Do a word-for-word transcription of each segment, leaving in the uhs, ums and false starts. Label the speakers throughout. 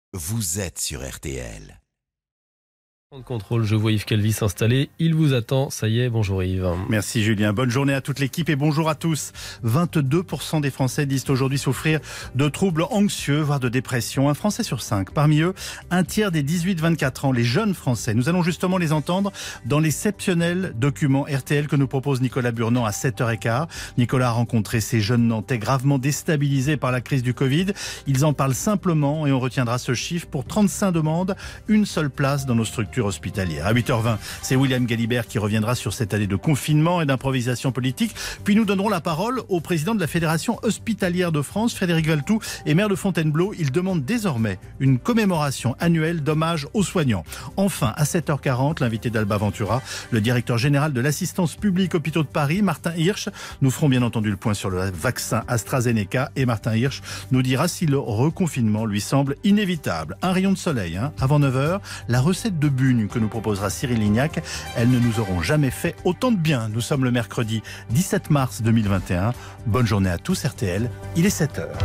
Speaker 1: Vous êtes sur R T L.
Speaker 2: De contrôle, je vois Yves Calvi s'installer. Il vous attend. Ça y est, bonjour Yves.
Speaker 3: Merci Julien. Bonne journée à toute l'équipe et bonjour à tous. vingt-deux pour cent des Français disent aujourd'hui souffrir de troubles anxieux, voire de dépression. Un Français sur cinq. Parmi eux, un tiers des dix-huit vingt-quatre ans, les jeunes Français. Nous allons justement les entendre dans l'exceptionnel document R T L que nous propose Nicolas Burnand à sept heures quinze. Nicolas a rencontré ces jeunes Nantais gravement déstabilisés par la crise du Covid. Ils en parlent simplement et on retiendra ce chiffre. Pour trente-cinq demandes, une seule place dans nos structures hospitalière. À huit heures vingt, c'est William Galibert qui reviendra sur cette année de confinement et d'improvisation politique. Puis nous donnerons la parole au président de la Fédération hospitalière de France, Frédéric Valtou, et maire de Fontainebleau. Il demande désormais une commémoration annuelle d'hommage aux soignants. Enfin, à sept heures quarante, l'invité d'Alba Ventura, le directeur général de l'assistance publique hôpitaux de Paris, Martin Hirsch. Nous ferons bien entendu le point sur le vaccin AstraZeneca et Martin Hirsch nous dira si le reconfinement lui semble inévitable. Un rayon de soleil, hein. Avant neuf heures, la recette de Bune que nous proposera Cyril Lignac. Elles ne nous auront jamais fait autant de bien. Nous sommes le mercredi dix-sept mars deux mille vingt et un. Bonne journée à tous R T L. Il est sept heures.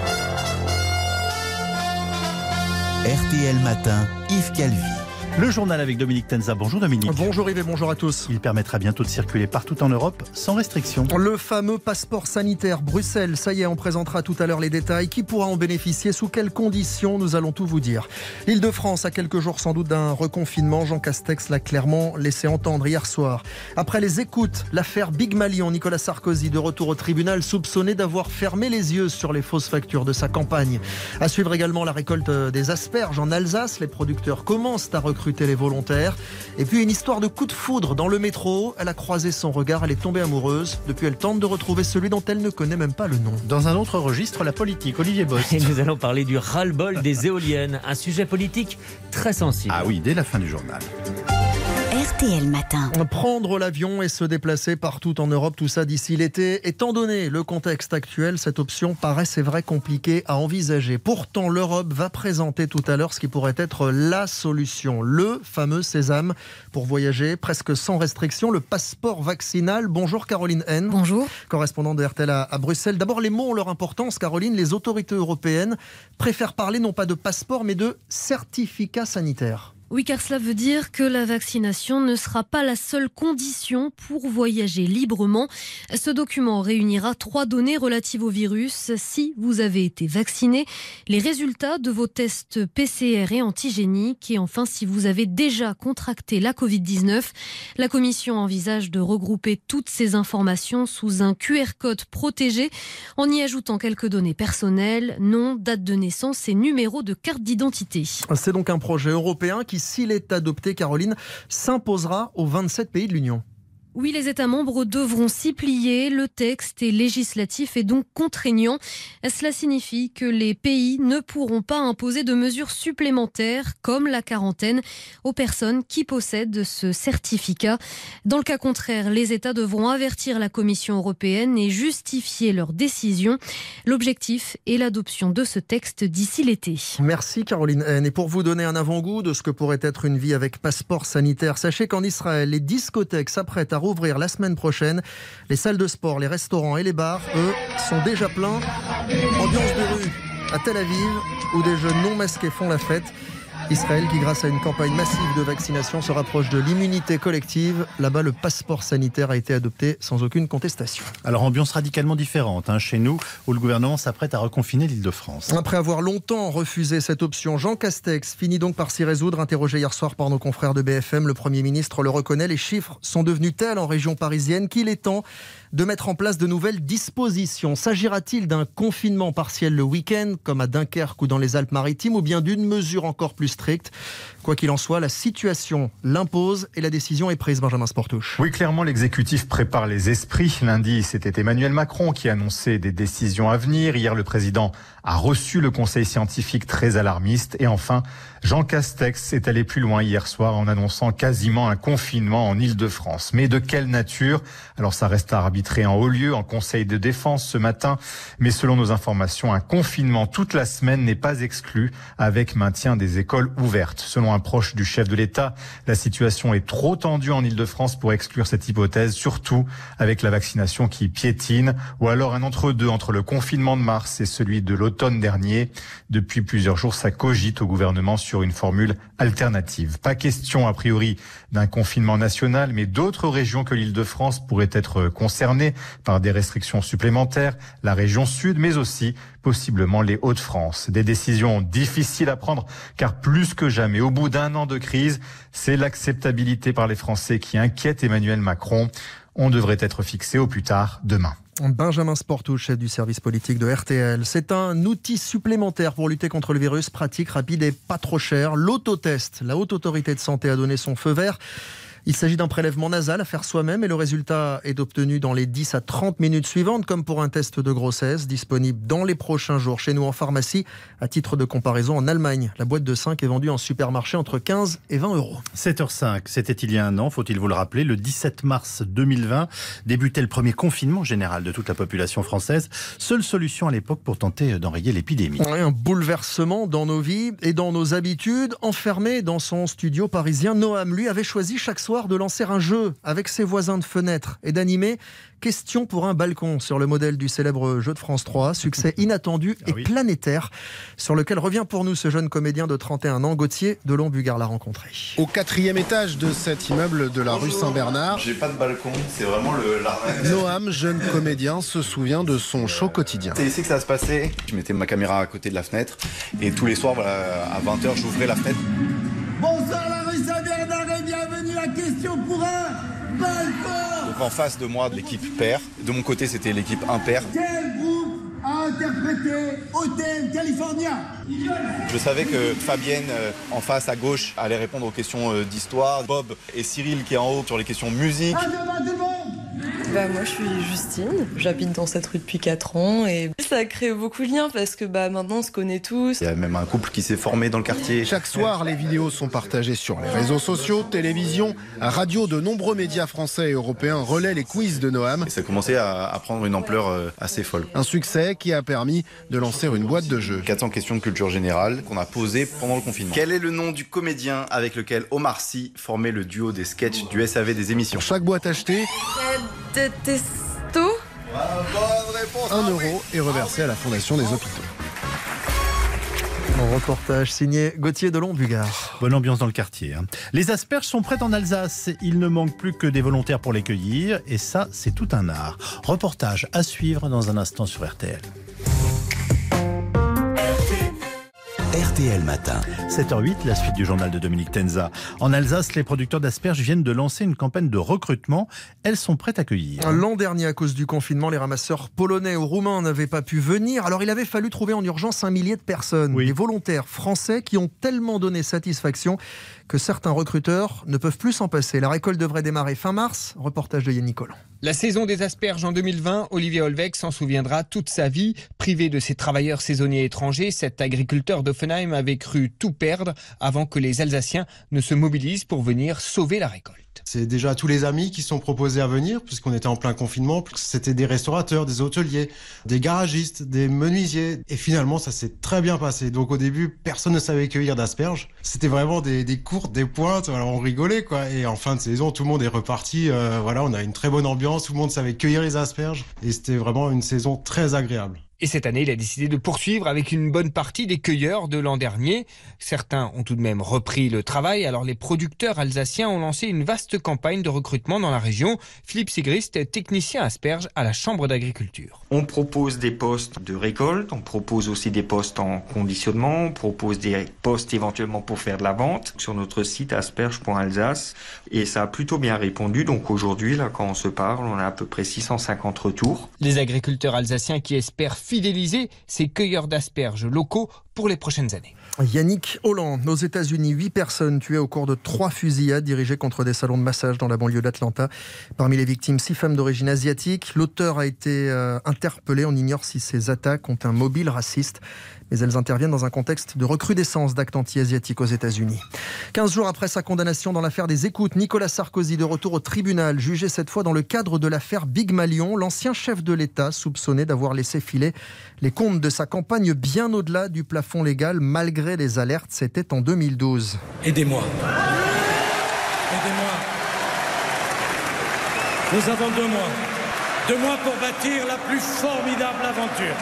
Speaker 1: R T L Matin, Yves Calvi.
Speaker 3: Le journal avec Dominique Tenza. Bonjour Dominique.
Speaker 4: Bonjour Yves et bonjour à tous.
Speaker 3: Il permettra bientôt de circuler partout en Europe sans restriction.
Speaker 4: Le fameux passeport sanitaire Bruxelles, ça y est, on présentera tout à l'heure les détails. Qui pourra en bénéficier, sous quelles conditions, nous allons tout vous dire. L'Île-de-France a quelques jours sans doute d'un reconfinement. Jean Castex l'a clairement laissé entendre hier soir. Après les écoutes, l'affaire Big Malion, Nicolas Sarkozy de retour au tribunal, soupçonné d'avoir fermé les yeux sur les fausses factures de sa campagne. À suivre également la récolte des asperges en Alsace. Les producteurs commencent à recruter les volontaires. Et puis une histoire de coup de foudre dans le métro. Elle a croisé son regard, elle est tombée amoureuse. Depuis, elle tente de retrouver celui dont elle ne connaît même pas le nom.
Speaker 3: Dans un autre registre, la politique. Olivier Bost.
Speaker 5: Et nous allons parler du ras-le-bol des éoliennes. Un sujet politique très sensible.
Speaker 3: Ah oui, dès la fin du journal.
Speaker 6: R T L Matin.
Speaker 4: Prendre l'avion et se déplacer partout en Europe, tout ça d'ici l'été. Étant donné le contexte actuel, cette option paraît, c'est vrai, compliquée à envisager. Pourtant, l'Europe va présenter tout à l'heure ce qui pourrait être la solution. Le fameux sésame pour voyager presque sans restriction, le passeport vaccinal. Bonjour Caroline Haine.
Speaker 7: Bonjour.
Speaker 4: Correspondante de R T L à, à Bruxelles. D'abord, les mots ont leur importance, Caroline. Les autorités européennes préfèrent parler non pas de passeport, mais de certificat sanitaire.
Speaker 7: Oui, car cela veut dire que la vaccination ne sera pas la seule condition pour voyager librement. Ce document réunira trois données relatives au virus. Si vous avez été vacciné, les résultats de vos tests P C R et antigéniques, et enfin si vous avez déjà contracté la covid dix-neuf. La Commission envisage de regrouper toutes ces informations sous un Q R code protégé, en y ajoutant quelques données personnelles, nom, date de naissance et numéro de carte d'identité.
Speaker 4: C'est donc un projet européen qui, s'il est adopté, Caroline, s'imposera aux vingt-sept pays de l'Union.
Speaker 7: Oui, les États membres devront s'y plier. Le texte est législatif et donc contraignant. Cela signifie que les pays ne pourront pas imposer de mesures supplémentaires, comme la quarantaine, aux personnes qui possèdent ce certificat. Dans le cas contraire, les États devront avertir la Commission européenne et justifier leur décision. L'objectif est l'adoption de ce texte d'ici l'été.
Speaker 4: Merci Caroline Haine. Et pour vous donner un avant-goût de ce que pourrait être une vie avec passeport sanitaire, sachez qu'en Israël, les discothèques s'apprêtent à rouvrir la semaine prochaine. Les salles de sport, les restaurants et les bars, eux, sont déjà pleins. Ambiance de rue à Tel Aviv, où des jeunes non masqués font la fête. Israël qui, grâce à une campagne massive de vaccination, se rapproche de l'immunité collective. Là-bas, le passeport sanitaire a été adopté sans aucune contestation.
Speaker 3: Alors, ambiance radicalement différente hein, chez nous, où le gouvernement s'apprête à reconfiner l'Île-de-France.
Speaker 4: Après avoir longtemps refusé cette option, Jean Castex finit donc par s'y résoudre. Interrogé hier soir par nos confrères de B F M, le Premier ministre le reconnaît. Les chiffres sont devenus tels en région parisienne qu'il est temps de mettre en place de nouvelles dispositions. S'agira-t-il d'un confinement partiel le week-end, comme à Dunkerque ou dans les Alpes-Maritimes, ou bien d'une mesure encore plus stricte ? Quoi qu'il en soit, la situation l'impose et la décision est prise, Benjamin Sportouche.
Speaker 8: Oui, clairement, l'exécutif prépare les esprits. Lundi, c'était Emmanuel Macron qui annonçait des décisions à venir. Hier, le président a reçu le conseil scientifique très alarmiste. Et enfin, Jean Castex est allé plus loin hier soir en annonçant quasiment un confinement en Île-de-France. Mais de quelle nature ? Alors ça reste à arbitrer. arbitré en haut lieu en Conseil de défense ce matin. Mais selon nos informations, un confinement toute la semaine n'est pas exclu avec maintien des écoles ouvertes. Selon un proche du chef de l'État, la situation est trop tendue en Île-de-France pour exclure cette hypothèse, surtout avec la vaccination qui piétine, ou alors un entre-deux entre le confinement de mars et celui de l'automne dernier. Depuis plusieurs jours, ça cogite au gouvernement sur une formule alternative. Pas question, a priori, d'un confinement national, mais d'autres régions que l'Île-de-France pourraient être concernées par des restrictions supplémentaires, la région sud, mais aussi possiblement les Hauts-de-France. Des décisions difficiles à prendre, car plus que jamais, au bout d'un an de crise, c'est l'acceptabilité par les Français qui inquiète Emmanuel Macron. On devrait être fixé au plus tard demain.
Speaker 4: Benjamin Sportou, chef du service politique de R T L. C'est un outil supplémentaire pour lutter contre le virus, pratique, rapide et pas trop cher. L'autotest. La Haute Autorité de Santé a donné son feu vert. Il s'agit d'un prélèvement nasal à faire soi-même et le résultat est obtenu dans les dix à trente minutes suivantes, comme pour un test de grossesse, disponible dans les prochains jours chez nous en pharmacie. À titre de comparaison, en Allemagne, la boîte de cinq est vendue en supermarché entre quinze et vingt euros.
Speaker 3: sept heures cinq, c'était il y a un an, faut-il vous le rappeler, le dix-sept mars deux mille vingt, débutait le premier confinement général de toute la population française. Seule solution à l'époque pour tenter d'enrayer l'épidémie.
Speaker 4: Un bouleversement dans nos vies et dans nos habitudes. Enfermé dans son studio parisien, Noam, lui, avait choisi chaque soir de lancer un jeu avec ses voisins de fenêtre et d'animer Question pour un balcon sur le modèle du célèbre jeu de France trois, succès inattendu et ah oui. planétaire, sur lequel revient pour nous ce jeune comédien de trente et un ans, Gauthier Delon-Bugard l'a rencontré.
Speaker 9: Au quatrième étage de cet immeuble de la rue Saint-Bernard.
Speaker 10: J'ai pas de balcon, c'est vraiment le l'arnaque.
Speaker 9: Noam, jeune comédien, se souvient de son show quotidien.
Speaker 10: C'est ici que ça se passait. Je mettais ma caméra à côté de la fenêtre et tous les soirs, voilà, à vingt heures, j'ouvrais la fenêtre.
Speaker 11: Bonsoir la rue Saint-Bernard et bienvenue à Question pour un balcon.
Speaker 10: Donc en face de moi, l'équipe pair. De mon côté, c'était l'équipe impair.
Speaker 11: Quel groupe a interprété Hotel California?
Speaker 10: Je savais que Fabienne, euh, en face à gauche, allait répondre aux questions euh, d'histoire. Bob et Cyril, qui est en haut, sur les questions musique.
Speaker 11: À demain tout le monde.
Speaker 12: Bah moi je suis Justine, j'habite dans cette rue depuis quatre ans et ça a créé beaucoup de liens parce que bah maintenant on se connaît tous.
Speaker 10: Il y a même un couple qui s'est formé dans le quartier.
Speaker 9: Chaque soir, les vidéos sont partagées sur les réseaux sociaux, télévision, radio. De nombreux médias français et européens relaient les quiz de Noam.
Speaker 10: Et ça commençait à, à prendre une ampleur assez folle.
Speaker 9: Un succès qui a permis de lancer une boîte de jeux.
Speaker 10: quatre cents questions de culture générale qu'on a posées pendant le confinement. Quel est le nom du comédien avec lequel Omar Sy formait le duo des sketchs du S A V des émissions?
Speaker 9: Pour chaque boîte achetée,
Speaker 12: Testo
Speaker 9: un euro est reversé à la Fondation des hôpitaux.
Speaker 4: Mon reportage signé Gauthier Delon-Bugard.
Speaker 3: Bonne ambiance dans le quartier. Hein. Les asperges sont prêtes en Alsace. Il ne manque plus que des volontaires pour les cueillir. Et ça, c'est tout un art. Reportage à suivre dans un instant sur R T L.
Speaker 1: R T L Matin.
Speaker 3: sept heures huit, la suite du journal de Dominique Tenza. En Alsace, les producteurs d'asperges viennent de lancer une campagne de recrutement. Elles sont prêtes à cueillir.
Speaker 4: L'an dernier, à cause du confinement, les ramasseurs polonais ou roumains n'avaient pas pu venir. Alors il avait fallu trouver en urgence un millier de personnes. Oui. Des volontaires français qui ont tellement donné satisfaction que certains recruteurs ne peuvent plus s'en passer. La récolte devrait démarrer fin mars. Reportage de Yannick Collant.
Speaker 13: La saison des asperges en deux mille vingt, Olivier Holweck s'en souviendra toute sa vie. Privé de ses travailleurs saisonniers étrangers, cet agriculteur d'Offenheim avait cru tout perdre avant que les Alsaciens ne se mobilisent pour venir sauver la récolte.
Speaker 14: C'est déjà tous les amis qui sont proposés à venir, puisqu'on était en plein confinement. C'était des restaurateurs, des hôteliers, des garagistes, des menuisiers. Et finalement, ça s'est très bien passé. Donc au début, personne ne savait cueillir d'asperges. C'était vraiment des, des courtes, des pointes. Alors on rigolait, quoi. Et en fin de saison, tout le monde est reparti. Euh, voilà, on a une très bonne ambiance. Tout le monde savait cueillir les asperges. Et c'était vraiment une saison très agréable.
Speaker 13: Et cette année, il a décidé de poursuivre avec une bonne partie des cueilleurs de l'an dernier. Certains ont tout de même repris le travail. Alors les producteurs alsaciens ont lancé une vaste campagne de recrutement dans la région. Philippe Sigrist, technicien asperges à la Chambre d'agriculture.
Speaker 15: On propose des postes de récolte, on propose aussi des postes en conditionnement, on propose des postes éventuellement pour faire de la vente sur notre site asperges point alsace. Et ça a plutôt bien répondu. Donc aujourd'hui, là, quand on se parle, on a à peu près six cent cinquante retours.
Speaker 13: Les agriculteurs alsaciens qui espèrent fidéliser ces cueilleurs d'asperges locaux pour les prochaines années.
Speaker 4: Yannick Holland, aux États-Unis, huit personnes tuées au cours de trois fusillades dirigées contre des salons de massage dans la banlieue d'Atlanta. Parmi les victimes, six femmes d'origine asiatique. L'auteur a été euh, interpellé. On ignore si ces attaques ont un mobile raciste, mais elles interviennent dans un contexte de recrudescence d'actes anti-asiatiques aux États-Unis. quinze jours après sa condamnation dans l'affaire des écoutes, Nicolas Sarkozy de retour au tribunal, jugé cette fois dans le cadre de l'affaire Big Malion. L'ancien chef de l'État soupçonné d'avoir laissé filer les comptes de sa campagne bien au-delà du plafond légal, malgré les alertes. C'était en deux mille douze.
Speaker 16: Aidez-moi. Aidez-moi. Nous avons deux mois. Deux mois pour bâtir la plus formidable aventure.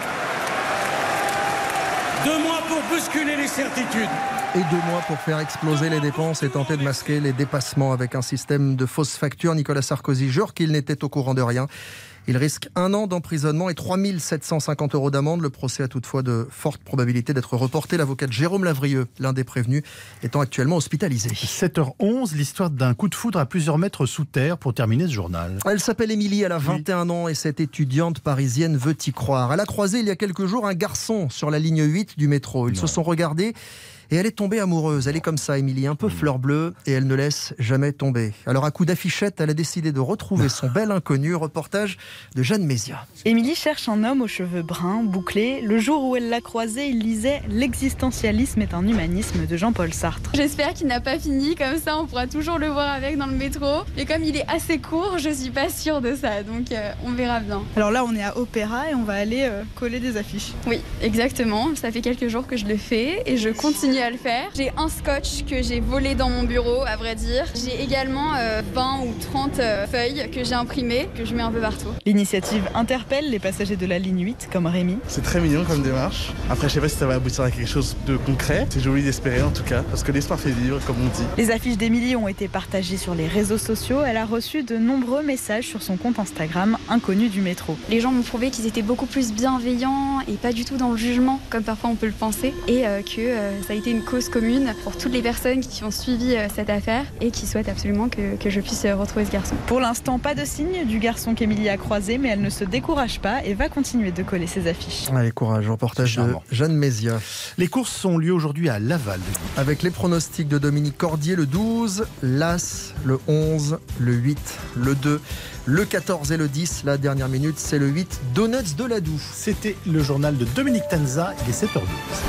Speaker 16: Deux mois pour bousculer les certitudes.
Speaker 4: Et deux mois pour faire exploser les dépenses et tenter de masquer les dépassements avec un système de fausses factures. Nicolas Sarkozy jure qu'il n'était au courant de rien. Il risque un an d'emprisonnement et trois mille sept cent cinquante euros d'amende. Le procès a toutefois de fortes probabilités d'être reporté. L'avocat de Jérôme Lavrieux, l'un des prévenus, étant actuellement hospitalisé.
Speaker 3: sept heures onze, l'histoire d'un coup de foudre à plusieurs mètres sous terre pour terminer ce journal.
Speaker 4: Elle s'appelle Émilie, elle a vingt et un ans et cette étudiante parisienne veut y croire. Elle a croisé il y a quelques jours un garçon sur la ligne huit du métro. Ils non. se sont regardés. Et elle est tombée amoureuse. Elle est comme ça, Émilie, un peu fleur bleue, et elle ne laisse jamais tomber. Alors, à coup d'affichette, elle a décidé de retrouver son bel inconnu. Reportage de Jeanne Mézia.
Speaker 17: Émilie cherche un homme aux cheveux bruns, bouclés. Le jour où elle l'a croisé, il lisait « L'existentialisme est un humanisme » de Jean-Paul Sartre.
Speaker 18: J'espère qu'il n'a pas fini, comme ça on pourra toujours le voir avec dans le métro. Et comme il est assez court, je suis pas sûre de ça, donc euh, on verra bien.
Speaker 17: Alors là, on est à Opéra et on va aller euh, coller des affiches.
Speaker 18: Oui, exactement. Ça fait quelques jours que je le fais et je continue à le faire. J'ai un scotch que j'ai volé dans mon bureau, à vrai dire. J'ai également euh, vingt ou trente euh, feuilles que j'ai imprimées, que je mets un peu partout.
Speaker 17: L'initiative interpelle les passagers de la ligne huit, comme Rémi.
Speaker 19: C'est très mignon comme démarche. Après, je sais pas si ça va aboutir à quelque chose de concret. C'est joli d'espérer en tout cas, parce que l'espoir fait vivre, comme on dit.
Speaker 17: Les affiches d'Émilie ont été partagées sur les réseaux sociaux. Elle a reçu de nombreux messages sur son compte Instagram, Inconnu du métro.
Speaker 18: Les gens m'ont prouvé qu'ils étaient beaucoup plus bienveillants et pas du tout dans le jugement, comme parfois on peut le penser, et euh, que euh, ça a été une cause commune pour toutes les personnes qui ont suivi euh, cette affaire et qui souhaitent absolument que, que je puisse euh, retrouver ce garçon.
Speaker 17: Pour l'instant, pas de signe du garçon qu'Émilie a croisé, mais elle ne se décourage pas et va continuer de coller ses affiches.
Speaker 4: Allez, courage. Reportage de Jeanne Mézia.
Speaker 3: Les courses ont lieu aujourd'hui à Laval.
Speaker 4: Avec les pronostics de Dominique Cordier, le douze, l'As, le onze, le huit, le deux, le quatorze et le dix. La dernière minute, c'est le huit, Donuts de Ladoux.
Speaker 3: C'était le journal de Dominique Tanza, il est sept heures douze.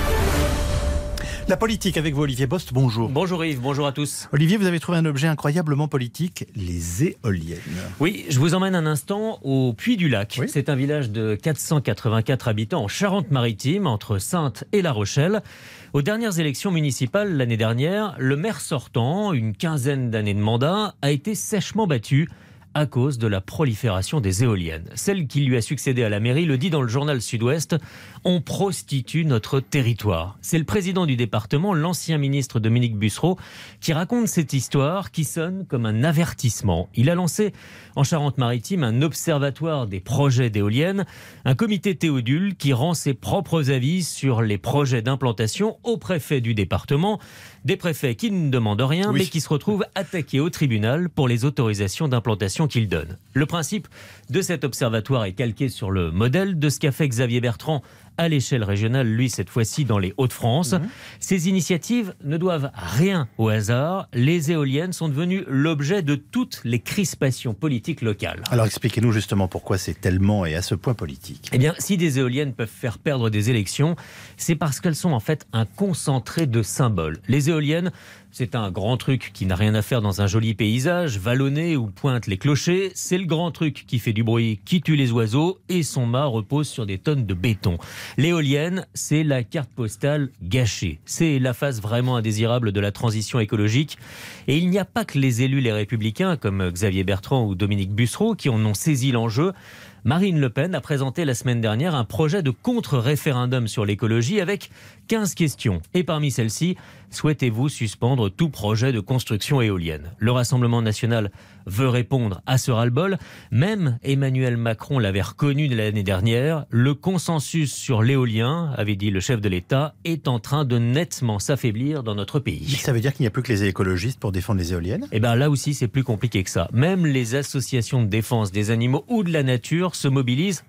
Speaker 3: La politique avec vous, Olivier Bost, bonjour.
Speaker 5: Bonjour Yves, bonjour à tous.
Speaker 3: Olivier, vous avez trouvé un objet incroyablement politique, les éoliennes.
Speaker 5: Oui, je vous emmène un instant au Puy-du-Lac. Oui. C'est un village de quatre cent quatre-vingt-quatre habitants en Charente-Maritime, entre Saintes et La Rochelle. Aux dernières élections municipales l'année dernière, le maire sortant, une quinzaine d'années de mandat, a été sèchement battu à cause de la prolifération des éoliennes. Celle qui lui a succédé à la mairie le dit dans le journal Sud-Ouest, on prostitue notre territoire. C'est le président du département, l'ancien ministre Dominique Bussereau, qui raconte cette histoire qui sonne comme un avertissement. Il a lancé en Charente-Maritime un observatoire des projets d'éoliennes, un comité Théodule qui rend ses propres avis sur les projets d'implantation au préfet du département. Des préfets qui ne demandent rien, oui. mais qui se retrouvent attaqués au tribunal pour les autorisations d'implantation qu'ils donnent. Le principe de cet observatoire est calqué sur le modèle de ce qu'a fait Xavier Bertrand à l'échelle régionale, lui cette fois-ci dans les Hauts-de-France. Mmh. Ces initiatives ne doivent rien au hasard. Les éoliennes sont devenues l'objet de toutes les crispations politiques locales.
Speaker 3: Alors expliquez-nous justement pourquoi c'est tellement et à ce point politique.
Speaker 5: Eh bien, si des éoliennes peuvent faire perdre des élections, c'est parce qu'elles sont en fait un concentré de symboles. Les éoliennes, c'est un grand truc qui n'a rien à faire dans un joli paysage, vallonné où pointent les clochers. C'est le grand truc qui fait du bruit, qui tue les oiseaux et son mât repose sur des tonnes de béton. L'éolienne, c'est la carte postale gâchée. C'est la phase vraiment indésirable de la transition écologique. Et il n'y a pas que les élus, les républicains, comme Xavier Bertrand ou Dominique Bussereau, qui en ont saisi l'enjeu. Marine Le Pen a présenté la semaine dernière un projet de contre-référendum sur l'écologie avec quinze questions. Et parmi celles-ci, souhaitez-vous suspendre tout projet de construction éolienne ? Le Rassemblement national veut répondre à ce ras-le-bol. Même Emmanuel Macron l'avait reconnu l'année dernière. Le consensus sur l'éolien, avait dit le chef de l'État, est en train de nettement s'affaiblir dans notre pays.
Speaker 3: Ça veut dire qu'il n'y a plus que les écologistes pour défendre les éoliennes ?
Speaker 5: Eh bien là aussi, c'est plus compliqué que ça. Même les associations de défense des animaux ou de la nature se mobilisent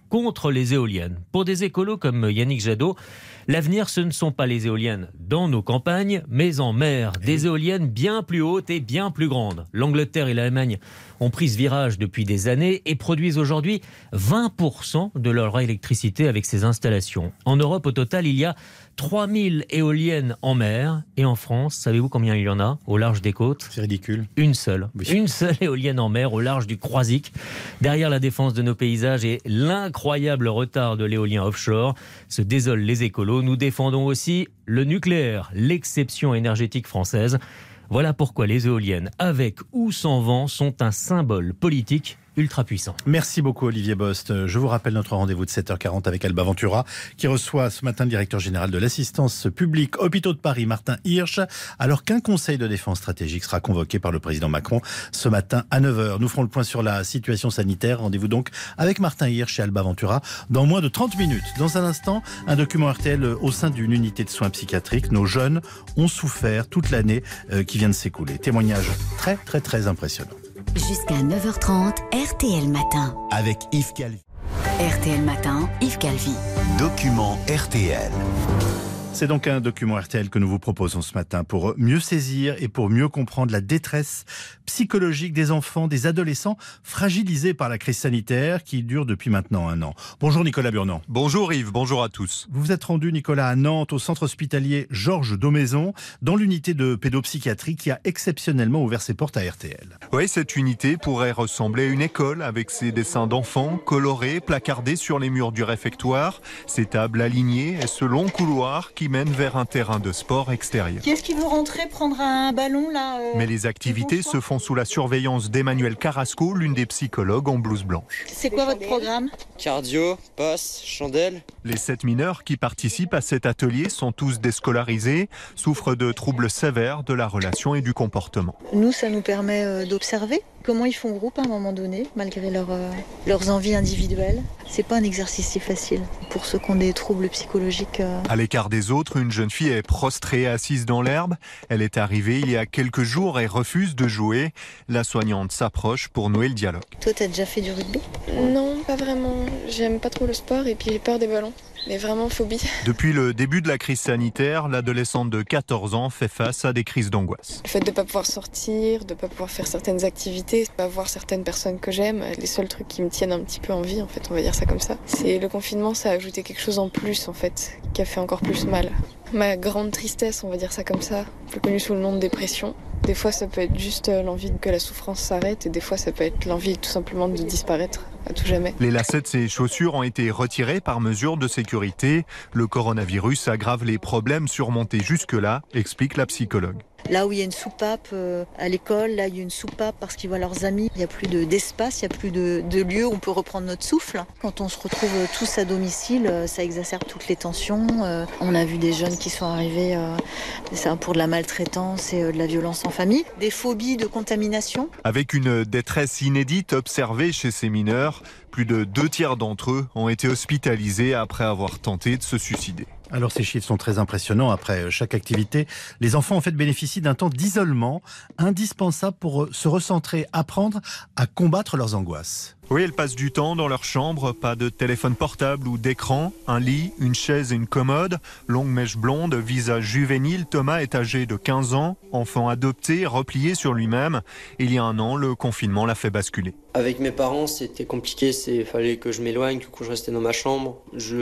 Speaker 5: contre les éoliennes. Pour des écolos comme Yannick Jadot, l'avenir, ce ne sont pas les éoliennes dans nos campagnes, mais en mer. Des éoliennes bien plus hautes et bien plus grandes. L'Angleterre et l'Allemagne ont pris ce virage depuis des années et produisent aujourd'hui vingt pour cent de leur électricité avec ces installations. En Europe, au total, il y a trois mille éoliennes en mer. Et en France, savez-vous combien il y en a au large des côtes ?
Speaker 3: C'est ridicule.
Speaker 5: Une seule. Oui. Une seule éolienne en mer au large du Croisic. Derrière la défense de nos paysages et l'incroyable retard de l'éolien offshore, se désolent les écolos. Nous défendons aussi le nucléaire, l'exception énergétique française. Voilà pourquoi les éoliennes, avec ou sans vent, sont un symbole politique ultra puissant.
Speaker 3: Merci beaucoup Olivier Bost. Je vous rappelle notre rendez-vous de sept heures quarante avec Alba Ventura, qui reçoit ce matin le directeur général de l'assistance publique Hôpitaux de Paris, Martin Hirsch, alors qu'un conseil de défense stratégique sera convoqué par le président Macron ce matin à neuf heures. Nous ferons le point sur la situation sanitaire. Rendez-vous donc avec Martin Hirsch et Alba Ventura dans moins de trente minutes. Dans un instant, un document R T L au sein d'une unité de soins psychiatriques. Nos jeunes ont souffert toute l'année qui vient de s'écouler. Témoignage très très très impressionnant.
Speaker 6: Jusqu'à neuf heures trente, R T L Matin.
Speaker 1: Avec Yves Calvi.
Speaker 6: R T L Matin, Yves Calvi.
Speaker 1: Document R T L.
Speaker 3: C'est donc un document R T L que nous vous proposons ce matin pour mieux saisir et pour mieux comprendre la détresse psychologique des enfants, des adolescents fragilisés par la crise sanitaire qui dure depuis maintenant un an. Bonjour Nicolas Burnand.
Speaker 20: Bonjour Yves, bonjour à tous.
Speaker 3: Vous vous êtes rendu, Nicolas, à Nantes, au centre hospitalier Georges Daumaison, dans l'unité de pédopsychiatrie qui a exceptionnellement ouvert ses portes à R T L.
Speaker 20: Oui, cette unité pourrait ressembler à une école avec ses dessins d'enfants colorés, placardés sur les murs du réfectoire, ses tables alignées et ce long couloir qui mène vers un terrain de sport extérieur.
Speaker 21: Qui est-ce qui veut rentrer prendre un ballon là euh,
Speaker 20: Mais les activités se font sous la surveillance d'Emmanuel Carrasco, l'une des psychologues en blouse blanche.
Speaker 21: C'est quoi votre programme ?
Speaker 22: Cardio, passe, chandelle.
Speaker 20: Les sept mineurs qui participent à cet atelier sont tous déscolarisés, souffrent de troubles sévères de la relation et du comportement.
Speaker 21: Nous, ça nous permet euh, d'observer comment ils font groupe à un moment donné, malgré leur, euh, leurs envies individuelles. C'est pas un exercice si facile pour ceux qui ont des troubles psychologiques. Euh...
Speaker 20: À l'écart des autres, une jeune fille est prostrée assise dans l'herbe. Elle est arrivée il y a quelques jours et refuse de jouer. La soignante s'approche pour nouer le dialogue.
Speaker 21: Toi, t'as déjà fait du rugby ?
Speaker 23: Non, pas vraiment. J'aime pas trop le sport et puis j'ai peur des ballons. Mais vraiment phobie.
Speaker 20: Depuis le début de la crise sanitaire, l'adolescente de quatorze ans fait face à des crises d'angoisse.
Speaker 23: Le fait de ne pas pouvoir sortir, de ne pas pouvoir faire certaines activités, de ne pas voir certaines personnes que j'aime, les seuls trucs qui me tiennent un petit peu en vie, en fait, on va dire ça comme ça. C'est le confinement, ça a ajouté quelque chose en plus, en fait, qui a fait encore plus mal. Ma grande tristesse, on va dire ça comme ça, plus connue sous le nom de dépression. Des fois, ça peut être juste l'envie que la souffrance s'arrête et des fois, ça peut être l'envie tout simplement de disparaître à tout jamais.
Speaker 20: Les lacets de ses chaussures ont été retirés par mesure de sécurité. Le coronavirus aggrave les problèmes surmontés jusque-là, explique la psychologue.
Speaker 21: Là où il y a une soupape euh, à l'école, là il y a une soupape parce qu'ils voient leurs amis. Il n'y a plus de, d'espace, il n'y a plus de, de lieu où on peut reprendre notre souffle. Quand on se retrouve tous à domicile, euh, ça exacerbe toutes les tensions. Euh, on a vu des jeunes qui sont arrivés euh, ça, pour de la maltraitance et euh, de la violence en famille. Des phobies de contamination.
Speaker 20: Avec une détresse inédite observée chez ces mineurs, plus de deux tiers d'entre eux ont été hospitalisés après avoir tenté de se suicider.
Speaker 3: Alors ces chiffres sont très impressionnants. Après chaque activité, les enfants en fait bénéficient d'un temps d'isolement indispensable pour se recentrer, apprendre à combattre leurs angoisses.
Speaker 20: Oui, elles passent du temps dans leur chambre, pas de téléphone portable ou d'écran, un lit, une chaise et une commode, longue mèche blonde, visage juvénile. Thomas est âgé de quinze ans, enfant adopté, replié sur lui-même. Il y a un an, le confinement l'a fait basculer.
Speaker 22: Avec mes parents, c'était compliqué, il fallait que je m'éloigne, du coup je restais dans ma chambre.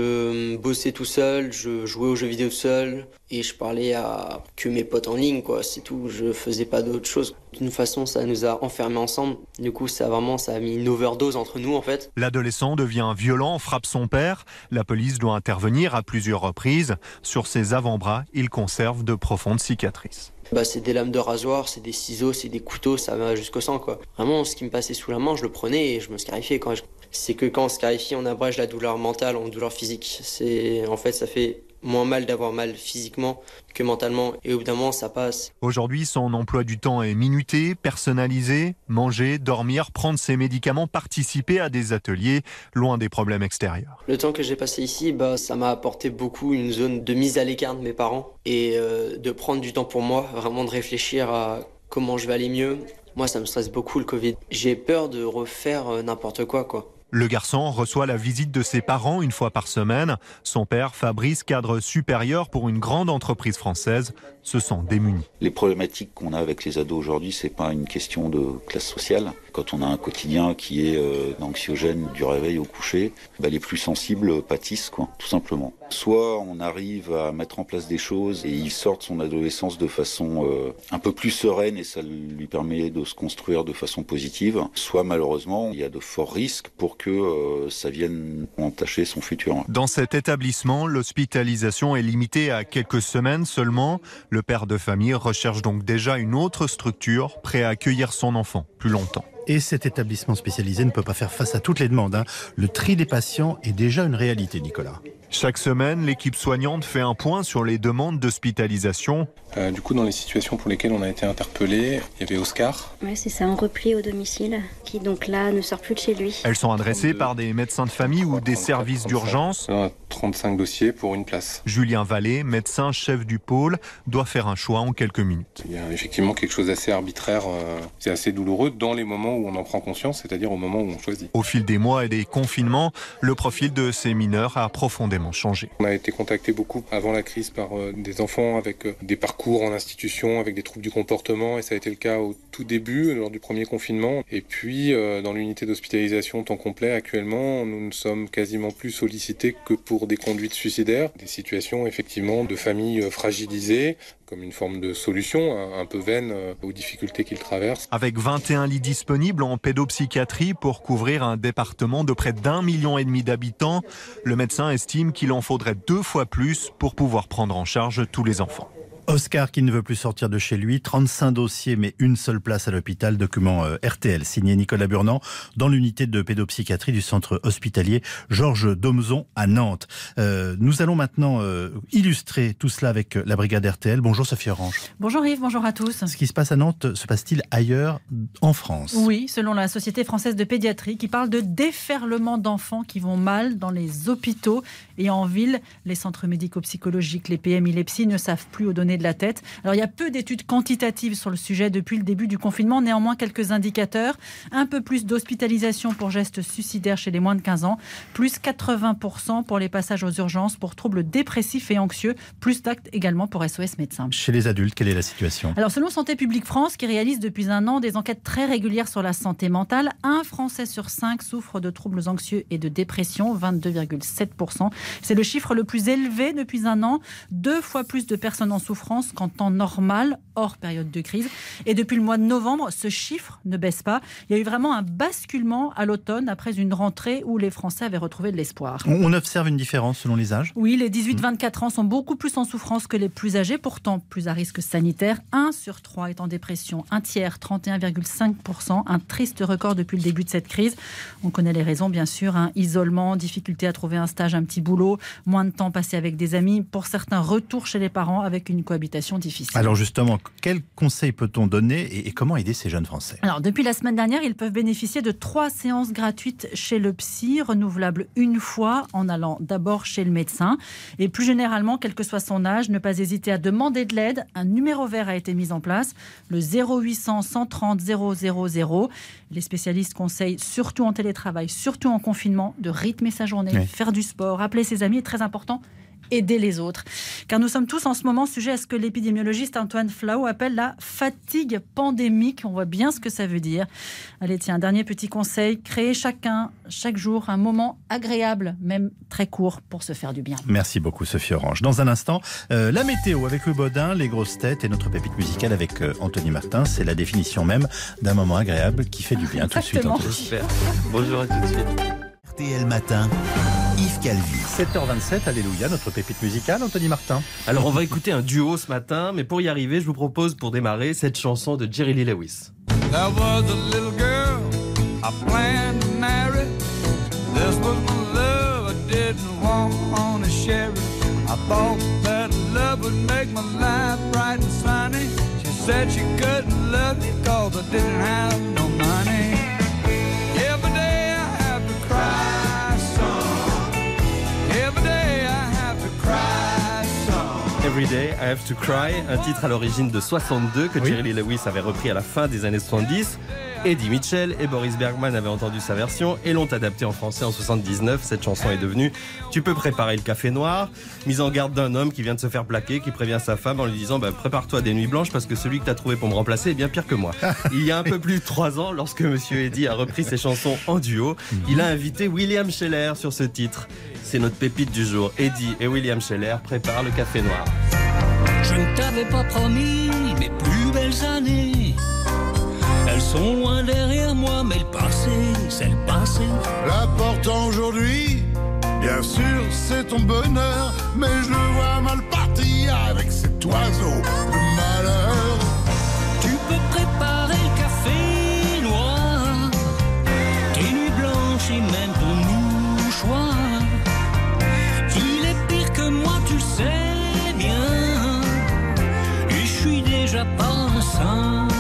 Speaker 22: Je bossais tout seul, je jouais aux jeux vidéo seul et je parlais à que mes potes en ligne, quoi, c'est tout, je faisais pas d'autre chose. D'une façon, ça nous a enfermés ensemble, du coup ça vraiment, ça a mis une overdose entre nous en fait.
Speaker 20: L'adolescent devient violent, frappe son père. La police doit intervenir à plusieurs reprises. Sur ses avant-bras, il conserve de profondes cicatrices.
Speaker 22: Bah, c'est des lames de rasoir, c'est des ciseaux, c'est des couteaux, ça va jusqu'au sang quoi. Vraiment, ce qui me passait sous la main, je le prenais et je me scarifiais. Quand je... C'est que quand on scarifie, on abrège la douleur mentale en douleur physique. C'est... En fait, ça fait moins mal d'avoir mal physiquement que mentalement et au bout d'un moment ça passe.
Speaker 20: Aujourd'hui, son emploi du temps est minuté, personnalisé, manger, dormir, prendre ses médicaments, participer à des ateliers, loin des problèmes extérieurs.
Speaker 22: Le temps que j'ai passé ici, bah, ça m'a apporté beaucoup une zone de mise à l'écart de mes parents et euh, de prendre du temps pour moi, vraiment de réfléchir à comment je vais aller mieux. Moi, ça me stresse beaucoup le Covid. J'ai peur de refaire euh, n'importe quoi, quoi.
Speaker 20: Le garçon reçoit la visite de ses parents une fois par semaine. Son père, Fabrice, cadre supérieur pour une grande entreprise française, se sent démuni.
Speaker 2: Les problématiques qu'on a avec les ados aujourd'hui, c'est pas une question de classe sociale. Quand on a un quotidien qui est euh, anxiogène du réveil au coucher, bah, les plus sensibles pâtissent, quoi, tout simplement. Soit on arrive à mettre en place des choses et il sort de son adolescence de façon euh, un peu plus sereine et ça lui permet de se construire de façon positive. Soit malheureusement, il y a de forts risques pour que euh, ça vienne entacher son futur.
Speaker 20: Dans cet établissement, l'hospitalisation est limitée à quelques semaines seulement. Le père de famille recherche donc déjà une autre structure prêt à accueillir son enfant plus longtemps.
Speaker 3: Et cet établissement spécialisé ne peut pas faire face à toutes les demandes. Hein. Le tri des patients est déjà une réalité, Nicolas.
Speaker 20: Chaque semaine, l'équipe soignante fait un point sur les demandes d'hospitalisation.
Speaker 7: Euh, du coup, dans les situations pour lesquelles on a été interpellé, il y avait Oscar.
Speaker 8: Oui, c'est ça, un repli au domicile, qui donc là ne sort plus de chez lui.
Speaker 20: Elles sont adressées par des médecins de famille ou des services d'urgence.
Speaker 7: On a trente-cinq dossiers pour une place.
Speaker 20: Julien Vallée, médecin chef du pôle, doit faire un choix en quelques minutes.
Speaker 7: Il y a effectivement quelque chose d'assez arbitraire, euh, c'est assez douloureux dans les moments où on en prend conscience, c'est-à-dire au moment où on choisit.
Speaker 20: Au fil des mois et des confinements, le profil de ces mineurs a profondément changé.
Speaker 7: On a été contacté beaucoup avant la crise par euh, des enfants avec euh, des parcours en institution, avec des troubles du comportement, et ça a été le cas au tout début, lors du premier confinement. Et puis, euh, dans l'unité d'hospitalisation temps complet, actuellement, nous ne sommes quasiment plus sollicités que pour des conduites suicidaires, des situations effectivement de familles euh, fragilisées, comme une forme de solution un peu vaine aux difficultés qu'ils traversent.
Speaker 20: Avec vingt et un lits disponibles en pédopsychiatrie pour couvrir un département de près d'un million et demi d'habitants, le médecin estime qu'il en faudrait deux fois plus pour pouvoir prendre en charge tous les enfants.
Speaker 3: Oscar qui ne veut plus sortir de chez lui, trente-cinq dossiers mais une seule place à l'hôpital, document euh, R T L, signé Nicolas Burnand dans l'unité de pédopsychiatrie du centre hospitalier Georges Domzon à Nantes. Euh, nous allons maintenant euh, illustrer tout cela avec la brigade R T L. Bonjour Sophie Orange.
Speaker 24: Bonjour Yves, bonjour à tous.
Speaker 3: Ce qui se passe à Nantes, se passe-t-il ailleurs en France ?
Speaker 24: Oui, selon la Société française de pédiatrie qui parle de déferlement d'enfants qui vont mal dans les hôpitaux et en ville. Les centres médico-psychologiques, les P M I, les psy ne savent plus où donner de la tête. Alors il y a peu d'études quantitatives sur le sujet depuis le début du confinement, néanmoins quelques indicateurs. Un peu plus d'hospitalisation pour gestes suicidaires chez les moins de quinze ans, plus quatre-vingts pour cent pour les passages aux urgences pour troubles dépressifs et anxieux, plus d'actes également pour S O S Médecins.
Speaker 3: Chez les adultes, quelle est la situation ?
Speaker 24: Alors selon Santé publique France, qui réalise depuis un an des enquêtes très régulières sur la santé mentale, un Français sur cinq souffre de troubles anxieux et de dépression, vingt-deux virgule sept pour cent. C'est le chiffre le plus élevé depuis un an, deux fois plus de personnes en souffrance qu'en temps normal, hors période de crise. Et depuis le mois de novembre, ce chiffre ne baisse pas. Il y a eu vraiment un basculement à l'automne après une rentrée où les Français avaient retrouvé de l'espoir.
Speaker 3: On observe une différence selon les âges ?
Speaker 24: Oui, les dix-huit vingt-quatre ans sont beaucoup plus en souffrance que les plus âgés, pourtant plus à risque sanitaire. un sur trois est en dépression, un tiers, trente et un virgule cinq pour cent. Un triste record depuis le début de cette crise. On connaît les raisons, bien sûr. Hein. Isolement, difficulté à trouver un stage, un petit boulot, moins de temps passé avec des amis. Pour certains, retour chez les parents avec une cohabitation difficile.
Speaker 3: Alors justement, quels conseils peut-on donner et, et comment aider ces jeunes Français ?
Speaker 24: Alors depuis la semaine dernière, ils peuvent bénéficier de trois séances gratuites chez le psy, renouvelables une fois en allant d'abord chez le médecin. Et plus généralement, quel que soit son âge, ne pas hésiter à demander de l'aide. Un numéro vert a été mis en place, le zéro huit cents cent trente zéro zéro zéro. Les spécialistes conseillent, surtout en télétravail, surtout en confinement, de rythmer sa journée, oui. faire du sport, appeler ses amis, est très important. Aider les autres. Car nous sommes tous en ce moment sujets à ce que l'épidémiologiste Antoine Flau appelle la fatigue pandémique. On voit bien ce que ça veut dire. Allez, tiens, un dernier petit conseil. Créez chacun, chaque jour, un moment agréable, même très court, pour se faire du bien.
Speaker 3: Merci beaucoup, Sophie Orange. Dans un instant, euh, la météo avec Louis Baudin, les grosses têtes et notre pépite musicale avec euh, Anthony Martin. C'est la définition même d'un moment agréable qui fait du bien. Tout de suite, Anthony.
Speaker 25: Super. Bonjour à tout de suite.
Speaker 1: R T L Matin, Yves Calvi.
Speaker 3: sept heures vingt-sept, alléluia, notre pépite musicale, Anthony Martin.
Speaker 25: Alors on va écouter un duo ce matin, mais pour y arriver, je vous propose pour démarrer cette chanson de Jerry Lee Lewis.
Speaker 26: There was a little girl I planned to marry. This was my love, I didn't want to share it. I thought that love would make my life bright and sunny. She said she couldn't love me cause I didn't have no money. Every day I have to cry some. Every day I have to cry some.
Speaker 25: Every Day I Have to Cry, un titre à l'origine de soixante-deux que oui. Jerry Lee Lewis avait repris à la fin des années soixante-dix. Eddie Mitchell et Boris Bergman avaient entendu sa version et l'ont adaptée en français en soixante-dix-neuf. Cette chanson est devenue « Tu peux préparer le café noir », mise en garde d'un homme qui vient de se faire plaquer, qui prévient sa femme en lui disant bah, « Prépare-toi des nuits blanches parce que celui que tu as trouvé pour me remplacer est bien pire que moi ». Il y a un peu plus de trois ans, lorsque Monsieur Eddie a repris ses chansons en duo, il a invité William Scheller sur ce titre. C'est notre pépite du jour. Eddie et William Scheller préparent le café noir.
Speaker 9: Je ne t'avais pas promis mes plus belles années. Elles sont loin derrière moi, mais le passé, c'est le passé.
Speaker 10: L'important aujourd'hui, bien sûr, c'est ton bonheur. Mais je le vois mal parti avec cet oiseau de malheur.
Speaker 9: Tu peux préparer le café noir, tes nuits blanches et même ton mouchoir. Il est pire que moi, tu le sais bien. Et je suis déjà pas un saint.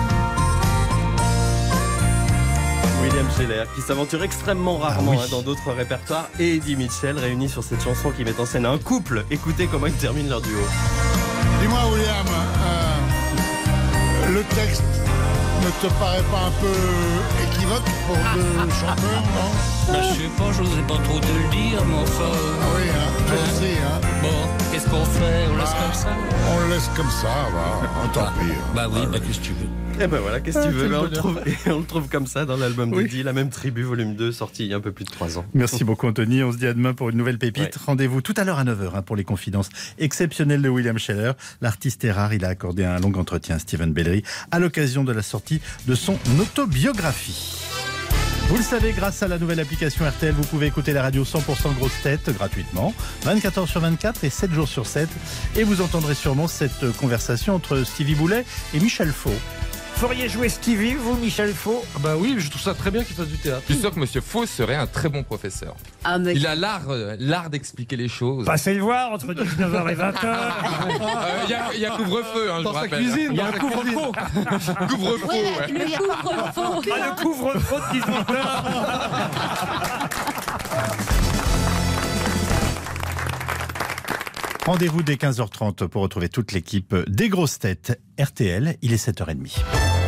Speaker 25: William Scheller, qui s'aventure extrêmement rarement
Speaker 3: ah oui.
Speaker 25: hein, dans d'autres répertoires, et Eddie Mitchell réunis sur cette chanson qui met en scène un couple. Écoutez comment ils terminent leur duo.
Speaker 10: Dis-moi, William, euh, le texte ne te paraît pas un peu équivoque pour deux chanteurs, non?
Speaker 9: Bah, je sais pas, j'osais pas trop te le dire, mais enfin...
Speaker 10: Ah oui, hein, toi
Speaker 9: hein
Speaker 10: aussi, hein.
Speaker 9: Bon, qu'est-ce qu'on fait? On laisse
Speaker 10: bah,
Speaker 9: comme ça?
Speaker 10: On le laisse comme ça, bah, on tant pis.
Speaker 9: Bah oui, bah qu'est-ce que tu veux?
Speaker 25: Et ben voilà, qu'est-ce que
Speaker 3: ah,
Speaker 25: tu veux, mais on, le
Speaker 3: bonheur.
Speaker 25: trouve, et on le trouve comme ça dans l'album
Speaker 3: oui.
Speaker 25: d'Eddie, la même tribu, volume deux, sorti il y a un peu plus de trois ans.
Speaker 3: Merci beaucoup Anthony, on se dit à demain pour une nouvelle pépite.
Speaker 25: Ouais.
Speaker 3: Rendez-vous tout à l'heure à neuf heures hein, pour les confidences exceptionnelles de William Scheller. L'artiste est rare, il a accordé un long entretien à Stephen Bellery à l'occasion de la sortie de son autobiographie. Vous le savez, grâce à la nouvelle application R T L, vous pouvez écouter la radio cent pour cent grosse tête gratuitement, vingt-quatre heures sur vingt-quatre et sept jours sur sept. Et vous entendrez sûrement cette conversation entre Stevie Boulet et Michel Faux.
Speaker 11: Feriez jouer Stevie, vous, Michel Faux?
Speaker 12: Bah oui, je trouve ça très bien qu'il fasse du théâtre.
Speaker 14: Je suis sûr que Monsieur Faux serait un très bon professeur.
Speaker 11: Ah, mais...
Speaker 14: Il a l'art, euh, l'art d'expliquer les choses.
Speaker 11: Passez le voir entre dix-neuf heures et vingt heures.
Speaker 14: Il euh, y, y a couvre-feu, hein, je
Speaker 12: Dans
Speaker 14: vous
Speaker 12: sa
Speaker 14: rappelle.
Speaker 12: cuisine,
Speaker 11: il y a un couvre-feu.
Speaker 14: Couvre-feu,
Speaker 11: ouais,
Speaker 14: ouais.
Speaker 11: Le couvre-feu. Ah, le couvre-feu de dix-neuf heures.
Speaker 3: Rendez-vous dès quinze heures trente pour retrouver toute l'équipe des grosses têtes R T L. Il est sept heures trente.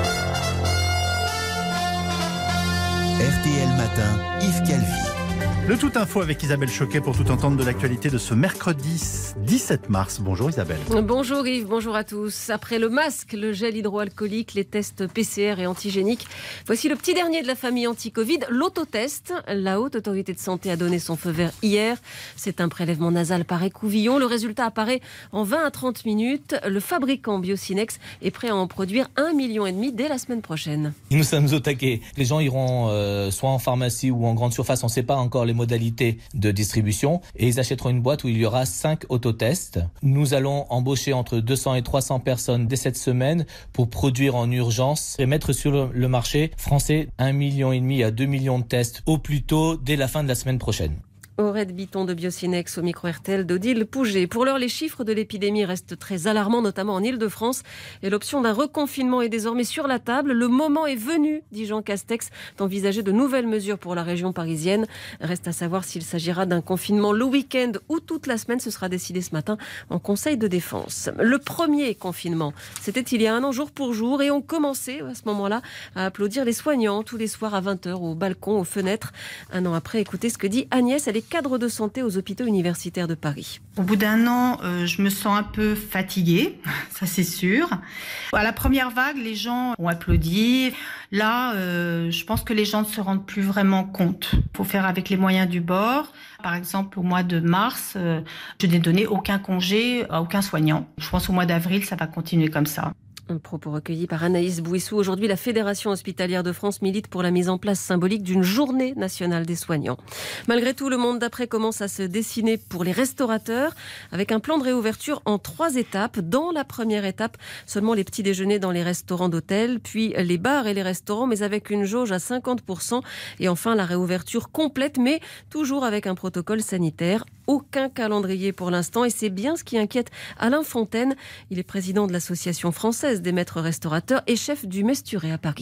Speaker 1: R T L Matin, Yves Calvi.
Speaker 3: Le Tout Info avec Isabelle Choquet pour tout entendre de l'actualité de ce mercredi dix-sept mars. Bonjour Isabelle.
Speaker 15: Bonjour Yves, bonjour à tous. Après le masque, le gel hydroalcoolique, les tests P C R et antigéniques, voici le petit dernier de la famille anti-Covid, l'autotest. La Haute Autorité de Santé a donné son feu vert hier. C'est un prélèvement nasal par écouvillon. Le résultat apparaît en vingt à trente minutes. Le fabricant Biocinex est prêt à en produire un million et demi dès la semaine prochaine.
Speaker 27: Nous sommes au taquet. Les gens iront euh, soit en pharmacie ou en grande surface, on ne sait pas encore les modalités de distribution, et ils achèteront une boîte où il y aura cinq autotests. Nous allons embaucher entre deux cents et trois cents personnes dès cette semaine pour produire en urgence et mettre sur le marché français un million et demi à deux millions de tests au plus tôt dès la fin de la semaine prochaine.
Speaker 15: Aurette Biton de Biocinex au micro R T L d'Odile Pouget. Pour l'heure, les chiffres de l'épidémie restent très alarmants, notamment en Ile-de-France. Et l'option d'un reconfinement est désormais sur la table. Le moment est venu, dit Jean Castex, d'envisager de nouvelles mesures pour la région parisienne. Reste à savoir s'il s'agira d'un confinement le week-end ou toute la semaine. Ce sera décidé ce matin en Conseil de défense. Le premier confinement, c'était il y a un an, jour pour jour. Et on commençait à ce moment-là à applaudir les soignants tous les soirs à vingt heures au balcon, aux fenêtres. Un an après, écoutez ce que dit Agnès. Elle est cadre de santé aux hôpitaux universitaires de Paris.
Speaker 28: Au bout d'un an, euh, je me sens un peu fatiguée, ça c'est sûr. À la première vague, les gens ont applaudi. Là, euh, je pense que les gens ne se rendent plus vraiment compte. Il faut faire avec les moyens du bord. Par exemple, au mois de mars, euh, je n'ai donné aucun congé à aucun soignant. Je pense au mois d'avril, ça va continuer comme ça.
Speaker 15: Un propos recueilli par Anaïs Bouissou. Aujourd'hui, la Fédération hospitalière de France milite pour la mise en place symbolique d'une journée nationale des soignants. Malgré tout, le monde d'après commence à se dessiner pour les restaurateurs avec un plan de réouverture en trois étapes. Dans la première étape, seulement les petits déjeuners dans les restaurants d'hôtel, puis les bars et les restaurants, mais avec une jauge à cinquante pour cent. Et enfin, la réouverture complète, mais toujours avec un protocole sanitaire. Aucun calendrier pour l'instant et c'est bien ce qui inquiète Alain Fontaine. Il est président de l'Association française des maîtres restaurateurs et chef du Mesturé à Paris.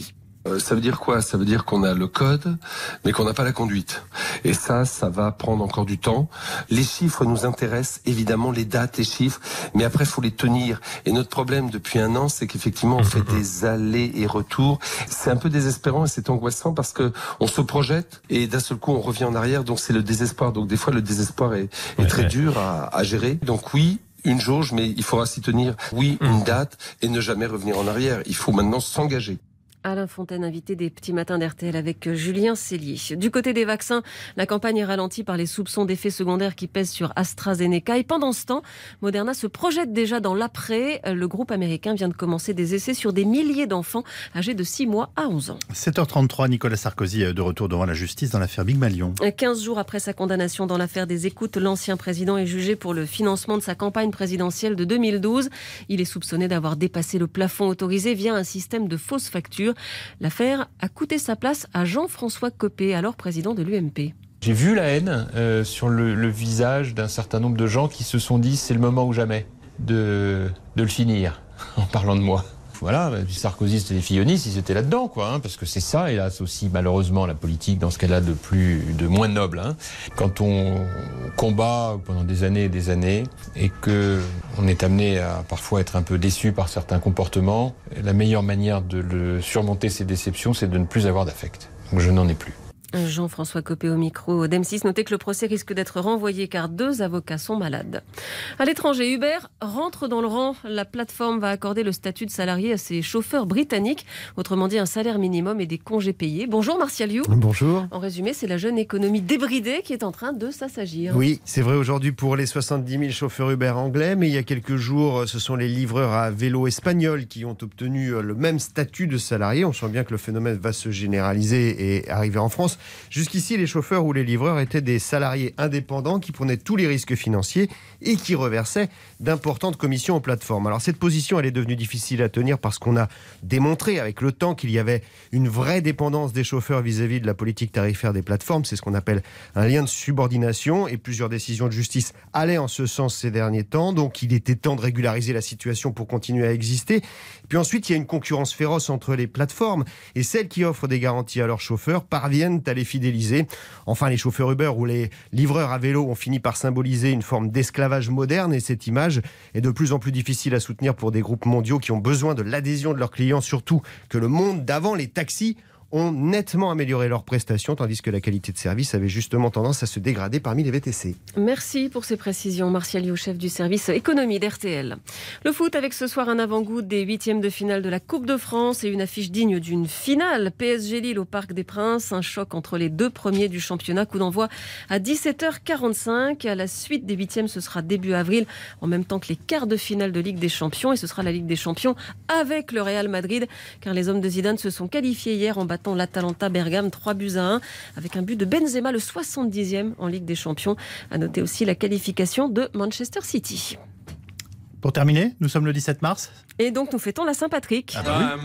Speaker 4: Euh, ça veut dire quoi? Ça veut dire qu'on a le code, mais qu'on n'a pas la conduite. Et ça, ça va prendre encore du temps. Les chiffres nous intéressent, évidemment, les dates, les chiffres, mais après, il faut les tenir. Et notre problème depuis un an, c'est qu'effectivement, on fait des allers et retours. C'est un peu désespérant et c'est angoissant parce que on se projette et d'un seul coup, on revient en arrière. Donc, c'est le désespoir. Donc, des fois, le désespoir est, est ouais, très ouais. dur à, à gérer. Donc, oui, une jauge, mais il faudra s'y tenir. Oui, une date et ne jamais revenir en arrière. Il faut maintenant s'engager.
Speaker 15: Alain Fontaine, invité des Petits Matins d'R T L avec Julien Cellier. Du côté des vaccins, la campagne est ralentie par les soupçons d'effets secondaires qui pèsent sur AstraZeneca. Et pendant ce temps, Moderna se projette déjà dans l'après. Le groupe américain vient de commencer des essais sur des milliers d'enfants âgés de six mois à onze ans.
Speaker 3: sept heures trente-trois, Nicolas Sarkozy de retour devant la justice dans l'affaire Big Malion.
Speaker 15: quinze jours après sa condamnation dans l'affaire des écoutes, l'ancien président est jugé pour le financement de sa campagne présidentielle de deux mille douze. Il est soupçonné d'avoir dépassé le plafond autorisé via un système de fausses factures. L'affaire a coûté sa place à Jean-François Copé, alors président de l'U M P.
Speaker 5: J'ai vu la haine euh, sur le, le visage d'un certain nombre de gens qui se sont dit c'est le moment ou jamais de, de le finir, en parlant de moi. Voilà, Sarkozy c'était des fillonistes, ils étaient là-dedans, quoi, hein, parce que c'est ça, hélas aussi, malheureusement, la politique dans ce qu'elle a de plus, de moins noble. Hein. Quand on combat pendant des années et des années, et que on est amené à parfois être un peu déçu par certains comportements, la meilleure manière de le surmonter ces déceptions, c'est de ne plus avoir d'affect. Donc je n'en ai plus.
Speaker 15: Jean-François Copé au micro d'M six. Notez que le procès risque d'être renvoyé car deux avocats sont malades. À l'étranger, Uber rentre dans le rang. La plateforme va accorder le statut de salarié à ses chauffeurs britanniques. Autrement dit, un salaire minimum et des congés payés. Bonjour Martial You.
Speaker 6: Bonjour.
Speaker 15: En résumé, c'est la jeune économie débridée qui est en train de s'assagir.
Speaker 6: Oui, c'est vrai aujourd'hui pour les soixante-dix mille chauffeurs Uber anglais, mais il y a quelques jours, ce sont les livreurs à vélo espagnols qui ont obtenu le même statut de salarié. On sent bien que le phénomène va se généraliser et arriver en France. Jusqu'ici, les chauffeurs ou les livreurs étaient des salariés indépendants qui prenaient tous les risques financiers et qui reversaient d'importantes commissions aux plateformes. Alors cette position, elle est devenue difficile à tenir parce qu'on a démontré avec le temps qu'il y avait une vraie dépendance des chauffeurs vis-à-vis de la politique tarifaire des plateformes. C'est ce qu'on appelle un lien de subordination et plusieurs décisions de justice allaient en ce sens ces derniers temps. Donc il était temps de régulariser la situation pour continuer à exister. Et puis ensuite, il y a une concurrence féroce entre les plateformes et celles qui offrent des garanties à leurs chauffeurs parviennent à les fidéliser. Enfin, les chauffeurs Uber ou les livreurs à vélo ont fini par symboliser une forme d'esclavage moderne et cette image est de plus en plus difficile à soutenir pour des groupes mondiaux qui ont besoin de l'adhésion de leurs clients, surtout que le monde d'avant, les taxis, ont nettement amélioré leurs prestations, tandis que la qualité de service avait justement tendance à se dégrader parmi les V T C.
Speaker 15: Merci pour ces précisions. Martial You, chef du service économie d'R T L. Le foot avec ce soir un avant-goût des huitièmes de finale de la Coupe de France et une affiche digne d'une finale. P S G Lille au Parc des Princes, un choc entre les deux premiers du championnat. Coup d'envoi à dix-sept heures quarante-cinq. À la suite des huitièmes, ce sera début avril, en même temps que les quarts de finale de Ligue des Champions. Et ce sera la Ligue des Champions avec le Real Madrid, car les hommes de Zidane se sont qualifiés hier en battant l'Atalanta Bergame trois buts à un avec un but de Benzema, le soixante-dixième en Ligue des Champions. À noter aussi la qualification de Manchester City.
Speaker 3: Pour terminer, nous sommes le dix-sept mars.
Speaker 15: Et donc nous fêtons la Saint-Patrick.
Speaker 3: Ah bah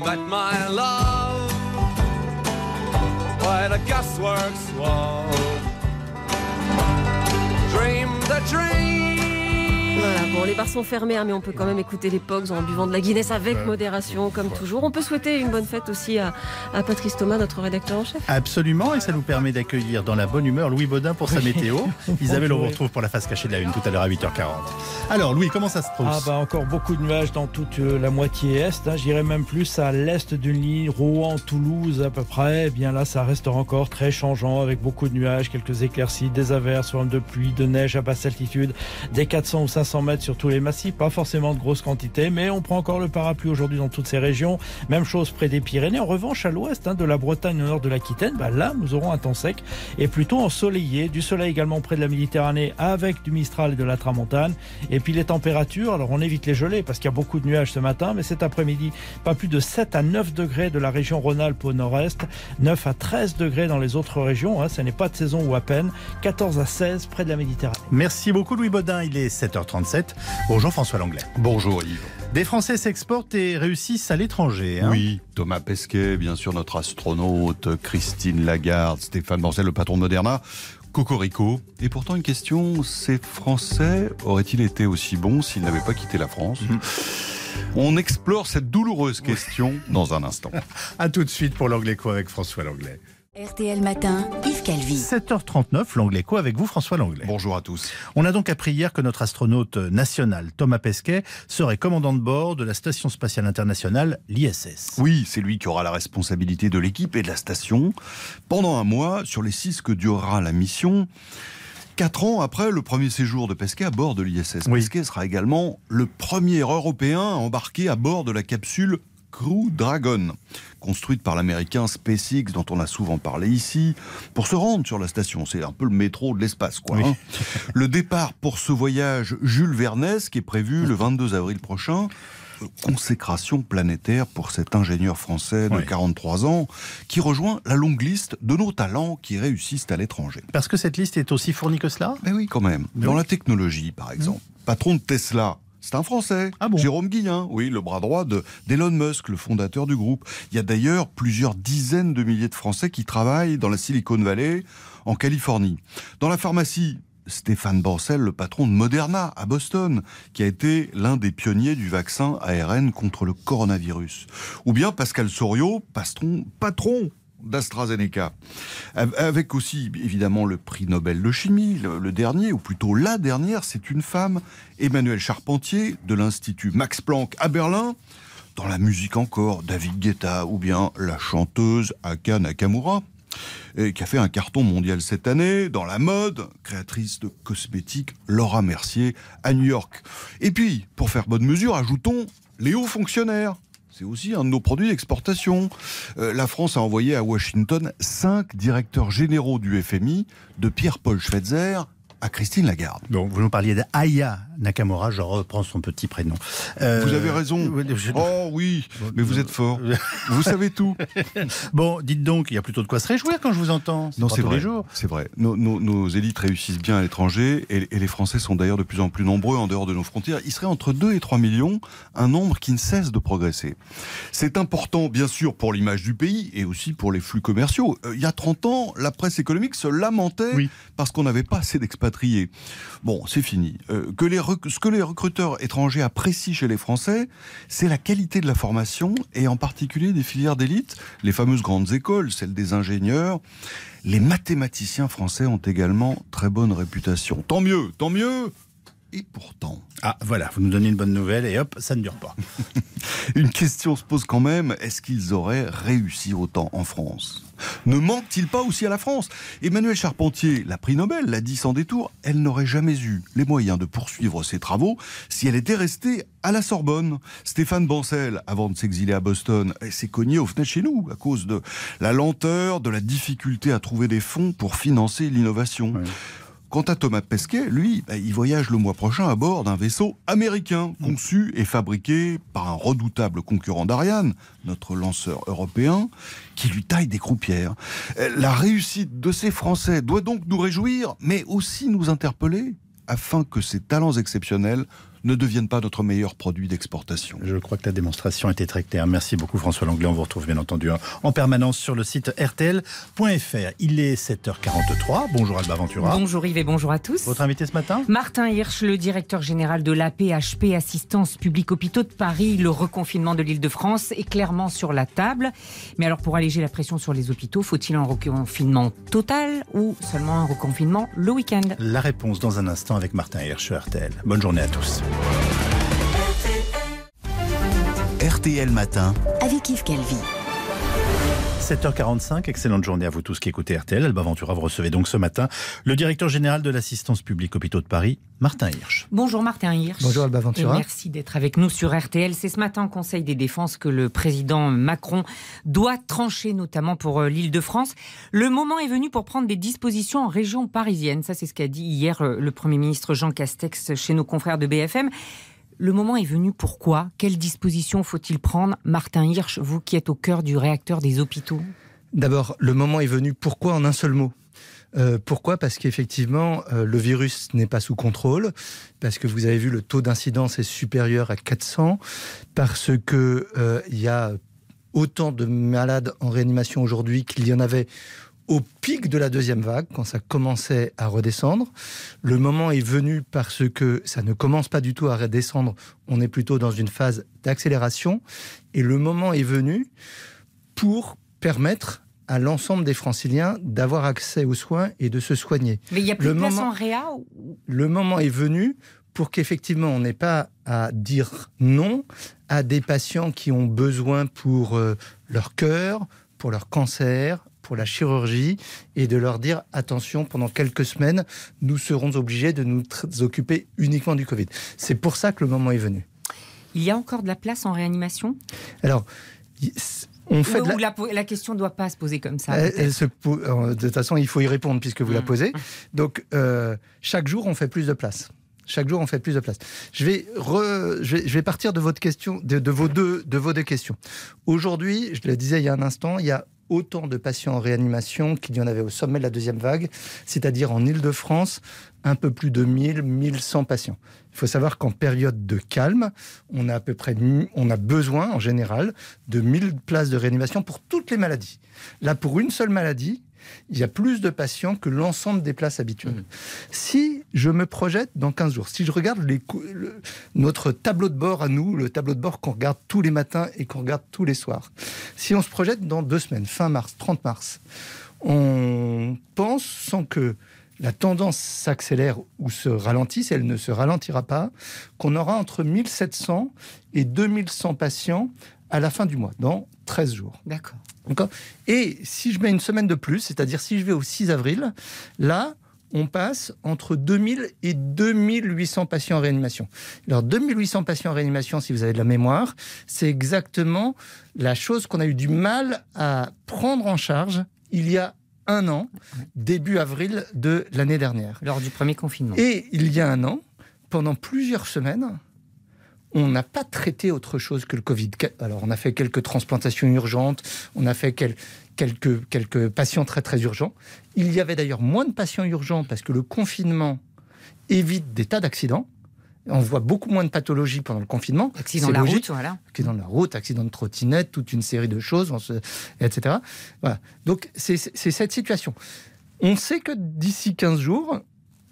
Speaker 3: oui.
Speaker 15: Voilà, bon, les bars sont fermés, hein, mais on peut quand même écouter les Pogs en buvant de la Guinness avec ouais. modération, comme ouais. toujours. On peut souhaiter une bonne fête aussi à, à Patrice Thomas, notre rédacteur en chef.
Speaker 3: Absolument, et ça nous permet d'accueillir dans la bonne humeur Louis Baudin pour sa oui. météo. Isabelle, on vous retrouve pour la face cachée de la une tout à l'heure à huit heures quarante. Alors Louis, comment ça se trouve?
Speaker 11: Ah bah encore beaucoup de nuages dans toute la moitié est. Hein. J'irais même plus à l'est d'une ligne, Rouen, Toulouse à peu près. Eh bien là, ça restera encore très changeant avec beaucoup de nuages, quelques éclaircies, des averses, forme de pluie, de neige à basse altitude, des quatre cents ou cinq cents mètres sur tous les massifs, pas forcément de grosses quantités, mais on prend encore le parapluie aujourd'hui dans toutes ces régions. Même chose près des Pyrénées. En revanche, à l'ouest, hein, de la Bretagne au nord de l'Aquitaine, bah là, nous aurons un temps sec et plutôt ensoleillé. Du soleil également près de la Méditerranée avec du Mistral et de la Tramontane. Et puis les températures, alors on évite les gelées parce qu'il y a beaucoup de nuages ce matin, mais cet après-midi, pas plus de sept à neuf degrés de la région Rhône-Alpes au nord-est, neuf à treize degrés dans les autres régions. Hein, ce n'est pas de saison ou à peine. quatorze à seize près de la Méditerranée.
Speaker 3: Merci beaucoup Louis Baudin, il est sept heures trente-sept. Bonjour François Langlais.
Speaker 13: Bonjour Yves.
Speaker 3: Des Français s'exportent et réussissent à l'étranger. Hein.
Speaker 13: Oui, Thomas Pesquet, bien sûr notre astronaute, Christine Lagarde, Stéphane Bancel, le patron de Moderna. Cocorico. Et pourtant une question, ces Français auraient-ils été aussi bons s'ils n'avaient pas quitté la France ? On explore cette douloureuse question dans un instant.
Speaker 3: A tout de suite pour l'Anglais Co avec François Langlais.
Speaker 16: R T L Matin, Yves Calvi.
Speaker 3: sept heures trente-neuf, l'Anglais Co avec vous, François Langlais.
Speaker 13: Bonjour à tous.
Speaker 3: On a donc appris hier que notre astronaute national, Thomas Pesquet, serait commandant de bord de la Station Spatiale Internationale, l'I S S.
Speaker 13: Oui, c'est lui qui aura la responsabilité de l'équipe et de la station pendant un mois sur les six que durera la mission. Quatre ans après le premier séjour de Pesquet à bord de l'I S S. Oui. Pesquet sera également le premier Européen à embarquer à bord de la capsule Crew Dragon, construite par l'américain SpaceX, dont on a souvent parlé ici, pour se rendre sur la station. C'est un peu le métro de l'espace, quoi. Oui. Hein. Le départ pour ce voyage Jules Verne, qui est prévu le vingt-deux avril prochain. Consécration planétaire pour cet ingénieur français de oui. quarante-trois ans qui rejoint la longue liste de nos talents qui réussissent à l'étranger.
Speaker 3: Parce que cette liste est aussi fournie que cela ?
Speaker 13: Mais oui, quand même. Mais Dans oui. la technologie, par exemple. Mmh. Patron de Tesla. C'est un Français, ah bon Jérôme Guillen, oui, le bras droit de, d'Elon Musk, le fondateur du groupe. Il y a d'ailleurs plusieurs dizaines de milliers de Français qui travaillent dans la Silicon Valley, en Californie. Dans la pharmacie, Stéphane Bancel, le patron de Moderna à Boston, qui a été l'un des pionniers du vaccin A R N contre le coronavirus. Ou bien Pascal Soriot, patron, patron d'AstraZeneca. Avec aussi, évidemment, le prix Nobel de chimie, le, le dernier, ou plutôt la dernière, c'est une femme, Emmanuelle Charpentier, de l'Institut Max Planck à Berlin. Dans la musique encore, David Guetta, ou bien la chanteuse Aka Nakamura, et qui a fait un carton mondial cette année. Dans la mode, créatrice de cosmétiques, Laura Mercier, à New York. Et puis, pour faire bonne mesure, ajoutons les hauts fonctionnaires. C'est aussi un de nos produits d'exportation. Euh, la France a envoyé à Washington cinq directeurs généraux du F M I, de Pierre-Paul Schweitzer à Christine Lagarde.
Speaker 3: Bon, vous nous parliez d'Aya Nakamura, je reprends son petit prénom.
Speaker 13: Euh... Vous avez raison. Je... Oh oui, mais vous êtes fort. Vous savez tout.
Speaker 3: Bon, dites donc, il y a plutôt de quoi se réjouir quand je vous entends.
Speaker 13: C'est non, c'est vrai. C'est vrai. Nos, nos, nos élites réussissent bien à l'étranger et, et les Français sont d'ailleurs de plus en plus nombreux en dehors de nos frontières. Il serait entre deux et trois millions, un nombre qui ne cesse de progresser. C'est important, bien sûr, pour l'image du pays et aussi pour les flux commerciaux. Euh, il y a trente ans, la presse économique se lamentait oui. parce qu'on n'avait pas assez d'expatriés. Bon, c'est fini. Euh, que les rec- ce que les recruteurs étrangers apprécient chez les Français, c'est la qualité de la formation et en particulier des filières d'élite, les fameuses grandes écoles, celles des ingénieurs. Les mathématiciens français ont également très bonne réputation. Tant mieux, tant mieux. Et pourtant...
Speaker 3: Ah, voilà, vous nous donnez une bonne nouvelle et hop, ça ne dure pas.
Speaker 13: Une question se pose quand même, est-ce qu'ils auraient réussi autant en France ? Ne manque-t-il pas aussi à la France ? Emmanuelle Charpentier, la prix Nobel, l'a dit sans détour, elle n'aurait jamais eu les moyens de poursuivre ses travaux si elle était restée à la Sorbonne. Stéphane Bancel, avant de s'exiler à Boston, s'est cogné aux fenêtres chez nous à cause de la lenteur, de la difficulté à trouver des fonds pour financer l'innovation. Ouais. Quant à Thomas Pesquet, lui, bah, il voyage le mois prochain à bord d'un vaisseau américain, conçu et fabriqué par un redoutable concurrent d'Ariane, notre lanceur européen, qui lui taille des croupières. La réussite de ces Français doit donc nous réjouir, mais aussi nous interpeller, afin que ces talents exceptionnels ne deviennent pas notre meilleur produit d'exportation.
Speaker 3: Je crois que la démonstration était très claire. Merci beaucoup François Langlais. On vous retrouve bien entendu en permanence sur le site R T L point F R. Il est sept heures quarante-trois. Bonjour Alba Ventura.
Speaker 17: Bonjour Yves et bonjour à tous.
Speaker 3: Votre invité ce matin ?
Speaker 17: Martin Hirsch, le directeur général de l'A P H P, Assistance Publique Hôpitaux de Paris. Le reconfinement de l'Île-de-France est clairement sur la table. Mais alors pour alléger la pression sur les hôpitaux, faut-il un reconfinement total ou seulement un reconfinement le week-end ?
Speaker 3: La réponse dans un instant avec Martin Hirsch sur R T L. Bonne journée à tous.
Speaker 1: R T L Matin
Speaker 16: avec Yves Calvi.
Speaker 3: sept heures quarante-cinq, excellente journée à vous tous qui écoutez R T L. Alba Ventura, vous recevez donc ce matin le directeur général de l'Assistance Publique Hôpitaux de Paris, Martin Hirsch.
Speaker 17: Bonjour Martin Hirsch.
Speaker 18: Bonjour Alba Ventura.
Speaker 17: Et merci d'être avec nous sur R T L. C'est ce matin au Conseil des Défenses que le président Macron doit trancher, notamment pour l'Île-de-France. Le moment est venu pour prendre des dispositions en région parisienne. Ça, c'est ce qu'a dit hier le Premier ministre Jean Castex chez nos confrères de B F M. Le moment est venu, pourquoi ? Quelles dispositions faut-il prendre ? Martin Hirsch, vous qui êtes au cœur du réacteur des hôpitaux.
Speaker 18: D'abord, le moment est venu, pourquoi en un seul mot ? Euh, pourquoi ? Parce qu'effectivement, euh, le virus n'est pas sous contrôle, parce que vous avez vu, le taux d'incidence est supérieur à quatre cents, parce qu'il euh, y a autant de malades en réanimation aujourd'hui qu'il y en avait au pic de la deuxième vague, quand ça commençait à redescendre. Le moment est venu parce que ça ne commence pas du tout à redescendre, on est plutôt dans une phase d'accélération. Et le moment est venu pour permettre à l'ensemble des Franciliens d'avoir accès aux soins et de se soigner.
Speaker 17: Mais il n'y a plus
Speaker 18: le
Speaker 17: de place
Speaker 18: moment,
Speaker 17: en réa ou...
Speaker 18: Le moment est venu pour qu'effectivement on n'ait pas à dire non à des patients qui ont besoin pour euh, leur cœur, pour leur cancer, pour la chirurgie, et de leur dire attention, pendant quelques semaines, nous serons obligés de nous tr- occuper uniquement du Covid. C'est pour ça que le moment est venu.
Speaker 17: Il y a encore de la place en réanimation ?
Speaker 18: Alors, on fait
Speaker 17: Ou,
Speaker 18: de la...
Speaker 17: ou la, la question ne doit pas se poser comme ça.
Speaker 18: Elle, elle se po... De toute façon, il faut y répondre puisque vous mmh. la posez. Donc, euh, chaque jour, on fait plus de place. Chaque jour, on fait plus de place. Je vais, re... je vais, je vais partir de votre question, de, de, vos deux, de vos deux questions. Aujourd'hui, je le disais il y a un instant, il y a autant de patients en réanimation qu'il y en avait au sommet de la deuxième vague, c'est-à-dire en Île-de-France, un peu plus de mille, mille cent patients. Il faut savoir qu'en période de calme, on a à peu près, on a besoin en général de mille places de réanimation pour toutes les maladies. Là, pour une seule maladie, il y a plus de patients que l'ensemble des places habituelles. Mmh. Si je me projette dans quinze jours, si je regarde les, le, notre tableau de bord à nous, le tableau de bord qu'on regarde tous les matins et qu'on regarde tous les soirs, si on se projette dans deux semaines, fin mars, trente mars, on pense, sans que la tendance s'accélère ou se ralentisse, elle ne se ralentira pas, qu'on aura entre mille sept cents et deux mille cent patients à la fin du mois, dans treize jours.
Speaker 17: D'accord.
Speaker 18: D'accord. Et si je mets une semaine de plus, c'est-à-dire si je vais au six avril, là, on passe entre deux mille et deux mille huit cents patients en réanimation. Alors, deux mille huit cents patients en réanimation, si vous avez de la mémoire, c'est exactement la chose qu'on a eu du mal à prendre en charge il y a un an, début avril de l'année dernière.
Speaker 17: Lors du premier confinement.
Speaker 18: Et il y a un an, pendant plusieurs semaines, on n'a pas traité autre chose que le Covid. Alors, on a fait quelques transplantations urgentes, on a fait quel, quelques, quelques patients très très urgents. Il y avait d'ailleurs moins de patients urgents parce que le confinement évite des tas d'accidents. On voit beaucoup moins de pathologies pendant le confinement.
Speaker 17: Accident de la
Speaker 18: logique.
Speaker 17: route, voilà.
Speaker 18: Accident de la route, accident de trottinette, toute une série de choses, se... et cetera. Voilà. Donc, c'est, c'est cette situation. On sait que d'ici quinze jours,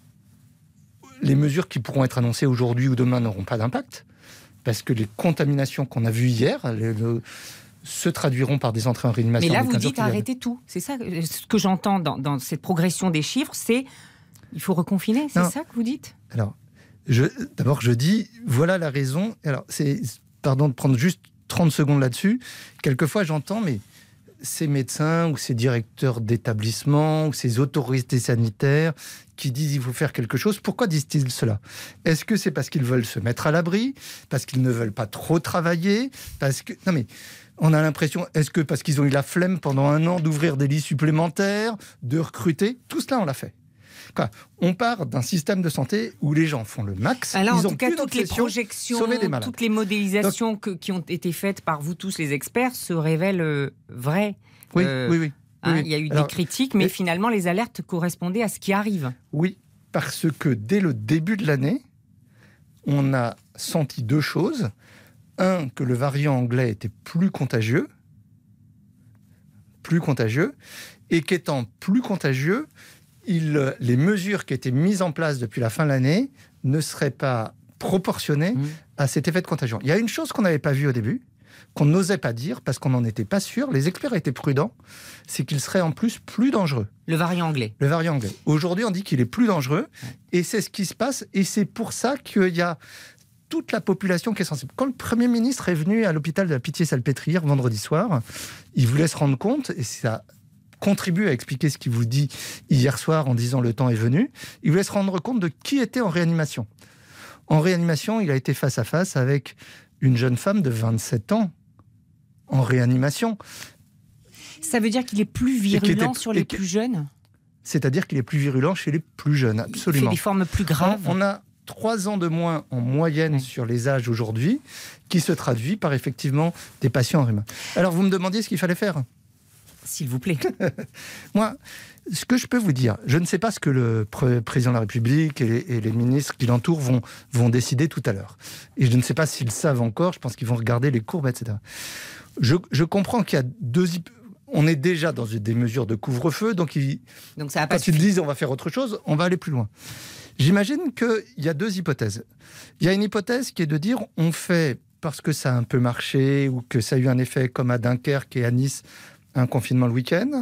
Speaker 18: les mesures qui pourront être annoncées aujourd'hui ou demain n'auront pas d'impact, parce que les contaminations qu'on a vues hier le, le, se traduiront par des entrées en réanimation.
Speaker 17: Mais là, vous dites arrêtez tout. C'est ça, ce que j'entends dans, dans cette progression des chiffres, c'est il faut reconfiner. C'est non. ça que vous dites ?
Speaker 18: Alors, je, d'abord, je dis voilà la raison. Alors, c'est, pardon de prendre juste trente secondes là-dessus. Quelquefois, j'entends, mais ces médecins ou ces directeurs d'établissement ou ces autorités sanitaires qui disent qu'il faut faire quelque chose, pourquoi disent-ils cela ? Est-ce que c'est parce qu'ils veulent se mettre à l'abri ? Parce qu'ils ne veulent pas trop travailler ? Parce que... Non mais, on a l'impression, est-ce que parce qu'ils ont eu la flemme pendant un an d'ouvrir des lits supplémentaires, de recruter ? Tout cela, on l'a fait. Quoi, on part d'un système de santé où les gens font le max.
Speaker 17: Alors,
Speaker 18: ils
Speaker 17: en
Speaker 18: ont
Speaker 17: tout cas, toutes les projections, toutes les modélisations Donc, que, qui ont été faites par vous tous les experts se révèlent euh, vraies.
Speaker 18: Oui,
Speaker 17: euh,
Speaker 18: oui, oui.
Speaker 17: Hein,
Speaker 18: oui.
Speaker 17: Il y a eu
Speaker 18: Alors,
Speaker 17: des critiques, mais, mais finalement, les alertes correspondaient à ce qui arrive.
Speaker 18: Oui, parce que dès le début de l'année, on a senti deux choses. Un, que le variant anglais était plus contagieux, plus contagieux, et qu'étant plus contagieux, il, les mesures qui étaient mises en place depuis la fin de l'année ne seraient pas proportionnées mmh. à cet effet de contagion. Il y a une chose qu'on n'avait pas vue au début, qu'on n'osait pas dire parce qu'on n'en était pas sûr, les experts étaient prudents, c'est qu'il serait en plus plus dangereux.
Speaker 17: Le variant anglais.
Speaker 18: Le variant anglais. Aujourd'hui, on dit qu'il est plus dangereux, et c'est ce qui se passe, et c'est pour ça qu'il y a toute la population qui est sensible. Quand le Premier ministre est venu à l'hôpital de la Pitié-Salpêtrière vendredi soir, il voulait se rendre compte, et ça contribue à expliquer ce qu'il vous dit hier soir en disant le temps est venu, il voulait se rendre compte de qui était en réanimation. En réanimation, il a été face à face avec une jeune femme de vingt-sept ans en réanimation.
Speaker 17: Ça veut dire qu'il est plus virulent était, sur les plus jeunes ?
Speaker 18: C'est-à-dire qu'il est plus virulent chez les plus jeunes, absolument.
Speaker 17: Il fait des formes plus graves.
Speaker 18: On, on a trois ans de moins en moyenne oui. sur les âges aujourd'hui, qui se traduit par effectivement des patients en rhume. Alors vous me demandiez ce qu'il fallait faire ?
Speaker 17: S'il vous plaît.
Speaker 18: Moi, ce que je peux vous dire, je ne sais pas ce que le pr- président de la République et les, et les ministres qui l'entourent vont, vont décider tout à l'heure. Et je ne sais pas s'ils savent encore, je pense qu'ils vont regarder les courbes, et cetera. Je, je comprends qu'il y a deux... on est déjà dans des mesures de couvre-feu, donc, ils,
Speaker 17: donc ça va pas
Speaker 18: quand ils disent on va faire autre chose, on va aller plus loin. J'imagine qu'il y a deux hypothèses. Il y a une hypothèse qui est de dire on fait, parce que ça a un peu marché, ou que ça a eu un effet comme à Dunkerque et à Nice, un confinement le week-end,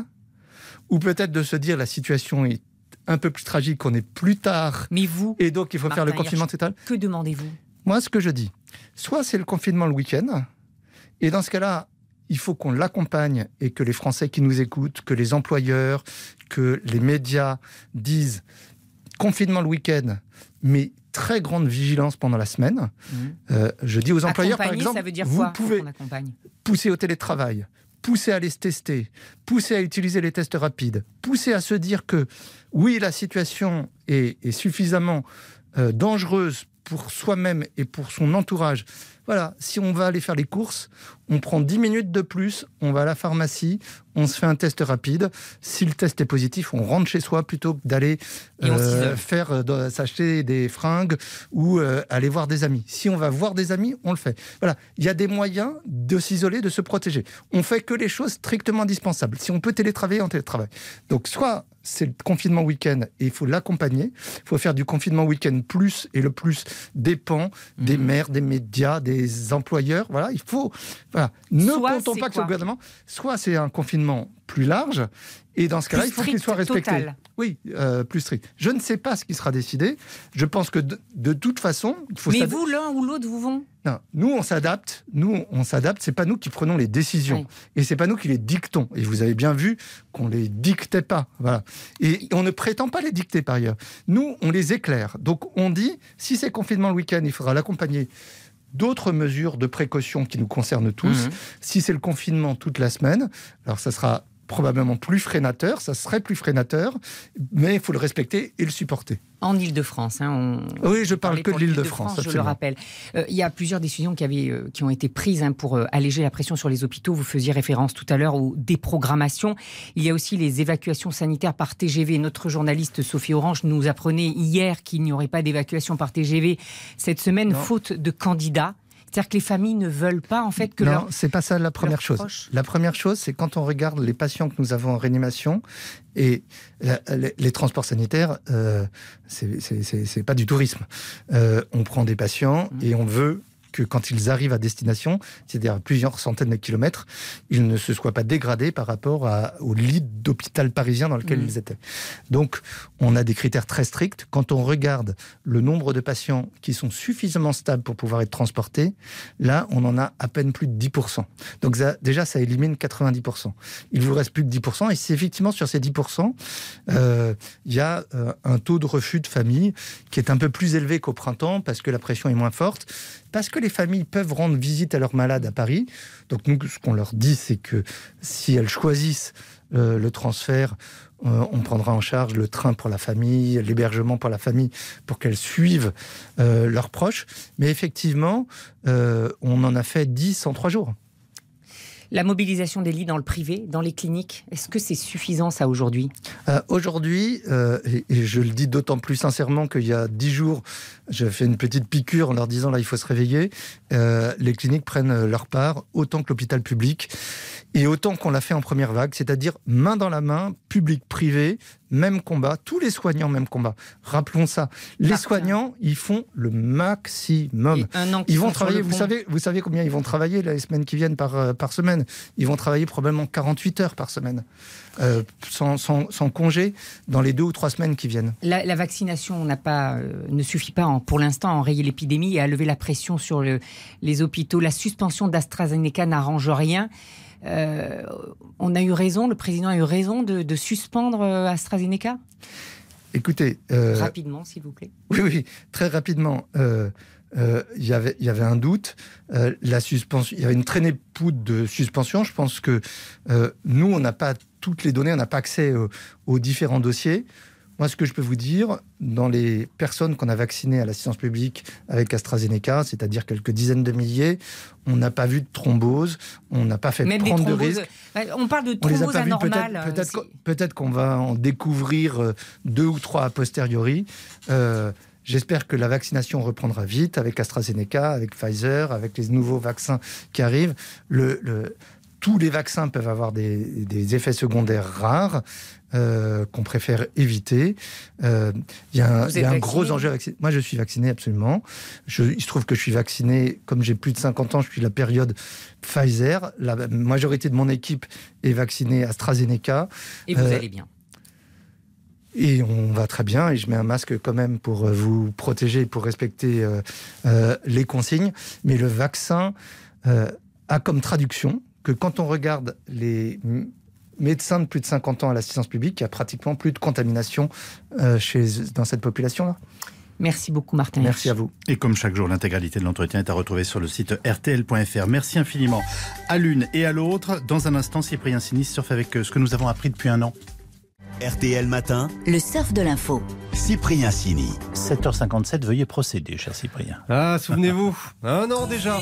Speaker 18: ou peut-être de se dire la situation est un peu plus tragique, on est plus tard,
Speaker 17: mais vous,
Speaker 18: et donc il faut
Speaker 17: Martin
Speaker 18: faire le confinement total.
Speaker 17: Que demandez-vous?
Speaker 18: Moi, ce que je dis, soit c'est le confinement le week-end, et dans ce cas-là, il faut qu'on l'accompagne et que les Français qui nous écoutent, que les employeurs, que les médias disent confinement le week-end, mais très grande vigilance pendant la semaine. Mmh. Euh, je dis aux employeurs, par exemple,
Speaker 17: ça veut dire
Speaker 18: vous
Speaker 17: quoi,
Speaker 18: pouvez pousser au télétravail, pousser à aller se tester, pousser à utiliser les tests rapides, pousser à se dire que oui, la situation est, est suffisamment euh, dangereuse pour soi-même et pour son entourage. Voilà, si on va aller faire les courses, on prend dix minutes de plus, on va à la pharmacie, on se fait un test rapide. Si le test est positif, on rentre chez soi plutôt que d'aller euh, faire euh, s'acheter des fringues ou euh, aller voir des amis. Si on va voir des amis, on le fait. Voilà, il y a des moyens de s'isoler, de se protéger. On fait que les choses strictement indispensables. Si on peut télétravailler, on télétravaille. Donc soit c'est le confinement week-end et il faut l'accompagner. Il faut faire du confinement week-end plus, et le plus dépend des mmh. maires, des médias, des employeurs. Voilà, il faut. Voilà. Ne soit comptons pas que c'est le gouvernement. Soit c'est un confinement plus large, et dans ce cas-là, il faut qu'il soit respecté. Total. Oui, euh, plus strict. Je ne sais pas ce qui sera décidé. Je pense que de, de toute façon, il faut.
Speaker 17: Mais vous, l'un ou l'autre, vous vont.
Speaker 18: Non, nous on s'adapte. Nous on s'adapte. C'est pas nous qui prenons les décisions, oui. et c'est pas nous qui les dictons. Et vous avez bien vu qu'on les dictait pas. Voilà. Et on ne prétend pas les dicter par ailleurs. Nous, on les éclaire. Donc on dit, si c'est confinement le week-end, il faudra l'accompagner d'autres mesures de précaution qui nous concernent tous. Mmh. Si c'est le confinement toute la semaine, alors ça sera probablement plus freinateur, ça serait plus freinateur, mais il faut le respecter et le supporter.
Speaker 17: En Île-de-France, hein, on...
Speaker 18: Oui, je parle que de l'Île-de-France.
Speaker 17: Je le rappelle. Euh, il y a plusieurs décisions qui, avaient, euh, qui ont été prises hein, pour euh, alléger la pression sur les hôpitaux. Vous faisiez référence tout à l'heure aux déprogrammations. Il y a aussi les évacuations sanitaires par T G V. Notre journaliste Sophie Orange nous apprenait hier qu'il n'y aurait pas d'évacuation par T G V cette semaine, non. faute de candidats. C'est-à-dire que les familles ne veulent pas en fait que
Speaker 18: non,
Speaker 17: leur,
Speaker 18: c'est pas ça la première chose.
Speaker 17: Proches.
Speaker 18: La première chose, c'est quand on regarde les patients que nous avons en réanimation et la, les, les transports sanitaires, euh, c'est, c'est, c'est, c'est pas du tourisme. Euh, on prend des patients mmh. et on veut que quand ils arrivent à destination, c'est-à-dire à plusieurs centaines de kilomètres, ils ne se soient pas dégradés par rapport à, au lit d'hôpital parisien dans lequel mmh. ils étaient. Donc, on a des critères très stricts. Quand on regarde le nombre de patients qui sont suffisamment stables pour pouvoir être transportés, là, on en a à peine plus de dix pour cent. Donc, ça, déjà, ça élimine quatre-vingt-dix pour cent. Il vous reste plus que dix pour cent. Et c'est effectivement sur ces dix pour cent, euh, il y a euh, un taux de refus de famille qui est un peu plus élevé qu'au printemps parce que la pression est moins forte. Parce que les familles peuvent rendre visite à leurs malades à Paris. Donc nous, ce qu'on leur dit, c'est que si elles choisissent euh, le transfert, euh, on prendra en charge le train pour la famille, l'hébergement pour la famille, pour qu'elles suivent euh, leurs proches. Mais effectivement, euh, on en a fait dix en trois jours.
Speaker 17: La mobilisation des lits dans le privé, dans les cliniques, est-ce que c'est suffisant ça aujourd'hui ?
Speaker 18: euh, Aujourd'hui, euh, et, et je le dis d'autant plus sincèrement qu'il y a dix jours, j'ai fait une petite piqûre en leur disant là il faut se réveiller. Euh, les cliniques prennent leur part autant que l'hôpital public et autant qu'on l'a fait en première vague, c'est-à-dire main dans la main, public-privé, même combat, tous les soignants même combat. Rappelons ça. Les Parfait. soignants, ils font le maximum. Ils vont travailler. Vous savez, vous savez combien ils vont travailler les semaines qui viennent par euh, par semaine. Ils vont travailler probablement quarante-huit heures par semaine, euh, sans, sans, sans congé, dans les deux ou trois semaines qui viennent.
Speaker 17: La, la vaccination n'a pas, euh, ne suffit pas en, pour l'instant à enrayer l'épidémie et à lever la pression sur le, les hôpitaux. La suspension d'AstraZeneca n'arrange rien. Euh, on a eu raison, le président a eu raison de, de suspendre AstraZeneca ?
Speaker 18: Écoutez... Euh,
Speaker 17: rapidement, s'il vous plaît.
Speaker 18: Oui, oui, très rapidement. Euh, euh, y avait, y avait un doute. Euh, la suspension, il y avait une traînée poudre de suspension. Je pense que euh, nous, on n'a pas toutes les données, on n'a pas accès aux, aux différents dossiers. Moi, ce que je peux vous dire, dans les personnes qu'on a vaccinées à l'assistance publique avec AstraZeneca, c'est-à-dire quelques dizaines de milliers, on n'a pas vu de thrombose, on n'a pas fait
Speaker 17: Même
Speaker 18: prendre
Speaker 17: de
Speaker 18: risques.
Speaker 17: On parle de thrombose anormale.
Speaker 18: Peut-être, peut-être, qu', peut-être qu'on va en découvrir deux ou trois a posteriori. Euh, J'espère que la vaccination reprendra vite avec AstraZeneca, avec Pfizer, avec les nouveaux vaccins qui arrivent. Le... le tous les vaccins peuvent avoir des, des effets secondaires rares. Euh, qu'on préfère éviter. Il euh, y a un, y a un gros enjeu à vacciner. Moi, je suis vacciné, absolument. Je, il se trouve que je suis vacciné, comme j'ai plus de cinquante ans, je suis la période Pfizer. La majorité de mon équipe est vaccinée AstraZeneca.
Speaker 17: Et vous
Speaker 18: euh,
Speaker 17: allez bien.
Speaker 18: Et on va très bien, et je mets un masque quand même pour vous protéger et pour respecter euh, euh, les consignes. Mais le vaccin euh, a comme traduction que quand on regarde les médecins de plus de cinquante ans à l'assistance publique, il y a pratiquement plus de contamination euh, chez, dans cette population-là.
Speaker 17: Merci beaucoup, Martin.
Speaker 18: Merci à vous.
Speaker 3: Et comme chaque jour, l'intégralité de l'entretien est à retrouver sur le site R T L point F R. Merci infiniment à l'une et à l'autre. Dans un instant, Cyprien Sini surfe avec ce que nous avons appris depuis un an.
Speaker 1: R T L Matin,
Speaker 16: le surf de l'info.
Speaker 1: Cyprien Sini.
Speaker 3: sept heures cinquante-sept, veuillez procéder, cher Cyprien.
Speaker 25: Ah, souvenez-vous, un an déjà.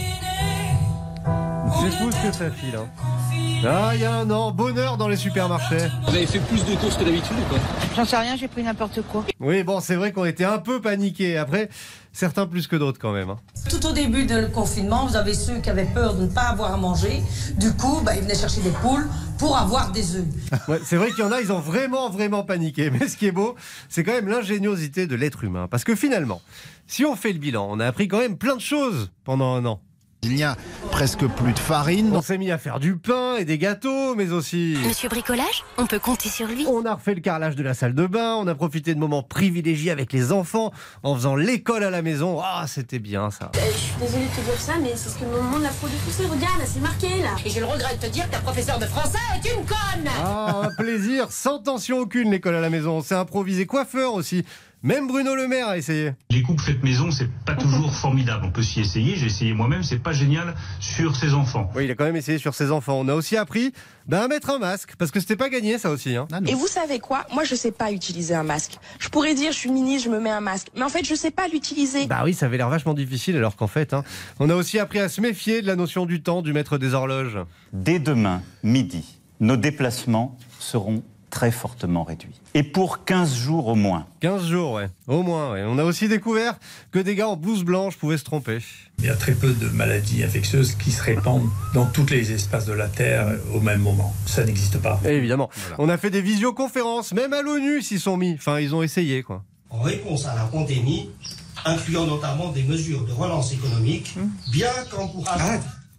Speaker 25: C'est fou ce que ça file. Hein. Ah, il y a un an, bonheur dans les supermarchés.
Speaker 12: Vous avez fait plus de courses que d'habitude ou quoi?
Speaker 2: J'en sais rien, j'ai pris n'importe quoi.
Speaker 25: Oui, bon, c'est vrai qu'on était un peu paniqués. Après, certains plus que d'autres quand même. Hein.
Speaker 7: Tout au début du confinement, vous avez ceux qui avaient peur de ne pas avoir à manger. Du coup, bah, ils venaient chercher des poules pour avoir des œufs.
Speaker 25: Ouais, c'est vrai qu'il y en a, ils ont vraiment, vraiment paniqué. Mais ce qui est beau, c'est quand même l'ingéniosité de l'être humain. Parce que finalement, si on fait le bilan, on a appris quand même plein de choses pendant un an.
Speaker 8: Il n'y a presque plus de farine.
Speaker 25: On s'est mis à faire du pain et des gâteaux, mais aussi...
Speaker 19: Monsieur Bricolage, on peut compter sur lui.
Speaker 25: On a refait le carrelage de la salle de bain, on a profité de moments privilégiés avec les enfants, en faisant l'école à la maison. Ah, c'était bien ça.
Speaker 19: Euh, je suis désolée de te dire ça, mais c'est ce que me demande la pro de français. Regarde, c'est marqué là. Et j'ai le regret de te dire que ta professeure de français est une conne.
Speaker 25: Ah, un plaisir, sans tension aucune l'école à la maison. On s'est improvisé coiffeur aussi. Même Bruno Le Maire a essayé.
Speaker 20: Les coupes faites maison, c'est pas toujours formidable. On peut s'y essayer. J'ai essayé moi-même. C'est pas génial sur ses enfants.
Speaker 25: Oui, il a quand même essayé sur ses enfants. On a aussi appris ben, à mettre un masque, parce que c'était pas gagné ça aussi. Hein.
Speaker 21: Ah, et vous savez quoi? Moi, je sais pas utiliser un masque. Je pourrais dire, je suis ministre, je me mets un masque. Mais en fait, je sais pas l'utiliser.
Speaker 25: Bah oui, ça avait l'air vachement difficile, alors qu'en fait, hein, on a aussi appris à se méfier de la notion du temps du maître des horloges.
Speaker 22: Dès demain, midi, nos déplacements seront très fortement réduit. Et pour quinze jours au moins.
Speaker 25: quinze jours, ouais. Au moins, ouais. On a aussi découvert que des gars en blouse blanche pouvaient se tromper.
Speaker 23: Il y a très peu de maladies infectieuses qui se répandent dans tous les espaces de la Terre au même moment. Ça n'existe pas.
Speaker 25: Et évidemment. Voilà. On a fait des visioconférences, même à l'ONU s'y sont mis. Enfin, ils ont essayé, quoi.
Speaker 29: En réponse à la pandémie, incluant notamment des mesures de relance économique, bien qu'encourageantes.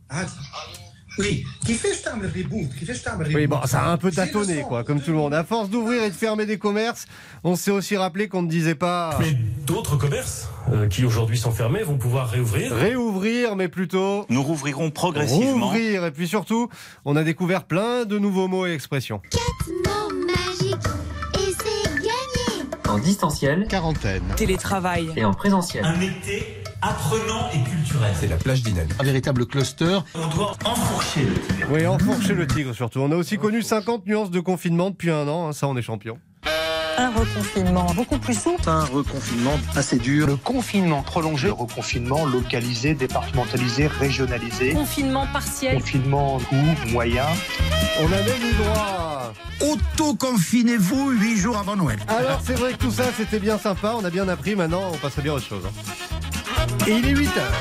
Speaker 29: Oui, qui fait le reboot, qui fait le
Speaker 25: Oui, bon, ça a un peu tâtonné, quoi, comme tout le monde. À force d'ouvrir et de fermer des commerces, on s'est aussi rappelé qu'on ne disait pas...
Speaker 30: Mais d'autres commerces, euh, qui aujourd'hui sont fermés, vont pouvoir réouvrir.
Speaker 25: Réouvrir, mais plutôt...
Speaker 22: Nous rouvrirons progressivement.
Speaker 25: Rouvrir, et puis surtout, on a découvert plein de nouveaux mots et expressions.
Speaker 31: Quatre mots magiques, et c'est gagné.
Speaker 32: En distanciel,
Speaker 22: quarantaine,
Speaker 32: télétravail et en présentiel.
Speaker 30: Un été apprenant et culturel.
Speaker 22: C'est la plage dynamique. Un véritable cluster.
Speaker 30: On doit enfourcher le tigre.
Speaker 25: Oui, enfourcher le tigre surtout. On a aussi connu cinquante nuances de confinement depuis un an. Hein, ça, on est champion.
Speaker 2: Un reconfinement beaucoup plus souple.
Speaker 8: Un reconfinement assez dur.
Speaker 2: Le confinement prolongé.
Speaker 8: Le reconfinement localisé, départementalisé, régionalisé.
Speaker 7: Confinement partiel.
Speaker 8: Confinement court, moyen.
Speaker 25: On a même eu droit.
Speaker 8: Auto-confinez-vous huit jours avant Noël.
Speaker 25: Alors c'est vrai que tout ça c'était bien sympa, on a bien appris, maintenant on passerait bien à autre chose. Et il est huit heures.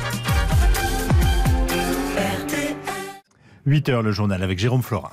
Speaker 25: huit heures le journal avec Jérôme Florin.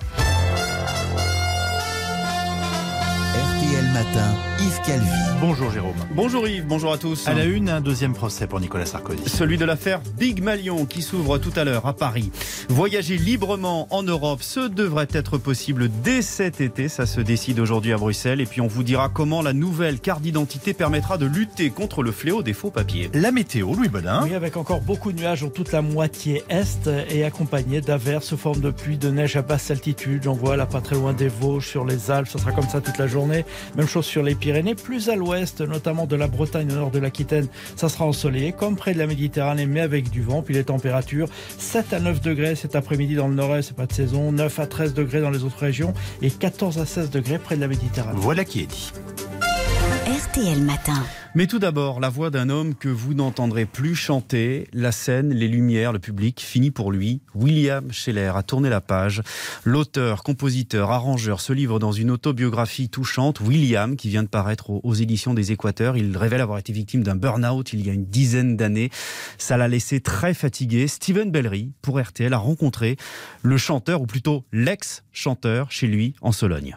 Speaker 1: R T L Matin, Yves Calvi.
Speaker 3: Bonjour Jérôme.
Speaker 33: Bonjour Yves, bonjour à tous.
Speaker 3: À la une, un deuxième procès pour Nicolas Sarkozy.
Speaker 33: Celui de l'affaire Big Malion qui s'ouvre tout à l'heure à Paris. Voyager librement en Europe, ce devrait être possible dès cet été. Ça se décide aujourd'hui à Bruxelles. Et puis on vous dira comment la nouvelle carte d'identité permettra de lutter contre le fléau des faux papiers.
Speaker 3: La météo, Louis Bodin.
Speaker 11: Oui, avec encore beaucoup de nuages dans toute la moitié est et accompagné d'averses sous forme de pluie, de neige à basse altitude. J'en vois là pas très loin des Vosges, sur les Alpes. Ça sera comme ça toute la journée. Même chose sur les Pyrénées, plus à l'ouest, notamment de la Bretagne au nord de l'Aquitaine, ça sera ensoleillé, comme près de la Méditerranée, mais avec du vent. Puis les températures, sept à neuf degrés cet après-midi dans le nord-est, c'est pas de saison, neuf à treize degrés dans les autres régions, et quatorze à seize degrés près de la Méditerranée.
Speaker 3: Voilà qui est dit.
Speaker 16: R T L Matin.
Speaker 33: Mais tout d'abord, la voix d'un homme que vous n'entendrez plus chanter. La scène, les lumières, le public, fini pour lui. William Scheller a tourné la page. L'auteur, compositeur, arrangeur se livre dans une autobiographie touchante. William, qui vient de paraître aux, aux éditions des Équateurs, il révèle avoir été victime d'un burn-out il y a une dizaine d'années. Ça l'a laissé très fatigué. Steven Bellery, pour R T L, a rencontré le chanteur, ou plutôt l'ex-chanteur, chez lui, en Sologne.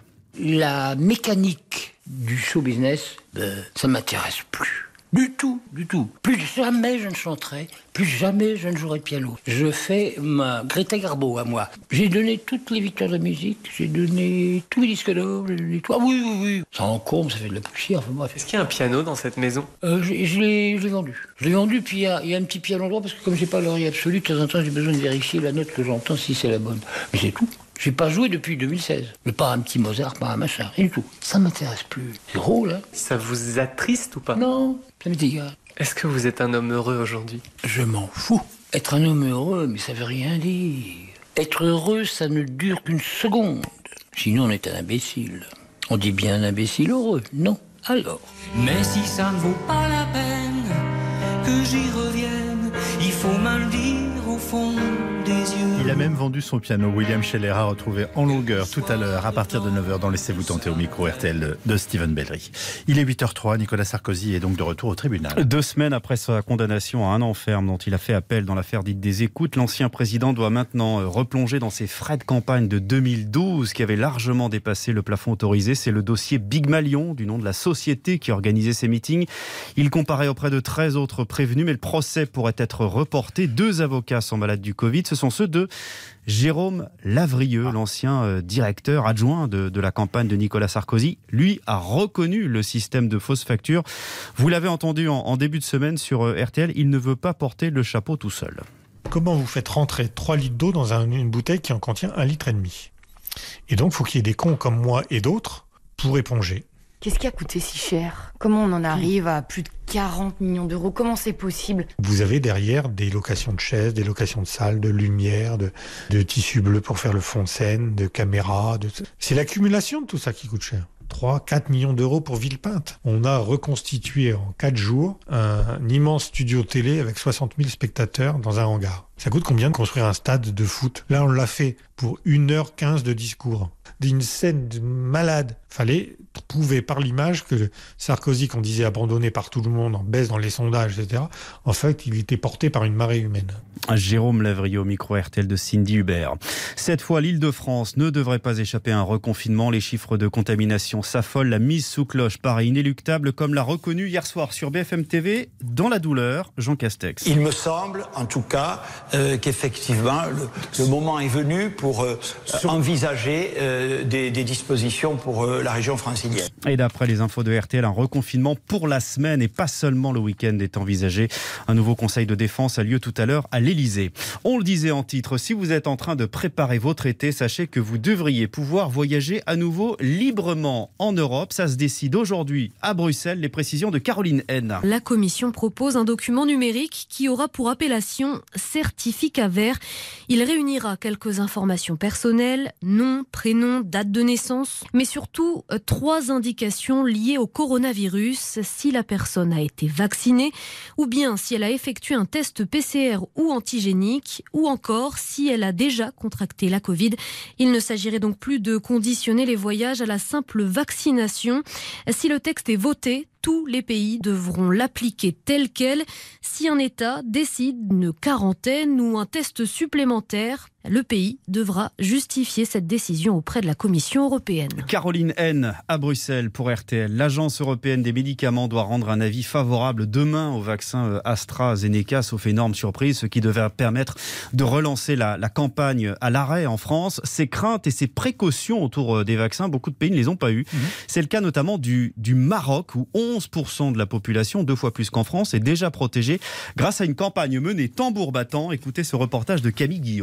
Speaker 4: La mécanique du show business, ben, ça m'intéresse plus. Du tout, du tout. Plus jamais je ne chanterai, plus jamais je ne jouerai de piano. Je fais ma Greta Garbo à moi. J'ai donné toutes les victoires de musique, j'ai donné tous les disques d'or, j'ai donné tout. Ah oui, oui, oui. Ça encombre, ça fait de la poussière. Enfin, bref.
Speaker 5: Est-ce qu'il y a un piano dans cette maison
Speaker 4: euh, Je, je l'ai vendu. Je l'ai vendu, puis il y, y a un petit pied à l'endroit, parce que comme j'ai pas l'oreille absolue, de temps en temps j'ai besoin de vérifier la note que j'entends si c'est la bonne. Mais c'est tout. J'ai pas joué depuis deux mille seize. Mais pas un petit Mozart, pas un machin, rien du tout. Ça m'intéresse plus. C'est drôle, hein.
Speaker 5: Ça vous attriste ou pas?
Speaker 4: Non, ça m'est égal.
Speaker 5: Est-ce que vous êtes un homme heureux aujourd'hui?
Speaker 4: Je m'en fous. Être un homme heureux, mais ça veut rien dire. Être heureux, ça ne dure qu'une seconde. Sinon, on est un imbécile. On dit bien un imbécile heureux, non? Alors.
Speaker 6: Mais si ça ne vaut pas la peine que j'y revienne, il faut me le dire au fond des yeux.
Speaker 3: Il a même vendu son piano. William Scheller a retrouvé en longueur tout à l'heure, à partir de neuf heures, dans Laissez-vous tenter au micro R T L de, de Steven Bellery. Il est huit heures zéro trois, Nicolas Sarkozy est donc de retour au tribunal.
Speaker 33: Deux semaines après sa condamnation à un an ferme dont il a fait appel dans l'affaire dite des écoutes, l'ancien président doit maintenant replonger dans ses frais de campagne de deux mille douze qui avaient largement dépassé le plafond autorisé. C'est le dossier Pygmalion, du nom de la société qui organisait ces meetings. Il comparait auprès de treize autres prévenus, mais le procès pourrait être reporté. Deux avocats sont malades du Covid. Ce sont ceux de Jérôme Lavrieux, l'ancien euh, directeur adjoint de, de la campagne de Nicolas Sarkozy. Lui a reconnu le système de fausses factures. Vous l'avez entendu en, en début de semaine sur euh, R T L, il ne veut pas porter le chapeau tout seul.
Speaker 9: Comment vous faites rentrer trois litres d'eau dans un, une bouteille qui en contient un litre et demi? Et donc, il faut qu'il y ait des cons comme moi et d'autres pour éponger.
Speaker 10: Qu'est-ce qui a coûté si cher? Comment on en arrive à plus de quarante millions d'euros? Comment c'est possible?
Speaker 9: Vous avez derrière des locations de chaises, des locations de salles, de lumière, de, de tissu bleu pour faire le fond de scène, de caméras. De... C'est l'accumulation de tout ça qui coûte cher. trois à quatre millions d'euros pour Villepinte. On a reconstitué en quatre jours un, un immense studio télé avec soixante mille spectateurs dans un hangar. Ça coûte combien de construire un stade de foot? Là, on l'a fait pour une heure quinze de discours. D'une scène de malade. Fallait prouver par l'image que Sarkozy, qu'on disait abandonné par tout le monde, en baisse dans les sondages, et cetera, en fait, il était porté par une marée humaine.
Speaker 33: Jérôme Lavrieux au micro R T L de Cindy Hubert. Cette fois, l'Île-de-France ne devrait pas échapper à un reconfinement. Les chiffres de contamination s'affolent. La mise sous cloche paraît inéluctable, comme l'a reconnu hier soir sur B F M T V, dans la douleur, Jean Castex.
Speaker 13: Il me semble, en tout cas, euh, qu'effectivement, le, le moment est venu pour euh, sur... envisager euh, des, des dispositions pour euh, la région francilienne.
Speaker 33: Et d'après les infos de R T L, un reconfinement pour la semaine et pas seulement le week-end est envisagé. Un nouveau conseil de défense a lieu tout à l'heure à l'Élysée. On le disait en titre, si vous êtes en train de préparer votre été, sachez que vous devriez pouvoir voyager à nouveau librement en Europe. Ça se décide aujourd'hui à Bruxelles. Les précisions de Caroline Haine.
Speaker 14: La Commission propose un document numérique qui aura pour appellation certificat vert. Il réunira quelques informations personnelles, nom, prénom, date de naissance, mais surtout trois indications liées au coronavirus, si la personne a été vaccinée ou bien si elle a effectué un test P C R ou antigénique ou encore si elle a déjà contracté la Covid. Il ne s'agirait donc plus de conditionner les voyages à la simple vaccination. Si le texte est voté, tous les pays devront l'appliquer tel quel. Si un État décide une quarantaine ou un test supplémentaire, le pays devra justifier cette décision auprès de la Commission européenne.
Speaker 33: Caroline Haine à Bruxelles pour R T L. L'Agence européenne des médicaments doit rendre un avis favorable demain au vaccin AstraZeneca, sauf énorme surprise, ce qui devait permettre de relancer la, la campagne à l'arrêt en France. Ces craintes et ces précautions autour des vaccins, beaucoup de pays ne les ont pas eues. Mmh. C'est le cas notamment du, du Maroc, où onze pour cent de la population, deux fois plus qu'en France, est déjà protégée grâce à une campagne menée tambour battant. Écoutez ce reportage de Camille Guillot.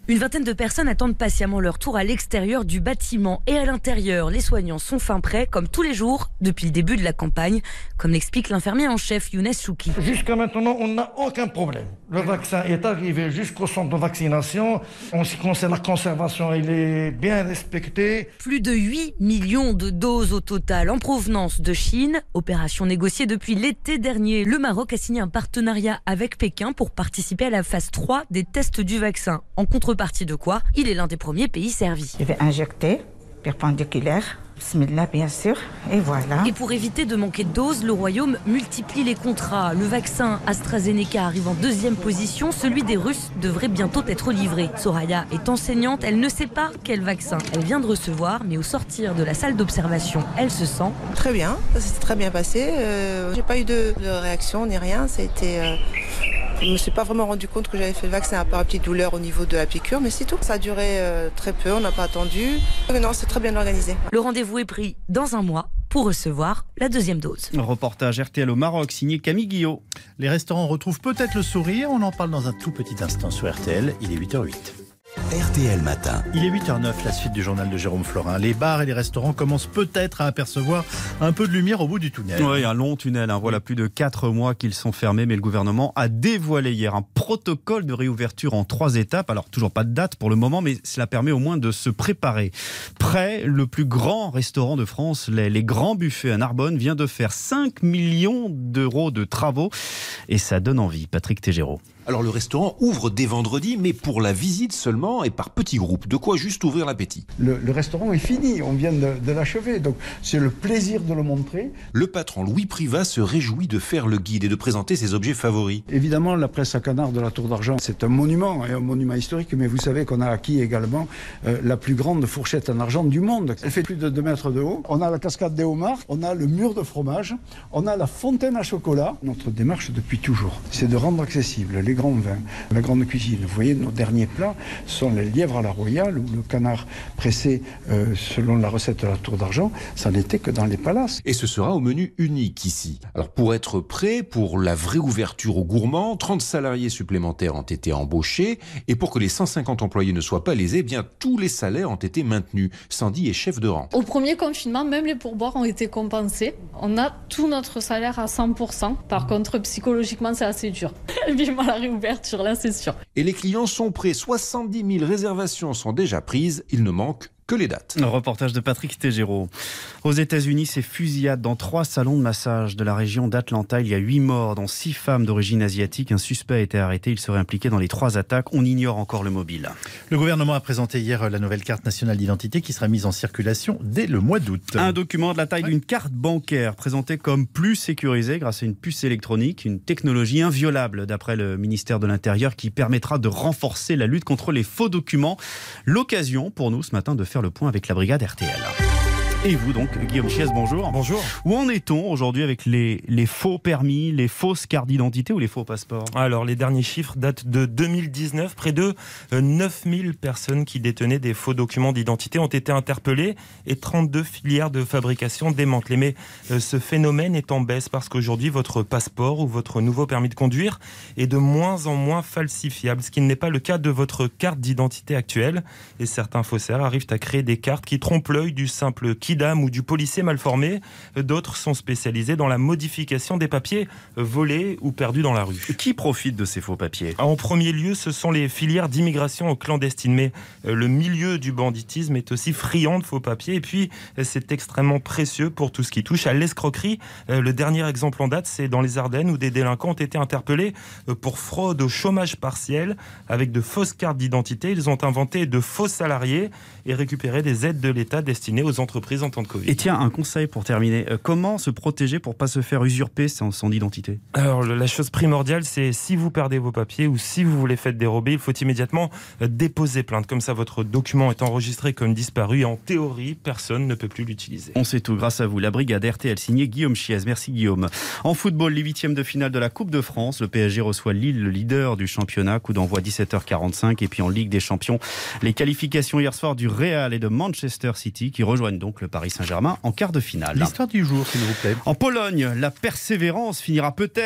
Speaker 12: Une vingtaine de personnes attendent patiemment leur tour à l'extérieur du bâtiment et à l'intérieur. Les soignants sont fin prêts, comme tous les jours, depuis le début de la campagne, comme l'explique l'infirmier en chef Younes Chouki.
Speaker 15: Jusqu'à maintenant, on n'a aucun problème. Le vaccin est arrivé jusqu'au centre de vaccination. En ce qui concerne la conservation, il est bien respecté.
Speaker 12: Plus de huit millions de doses au total en provenance de Chine. Opération négociée depuis l'été dernier. Le Maroc a signé un partenariat avec Pékin pour participer à la phase trois des tests du vaccin. En contrepartie de quoi, il est l'un des premiers pays servis.
Speaker 2: Je vais injecter perpendiculaire. Bismillah, bien sûr, et voilà.
Speaker 12: Et pour éviter de manquer de doses, le Royaume multiplie les contrats. Le vaccin AstraZeneca arrive en deuxième position. Celui des Russes devrait bientôt être livré. Soraya est enseignante, elle ne sait pas quel vaccin elle vient de recevoir, mais au sortir de la salle d'observation, elle se sent...
Speaker 17: Très bien, ça s'est très bien passé. Euh, j'ai pas eu de, de réaction ni rien, ça a été... Euh... Je ne me suis pas vraiment rendu compte que j'avais fait le vaccin à part une petite douleur au niveau de la piqûre, mais c'est tout. Ça a duré euh, très peu, on n'a pas attendu. Mais non, c'est très bien organisé.
Speaker 12: Le rendez-vous est pris dans un mois pour recevoir la deuxième dose.
Speaker 33: Reportage R T L au Maroc, signé Camille Guillot.
Speaker 3: Les restaurants retrouvent peut-être le sourire, on en parle dans un tout petit instant sur R T L, il est huit heures huit.
Speaker 1: R T L Matin.
Speaker 3: Il est huit heures neuf, la suite du journal de Jérôme Florin. Les bars et les restaurants commencent peut-être à apercevoir un peu de lumière au bout du tunnel.
Speaker 33: Oui, un long tunnel. Hein. Voilà plus de quatre mois qu'ils sont fermés, mais le gouvernement a dévoilé hier un protocole de réouverture en trois étapes. Alors, toujours pas de date pour le moment, mais cela permet au moins de se préparer. Prêt, le plus grand restaurant de France, les, les Grands Buffets à Narbonne, vient de faire cinq millions d'euros de travaux. Et ça donne envie. Patrick Tégéraud.
Speaker 18: Alors le restaurant ouvre dès vendredi, mais pour la visite seulement et par petits groupes. De quoi juste ouvrir l'appétit.
Speaker 19: Le, le restaurant est fini, on vient de, de l'achever, donc c'est le plaisir de le montrer.
Speaker 18: Le patron Louis Privat se réjouit de faire le guide et de présenter ses objets favoris.
Speaker 19: Évidemment, la presse à canard de la Tour d'Argent, c'est un monument, un monument historique, mais vous savez qu'on a acquis également euh, la plus grande fourchette en argent du monde. Elle fait plus de deux mètres de haut. On a la cascade des homards, on a le mur de fromage, on a la fontaine à chocolat. Notre démarche depuis toujours, c'est de rendre accessible les grands vins, la grande cuisine. Vous voyez, nos derniers plats sont les lièvres à la royale ou le canard pressé euh, selon la recette de la Tour d'Argent. Ça n'était que dans les palaces.
Speaker 18: Et ce sera au menu unique ici. Alors pour être prêt pour la vraie ouverture aux gourmands, trente salariés supplémentaires ont été embauchés et pour que les cent cinquante employés ne soient pas lésés, eh bien tous les salaires ont été maintenus. Sandy est chef de rang.
Speaker 20: Au premier confinement, même les pourboires ont été compensés. On a tout notre salaire à cent pour cent. Par contre, psychologiquement, c'est assez dur. Vivement la réouverture, là, c'est sûr.
Speaker 18: Et les clients sont prêts. soixante-dix mille réservations sont déjà prises. Il ne manque que les dates.
Speaker 33: Un reportage de Patrick Tégéraud. Aux États-Unis, c'est fusillade dans trois salons de massage de la région d'Atlanta. Il y a huit morts, dont six femmes d'origine asiatique. Un suspect a été arrêté. Il serait impliqué dans les trois attaques. On ignore encore le mobile.
Speaker 3: Le gouvernement a présenté hier la nouvelle carte nationale d'identité qui sera mise en circulation dès le mois d'août.
Speaker 33: Un document de la taille d'une carte bancaire présenté comme plus sécurisé grâce à une puce électronique, une technologie inviolable d'après le ministère de l'Intérieur qui permettra de renforcer la lutte contre les faux documents. L'occasion pour nous ce matin de faire le point avec la brigade R T L. Et vous donc, Guillaume Chiez, bonjour.
Speaker 21: Bonjour.
Speaker 33: Où en est-on aujourd'hui avec les, les faux permis, les fausses cartes d'identité ou les faux passeports ?
Speaker 21: Alors, les derniers chiffres datent de deux mille dix-neuf. Près de neuf mille personnes qui détenaient des faux documents d'identité ont été interpellées et trente-deux filières de fabrication démantelées. Mais euh, ce phénomène est en baisse parce qu'aujourd'hui, votre passeport ou votre nouveau permis de conduire est de moins en moins falsifiable, ce qui n'est pas le cas de votre carte d'identité actuelle. Et certains faussaires arrivent à créer des cartes qui trompent l'œil du simple kidam ou du policier mal formé. D'autres sont spécialisés dans la modification des papiers volés ou perdus dans la rue.
Speaker 33: Qui profite de ces faux papiers ?
Speaker 21: En premier lieu, ce sont les filières d'immigration clandestine. Mais le milieu du banditisme est aussi friand de faux papiers. Et puis, c'est extrêmement précieux pour tout ce qui touche à l'escroquerie. Le dernier exemple en date, c'est dans les Ardennes où des délinquants ont été interpellés pour fraude au chômage partiel. Avec de fausses cartes d'identité, ils ont inventé de faux salariés et récupéré des aides de l'État destinées aux entreprises en temps de Covid.
Speaker 33: Et tiens, un conseil pour terminer. Euh, comment se protéger pour ne pas se faire usurper son, son identité ?
Speaker 21: Alors, la chose primordiale, c'est si vous perdez vos papiers ou si vous vous les faites dérober, il faut immédiatement déposer plainte. Comme ça, votre document est enregistré comme disparu et en théorie, personne ne peut plus l'utiliser.
Speaker 33: On sait tout grâce à vous. La brigade R T L signée Guillaume Chiez. Merci Guillaume. En football, les huitièmes de finale de la Coupe de France. Le P S G reçoit Lille, le leader du championnat. Coup d'envoi dix-sept heures quarante-cinq. Et puis en Ligue des Champions, les qualifications hier soir du Real et de Manchester City qui rejoignent donc le Paris Saint-Germain en quart de finale.
Speaker 3: L'histoire du jour, s'il vous plaît.
Speaker 33: En Pologne, la persévérance finira peut-être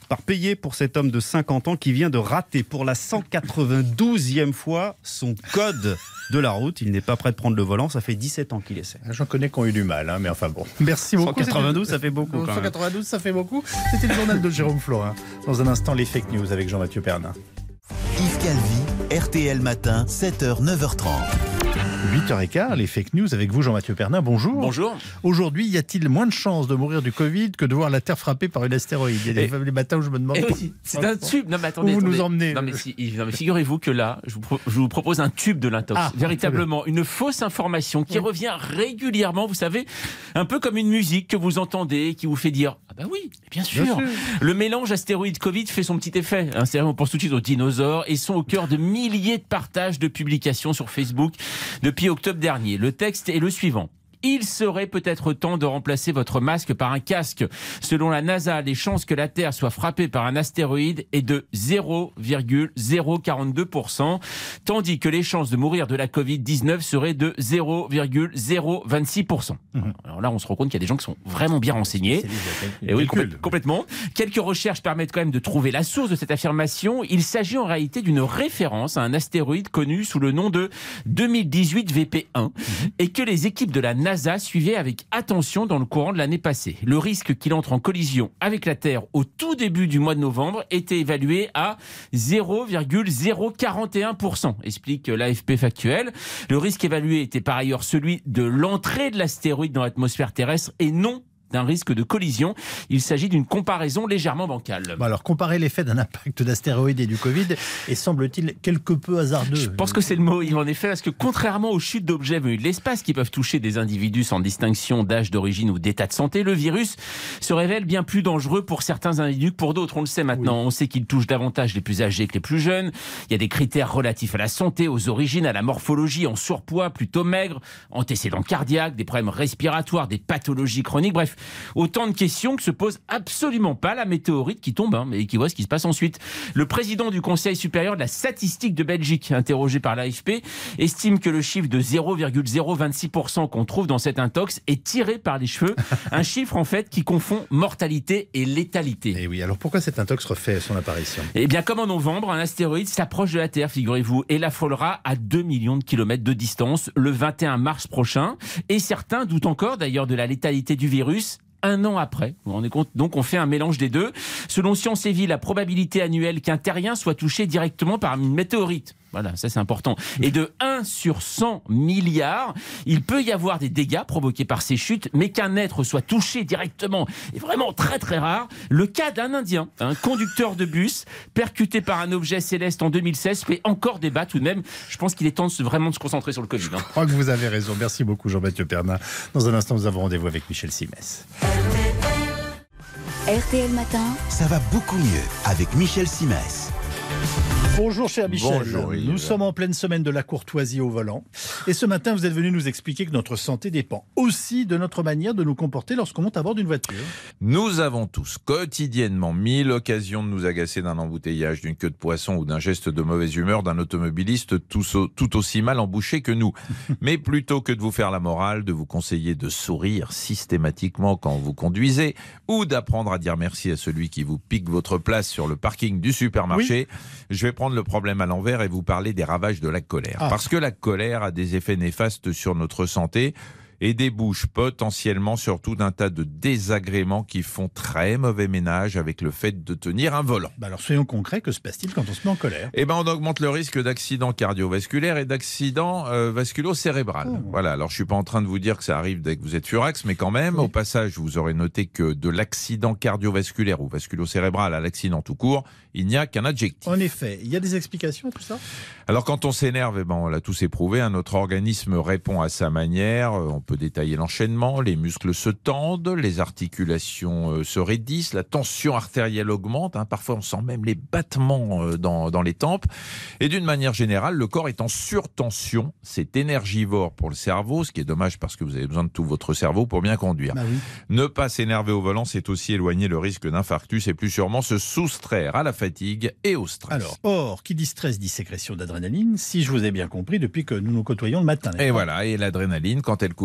Speaker 33: par payer pour cet homme de cinquante ans qui vient de rater pour la cent quatre-vingt-douzième fois son code de la route. Il n'est pas prêt de prendre le volant, ça fait dix-sept ans qu'il essaie.
Speaker 7: J'en connais qui ont eu du mal, hein, mais enfin bon.
Speaker 33: Merci beaucoup.
Speaker 7: cent quatre-vingt-douze,
Speaker 33: ça fait beaucoup. Quand
Speaker 7: cent quatre-vingt-douze, ça fait beaucoup. C'était le journal de Jérôme Florin. Dans un instant, les fake news avec Jean-Mathieu Pernin.
Speaker 1: Yves Calvi, R T L Matin, sept heures neuf heures trente.
Speaker 7: huit heures quinze, les fake news avec vous, Jean-Mathieu Pernin. Bonjour.
Speaker 8: Bonjour.
Speaker 7: Aujourd'hui, y a-t-il moins de chances de mourir du Covid que de voir la Terre frappée par une astéroïde? Il y a des, et, des matins où je me demande.
Speaker 8: Oui, c'est un tube. Non, mais attendez.
Speaker 7: Où vous
Speaker 8: attendez.
Speaker 7: nous emmenez?
Speaker 8: Non, mais, si, non, mais figurez-vous que là, je vous, pro, je vous propose un tube de l'intox. Ah, véritablement, une fausse information qui oui. revient régulièrement, vous savez, un peu comme une musique que vous entendez, qui vous fait dire ah bah oui, bien sûr. Bien sûr. Le mélange astéroïde-Covid fait son petit effet. Hein, c'est-à-dire, on pense tout de suite aux dinosaures et sont au cœur de milliers de partages de publications sur Facebook depuis octobre dernier. Le texte est le suivant. Il serait peut-être temps de remplacer votre masque par un casque. Selon la NASA, les chances que la Terre soit frappée par un astéroïde est de zéro virgule zéro quarante-deux pour cent, tandis que les chances de mourir de la covid dix-neuf seraient de zéro virgule zéro vingt-six pour cent. Mmh. Alors là, on se rend compte qu'il y a des gens qui sont vraiment bien renseignés. Et oui, complè- complètement. Quelques recherches permettent quand même de trouver la source de cette affirmation. Il s'agit en réalité d'une référence à un astéroïde connu sous le nom de deux mille dix-huit V P un mmh. et que les équipes de la NASA suivait avec attention dans le courant de l'année passée. Le risque qu'il entre en collision avec la Terre au tout début du mois de novembre était évalué à zéro virgule zéro quarante et un pour cent, explique l'A F P Factuel. Le risque évalué était par ailleurs celui de l'entrée de l'astéroïde dans l'atmosphère terrestre et non d'un risque de collision. Il s'agit d'une comparaison légèrement bancale.
Speaker 7: Bon alors, comparer l'effet d'un impact d'astéroïde et du Covid est, semble-t-il, quelque peu hasardeux.
Speaker 8: Je pense que c'est le mot, Yves, en effet, parce que contrairement aux chutes d'objets venus de l'espace qui peuvent toucher des individus sans distinction d'âge, d'origine ou d'état de santé, le virus se révèle bien plus dangereux pour certains individus que pour d'autres. On le sait maintenant. Oui. On sait qu'il touche davantage les plus âgés que les plus jeunes. Il y a des critères relatifs à la santé, aux origines, à la morphologie, en surpoids, plutôt maigre, antécédents cardiaques, des problèmes respiratoires, des pathologies chroniques, bref. Autant de questions que se pose absolument pas la météorite qui tombe, hein, et qui voit ce qui se passe ensuite. Le président du Conseil supérieur de la statistique de Belgique, interrogé par l'A F P, estime que le chiffre de zéro virgule zéro vingt-six pour cent qu'on trouve dans cet intox est tiré par les cheveux. Un chiffre, en fait, qui confond mortalité et létalité.
Speaker 7: Et oui, alors pourquoi cet intox refait son apparition?
Speaker 8: Eh bien, comme en novembre, un astéroïde s'approche de la Terre, figurez-vous, et la frôlera à deux millions de kilomètres de distance le vingt et un mars prochain. Et certains doutent encore, d'ailleurs, de la létalité du virus. Un an après, vous vous rendez compte, donc on fait un mélange des deux. Selon Science et Vie, la probabilité annuelle qu'un terrien soit touché directement par une météorite, voilà, ça c'est important, est de un sur cent milliards. Il peut y avoir des dégâts provoqués par ces chutes, mais qu'un être soit touché directement est vraiment très très rare. Le cas d'un Indien, un conducteur de bus, percuté par un objet céleste en deux mille seize, fait encore débat tout de même. Je pense qu'il est temps de se, vraiment de se concentrer sur le Covid. Hein.
Speaker 7: Je crois que vous avez raison. Merci beaucoup Jean-Mathieu Pernin. Dans un instant, nous avons rendez-vous avec Michel Simès.
Speaker 16: R T L Matin,
Speaker 1: ça va beaucoup mieux avec Michel Simès.
Speaker 7: Bonjour cher Michel,
Speaker 18: Bonjour,
Speaker 7: nous
Speaker 18: Yves.
Speaker 7: sommes en pleine semaine de la courtoisie au volant et ce matin vous êtes venu nous expliquer que notre santé dépend aussi de notre manière de nous comporter lorsqu'on monte à bord d'une voiture.
Speaker 18: Nous avons tous quotidiennement mille occasions de nous agacer d'un embouteillage, d'une queue de poisson ou d'un geste de mauvaise humeur d'un automobiliste tout, tout aussi mal embouché que nous. Mais plutôt que de vous faire la morale, de vous conseiller de sourire systématiquement quand vous conduisez ou d'apprendre à dire merci à celui qui vous pique votre place sur le parking du supermarché, oui. Je vais prendre le problème à l'envers et vous parler des ravages de la colère. Ah. Parce que la colère a des effets néfastes sur notre santé et débouche potentiellement sur tout un tas de désagréments qui font très mauvais ménage avec le fait de tenir un volant.
Speaker 7: Bah alors soyons concrets, que se passe-t-il quand on se met en colère?
Speaker 18: Eh ben on augmente le risque d'accident cardiovasculaire et d'accident euh, vasculo-cérébral. Oh. Voilà, alors je suis pas en train de vous dire que ça arrive dès que vous êtes furax, mais quand même, oui. Au passage, vous aurez noté que de l'accident cardiovasculaire ou vasculo-cérébral à l'accident tout court, il n'y a qu'un adjectif.
Speaker 7: En effet, il y a des explications à tout ça?
Speaker 18: Alors quand on s'énerve, eh ben, on l'a tous éprouvé, hein, notre organisme répond à sa manière, on peut détailler l'enchaînement, les muscles se tendent, les articulations euh, se raidissent, la tension artérielle augmente, hein, parfois on sent même les battements euh, dans, dans les tempes, et d'une manière générale, le corps est en surtension, c'est énergivore pour le cerveau, ce qui est dommage parce que vous avez besoin de tout votre cerveau pour bien conduire.
Speaker 7: Bah oui.
Speaker 18: Ne pas s'énerver au volant, c'est aussi éloigner le risque d'infarctus et plus sûrement se soustraire à la fatigue et au stress.
Speaker 7: Alors, or, qui dit stress dit sécrétion d'adrénaline, si je vous ai bien compris, depuis que nous nous côtoyons le matin.
Speaker 18: Et voilà, et l'adrénaline, quand elle coule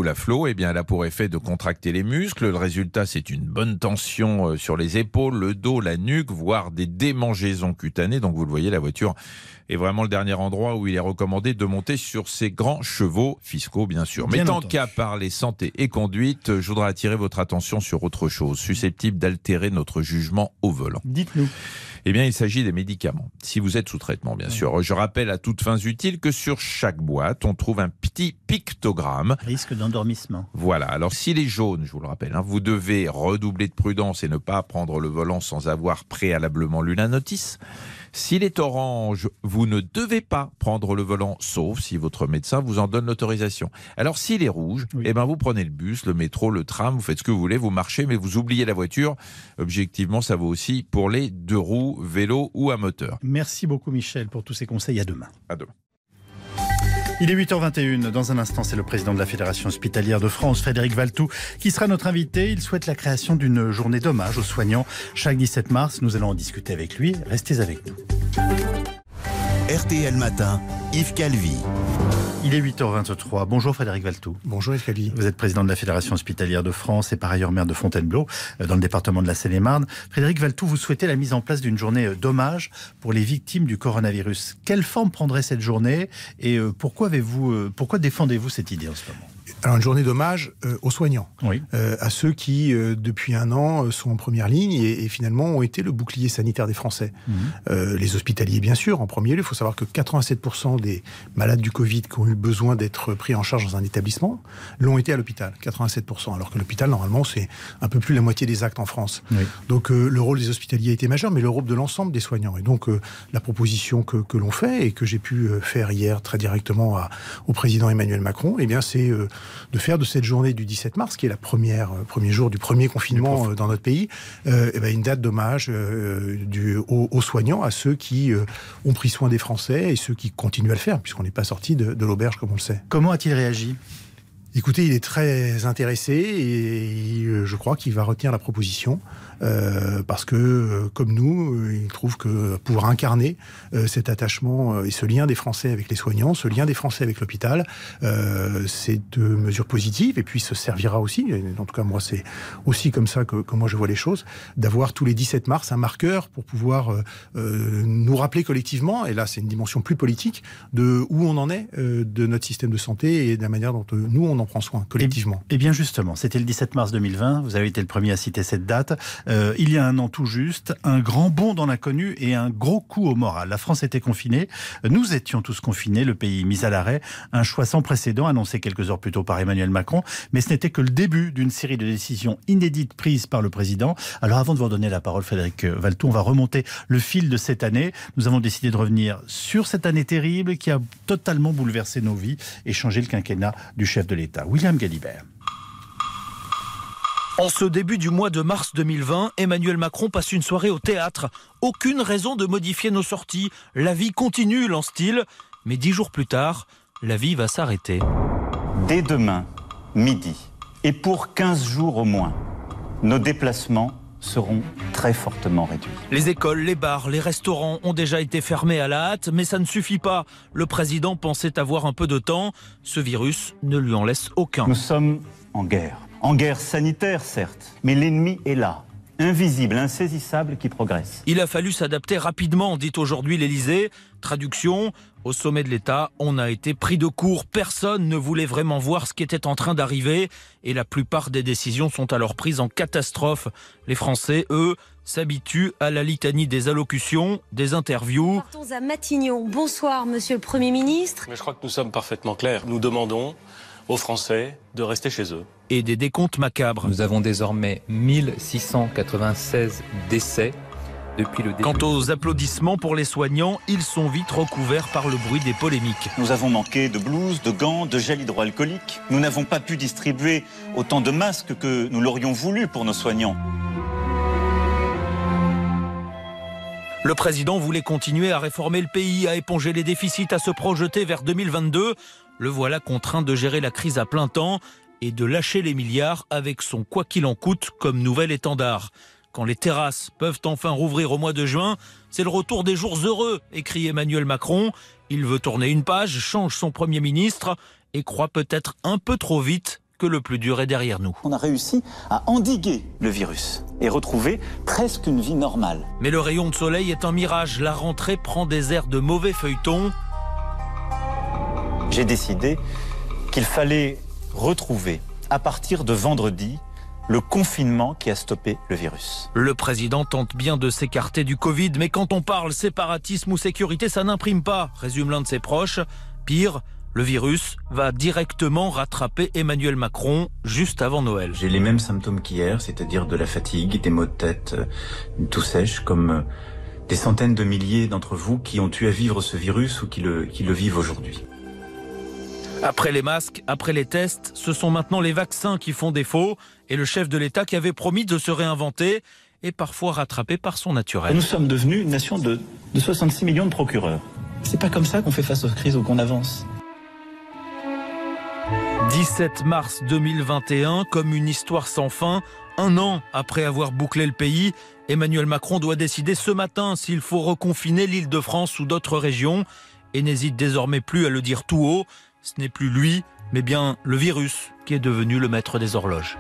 Speaker 5: à flot, eh bien, elle a pour effet de contracter les muscles. Le résultat, c'est une bonne tension sur les épaules, le dos, la nuque, voire des démangeaisons cutanées. Donc, vous le voyez, la voiture est vraiment le dernier endroit où il est recommandé de monter sur ces grands chevaux fiscaux, bien sûr. Bien Mais tant qu'à parler santé et conduite, je voudrais attirer votre attention sur autre chose, susceptible d'altérer notre jugement au volant.
Speaker 7: Dites-nous.
Speaker 5: Eh bien, il s'agit des médicaments. Si vous êtes sous traitement, bien sûr. Je rappelle à toutes fins utiles que sur chaque boîte, on trouve un petit pictogramme.
Speaker 7: Risque d'endormissement.
Speaker 5: Voilà. Alors, s'il est jaune, je vous le rappelle, hein, vous devez redoubler de prudence et ne pas prendre le volant sans avoir préalablement lu la notice. S'il est orange, vous ne devez pas prendre le volant, sauf si votre médecin vous en donne l'autorisation. Alors, s'il est rouge, oui. eh ben, vous prenez le bus, le métro, le tram, vous faites ce que vous voulez, vous marchez, mais vous oubliez la voiture. Objectivement, ça vaut aussi pour les deux roues, vélo ou à moteur.
Speaker 7: Merci beaucoup, Michel, pour tous ces conseils. À demain.
Speaker 5: À demain.
Speaker 3: Il est huit heures vingt et une. Dans un instant, c'est le président de la Fédération hospitalière de France, Frédéric Valletoux, qui sera notre invité. Il souhaite la création d'une journée d'hommage aux soignants chaque dix-sept mars. Nous allons en discuter avec lui. Restez avec nous.
Speaker 1: R T L Matin, Yves Calvi.
Speaker 3: Il est huit heures vingt-trois. Bonjour Frédéric Valletoux.
Speaker 9: Bonjour Yves Calvi.
Speaker 3: Vous êtes président de la Fédération hospitalière de France et par ailleurs maire de Fontainebleau, dans le département de la Seine-et-Marne. Frédéric Valletoux, vous souhaitez la mise en place d'une journée d'hommage pour les victimes du coronavirus. Quelle forme prendrait cette journée et pourquoi, avez-vous, pourquoi défendez-vous cette idée en ce moment ?
Speaker 9: Alors une journée d'hommage euh, aux soignants,
Speaker 3: oui.
Speaker 9: euh, à ceux qui, euh, depuis un an, euh, sont en première ligne et, et finalement ont été le bouclier sanitaire des Français. Mmh. Euh, les hospitaliers, bien sûr, en premier lieu. Il faut savoir que quatre-vingt-sept pour cent des malades du Covid qui ont eu besoin d'être pris en charge dans un établissement l'ont été à l'hôpital, quatre-vingt-sept pour cent. Alors que l'hôpital, normalement, c'est un peu plus la moitié des actes en France.
Speaker 3: Oui.
Speaker 9: Donc euh, le rôle des hospitaliers a été majeur, mais le rôle de l'ensemble des soignants. Et donc euh, la proposition que, que l'on fait et que j'ai pu faire hier très directement à, au président Emmanuel Macron, eh bien, c'est euh, de faire de cette journée du dix-sept mars, qui est la première, euh, premier jour du premier confinement euh, dans notre pays, euh, eh ben une date d'hommage euh, du, aux, aux soignants, à ceux qui euh, ont pris soin des Français et ceux qui continuent à le faire, puisqu'on n'est pas sorti de, de l'auberge, comme on le sait.
Speaker 3: Comment a-t-il réagi ?
Speaker 9: Écoutez, il est très intéressé et je crois qu'il va retenir la proposition euh, parce que, euh, comme nous, euh, il trouve que pour incarner euh, cet attachement euh, et ce lien des Français avec les soignants, ce lien des Français avec l'hôpital, euh, c'est de mesures positives et puis se servira aussi, et en tout cas moi c'est aussi comme ça que, que moi je vois les choses, d'avoir tous les dix-sept mars un marqueur pour pouvoir euh, euh, nous rappeler collectivement, et là c'est une dimension plus politique, de où on en est euh, de notre système de santé et de la manière dont euh, nous on en prend soin collectivement.
Speaker 3: Et, et bien justement, c'était le dix-sept mars deux mille vingt, vous avez été le premier à citer cette date. Euh, il y a un an tout juste, un grand bond dans l'inconnu et un gros coup au moral. La France était confinée, nous étions tous confinés, le pays mis à l'arrêt. Un choix sans précédent annoncé quelques heures plus tôt par Emmanuel Macron, mais ce n'était que le début d'une série de décisions inédites prises par le président. Alors avant de vous redonner la parole, Frédéric Valletoux, on va remonter le fil de cette année. Nous avons décidé de revenir sur cette année terrible qui a totalement bouleversé nos vies et changé le quinquennat du chef de l'État. William Galibert.
Speaker 11: En ce début du mois de mars deux mille vingt, Emmanuel Macron passe une soirée au théâtre. Aucune raison de modifier nos sorties. La vie continue, lance-t-il. Mais dix jours plus tard, la vie va s'arrêter.
Speaker 22: Dès demain, midi, et pour quinze jours au moins, nos déplacements seront très fortement réduits.
Speaker 11: Les écoles, les bars, les restaurants ont déjà été fermés à la hâte, mais ça ne suffit pas. Le président pensait avoir un peu de temps. Ce virus ne lui en laisse aucun.
Speaker 22: Nous sommes en guerre. En guerre sanitaire, certes, mais l'ennemi est là, invisible, insaisissable, qui progresse.
Speaker 11: Il a fallu s'adapter rapidement, dit aujourd'hui l'Élysée. Traduction, au sommet de l'État, on a été pris de court. Personne ne voulait vraiment voir ce qui était en train d'arriver et la plupart des décisions sont alors prises en catastrophe. Les Français, eux, s'habituent à la litanie des allocutions, des interviews.
Speaker 23: Partons à Matignon. Bonsoir, monsieur le Premier ministre.
Speaker 24: Mais je crois que nous sommes parfaitement clairs. Nous demandons aux Français de rester chez eux.
Speaker 11: Et des décomptes macabres.
Speaker 25: Nous avons désormais mille six cent quatre-vingt-seize décès depuis le début.
Speaker 11: Quant aux applaudissements pour les soignants, ils sont vite recouverts par le bruit des polémiques.
Speaker 22: Nous avons manqué de blouses, de gants, de gel hydroalcoolique. Nous n'avons pas pu distribuer autant de masques que nous l'aurions voulu pour nos soignants.
Speaker 11: Le président voulait continuer à réformer le pays, à éponger les déficits, à se projeter vers deux mille vingt-deux. Le voilà contraint de gérer la crise à plein temps et de lâcher les milliards avec son quoi qu'il en coûte comme nouvel étendard. Quand les terrasses peuvent enfin rouvrir au mois de juin, c'est le retour des jours heureux, écrit Emmanuel Macron. Il veut tourner une page, change son Premier ministre et croit peut-être un peu trop vite que le plus dur est derrière nous.
Speaker 4: On a réussi à endiguer le virus et retrouver presque une vie normale.
Speaker 11: Mais le rayon de soleil est un mirage. La rentrée prend des airs de mauvais feuilleton.
Speaker 4: J'ai décidé qu'il fallait retrouver, à partir de vendredi, le confinement qui a stoppé le virus.
Speaker 11: Le président tente bien de s'écarter du Covid, mais quand on parle séparatisme ou sécurité, ça n'imprime pas, résume l'un de ses proches. Pire, le virus va directement rattraper Emmanuel Macron juste avant Noël.
Speaker 4: J'ai les mêmes symptômes qu'hier, c'est-à-dire de la fatigue, des maux de tête, une toux sèche, comme des centaines de milliers d'entre vous qui ont eu à vivre ce virus ou qui le, qui le vivent aujourd'hui.
Speaker 11: Après les masques, après les tests, ce sont maintenant les vaccins qui font défaut. Et le chef de l'État qui avait promis de se réinventer est parfois rattrapé par son naturel.
Speaker 4: Nous sommes devenus une nation de, de soixante-six millions de procureurs. C'est pas comme ça qu'on fait face aux crises ou qu'on avance.
Speaker 11: dix-sept mars deux mille vingt et un, comme une histoire sans fin. Un an après avoir bouclé le pays, Emmanuel Macron doit décider ce matin s'il faut reconfiner l'Île-de-France ou d'autres régions. Et n'hésite désormais plus à le dire tout haut. Ce n'est plus lui, mais bien le virus qui est devenu le maître des horloges.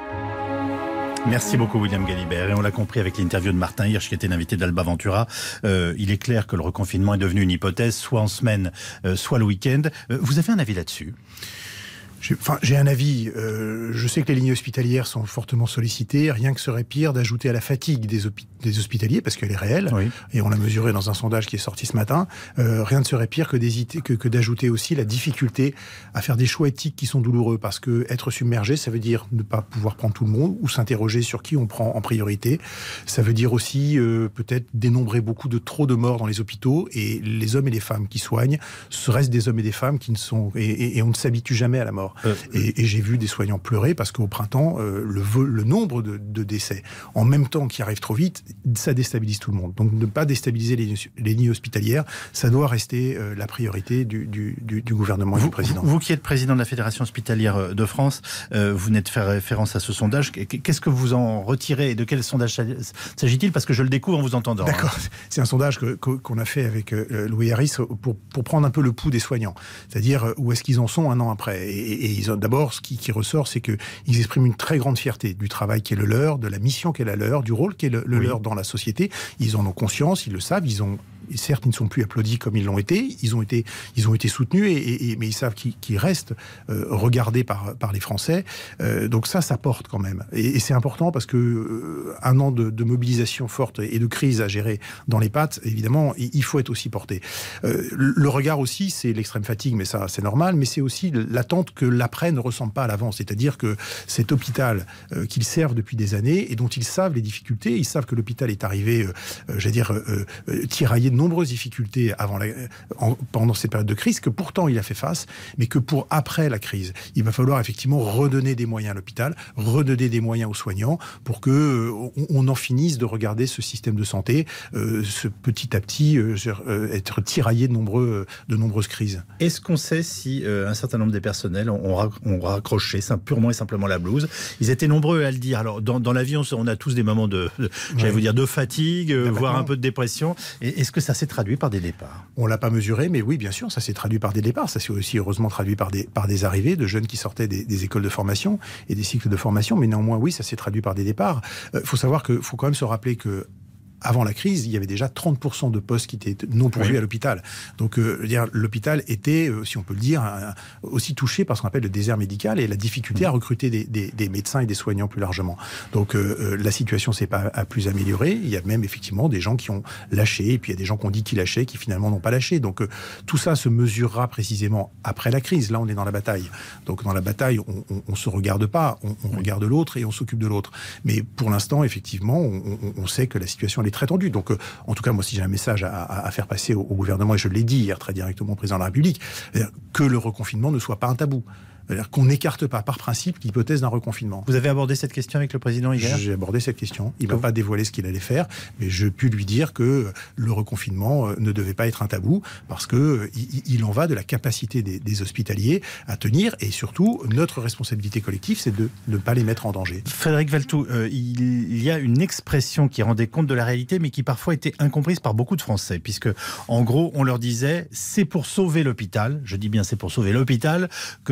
Speaker 3: Merci beaucoup William Galibert. Et on l'a compris avec l'interview de Martin Hirsch, qui était l'invité d'Alba Ventura. Euh, il est clair que le reconfinement est devenu une hypothèse, soit en semaine, euh, soit le week-end. Euh, vous avez un avis là-dessus ?
Speaker 6: J'ai, enfin, j'ai un avis. Euh, je sais que les lignes hospitalières sont fortement sollicitées. Rien que serait pire d'ajouter à la fatigue des, hopi- des hospitaliers, parce qu'elle est réelle, oui. Et on l'a mesuré dans un sondage qui est sorti ce matin. Euh, rien ne serait pire que, que, que d'ajouter aussi la difficulté à faire des choix éthiques qui sont douloureux, parce que être submergé, ça veut dire ne pas pouvoir prendre tout le monde ou s'interroger sur qui on prend en priorité. Ça veut dire aussi euh, peut-être dénombrer beaucoup de trop de morts dans les hôpitaux, et les hommes et les femmes qui soignent, ce reste des hommes et des femmes qui ne sont et, et, et on ne s'habitue jamais à la mort. Euh, et, et j'ai vu des soignants pleurer parce qu'au printemps, euh, le, le nombre de, de décès, en même temps qui arrive trop vite, ça déstabilise tout le monde. Donc ne pas déstabiliser les, les lignes hospitalières, ça doit rester euh, la priorité du, du, du, du gouvernement et
Speaker 3: vous,
Speaker 6: du président.
Speaker 3: Vous, vous qui êtes président de la Fédération hospitalière de France, euh, vous venez de faire référence à ce sondage. Qu'est-ce que vous en retirez et de quel sondage s'agit-il ? Parce que je le découvre en vous entendant.
Speaker 6: D'accord.
Speaker 3: Hein.
Speaker 6: C'est un sondage que, que, qu'on a fait avec euh, Louis Harris pour, pour prendre un peu le pouls des soignants. C'est-à-dire où est-ce qu'ils en sont un an après. Et, et ils ont, d'abord, ce qui, qui ressort, c'est qu'ils expriment une très grande fierté du travail qui est le leur, de la mission qui est la leur, du rôle qui est le, le oui. leur dans la société. Ils en ont conscience, ils le savent, ils ont... Certes, ils ne sont plus applaudis comme ils l'ont été, ils ont été, ils ont été soutenus, et, et, mais ils savent qu'ils, qu'ils restent euh, regardés par, par les Français. Euh, donc ça, ça porte quand même. Et, et c'est important parce que euh, un an de, de mobilisation forte et de crise à gérer dans les pattes, évidemment, il faut être aussi porté. Euh, le regard aussi, c'est l'extrême fatigue, mais ça, c'est normal, mais c'est aussi l'attente que l'après ne ressemble pas à l'avant. C'est-à-dire que cet hôpital euh, qu'ils servent depuis des années et dont ils savent les difficultés, ils savent que l'hôpital est arrivé, euh, j'allais dire, euh, euh, tiraillé de nombreuses difficultés avant la, en, pendant cette période de crise, que pourtant il a fait face, mais que pour après la crise, il va falloir effectivement redonner des moyens à l'hôpital, redonner des moyens aux soignants pour que euh, on, on en finisse de regarder ce système de santé, euh, ce petit à petit euh, euh, être tiraillé de, nombreux, de nombreuses crises.
Speaker 3: Est-ce qu'on sait si euh, un certain nombre des personnels ont, ont, ont raccroché purement et simplement la blouse ? Ils étaient nombreux à le dire. Alors dans, dans la vie, on, on a tous des moments de, de j'allais ouais. vous dire, de fatigue, euh, voire un peu de dépression. Et est-ce que ça s'est traduit par des départs ?
Speaker 6: On l'a pas mesuré, mais oui, bien sûr, ça s'est traduit par des départs. Ça s'est aussi heureusement traduit par des, par des arrivées de jeunes qui sortaient des, des écoles de formation et des cycles de formation. Mais néanmoins, oui, ça s'est traduit par des départs. Il euh, faut savoir que, faut quand même se rappeler que avant la crise, il y avait déjà trente pour cent de postes qui étaient non pourvus oui. à l'hôpital. Donc, euh, je veux dire, l'hôpital était, euh, si on peut le dire, un, aussi touché par ce qu'on appelle le désert médical et la difficulté à recruter des, des, des médecins et des soignants plus largement. Donc, euh, la situation s'est pas a plus améliorée. Il y a même effectivement des gens qui ont lâché, et puis il y a des gens qui ont dit qu'ils lâchaient, qui finalement n'ont pas lâché. Donc, euh, tout ça se mesurera précisément après la crise. Là, on est dans la bataille. Donc, dans la bataille, on, on, on se regarde pas, on, on oui. regarde l'autre et on s'occupe de l'autre. Mais pour l'instant, effectivement, on, on, on sait que la situation est très tendue. Donc, euh, en tout cas, moi, si j'ai un message à, à, à faire passer au, au gouvernement, et je l'ai dit hier très directement au président de la République, que le reconfinement ne soit pas un tabou. C'est-à-dire qu'on n'écarte pas par principe l'hypothèse d'un reconfinement.
Speaker 3: Vous avez abordé cette question avec le président hier ?
Speaker 6: J'ai abordé cette question. Il ne m'a pas dévoilé ce qu'il allait faire, mais je puis lui dire que le reconfinement ne devait pas être un tabou, parce que il en va de la capacité des, des hospitaliers à tenir, et surtout, notre responsabilité collective, c'est de ne pas les mettre en danger.
Speaker 3: Frédéric Valtou, euh, il y a une expression qui rendait compte de la réalité, mais qui parfois était incomprise par beaucoup de Français, puisque, en gros, on leur disait, c'est pour sauver l'hôpital, je dis bien c'est pour sauver l'hôpital, que l'on doit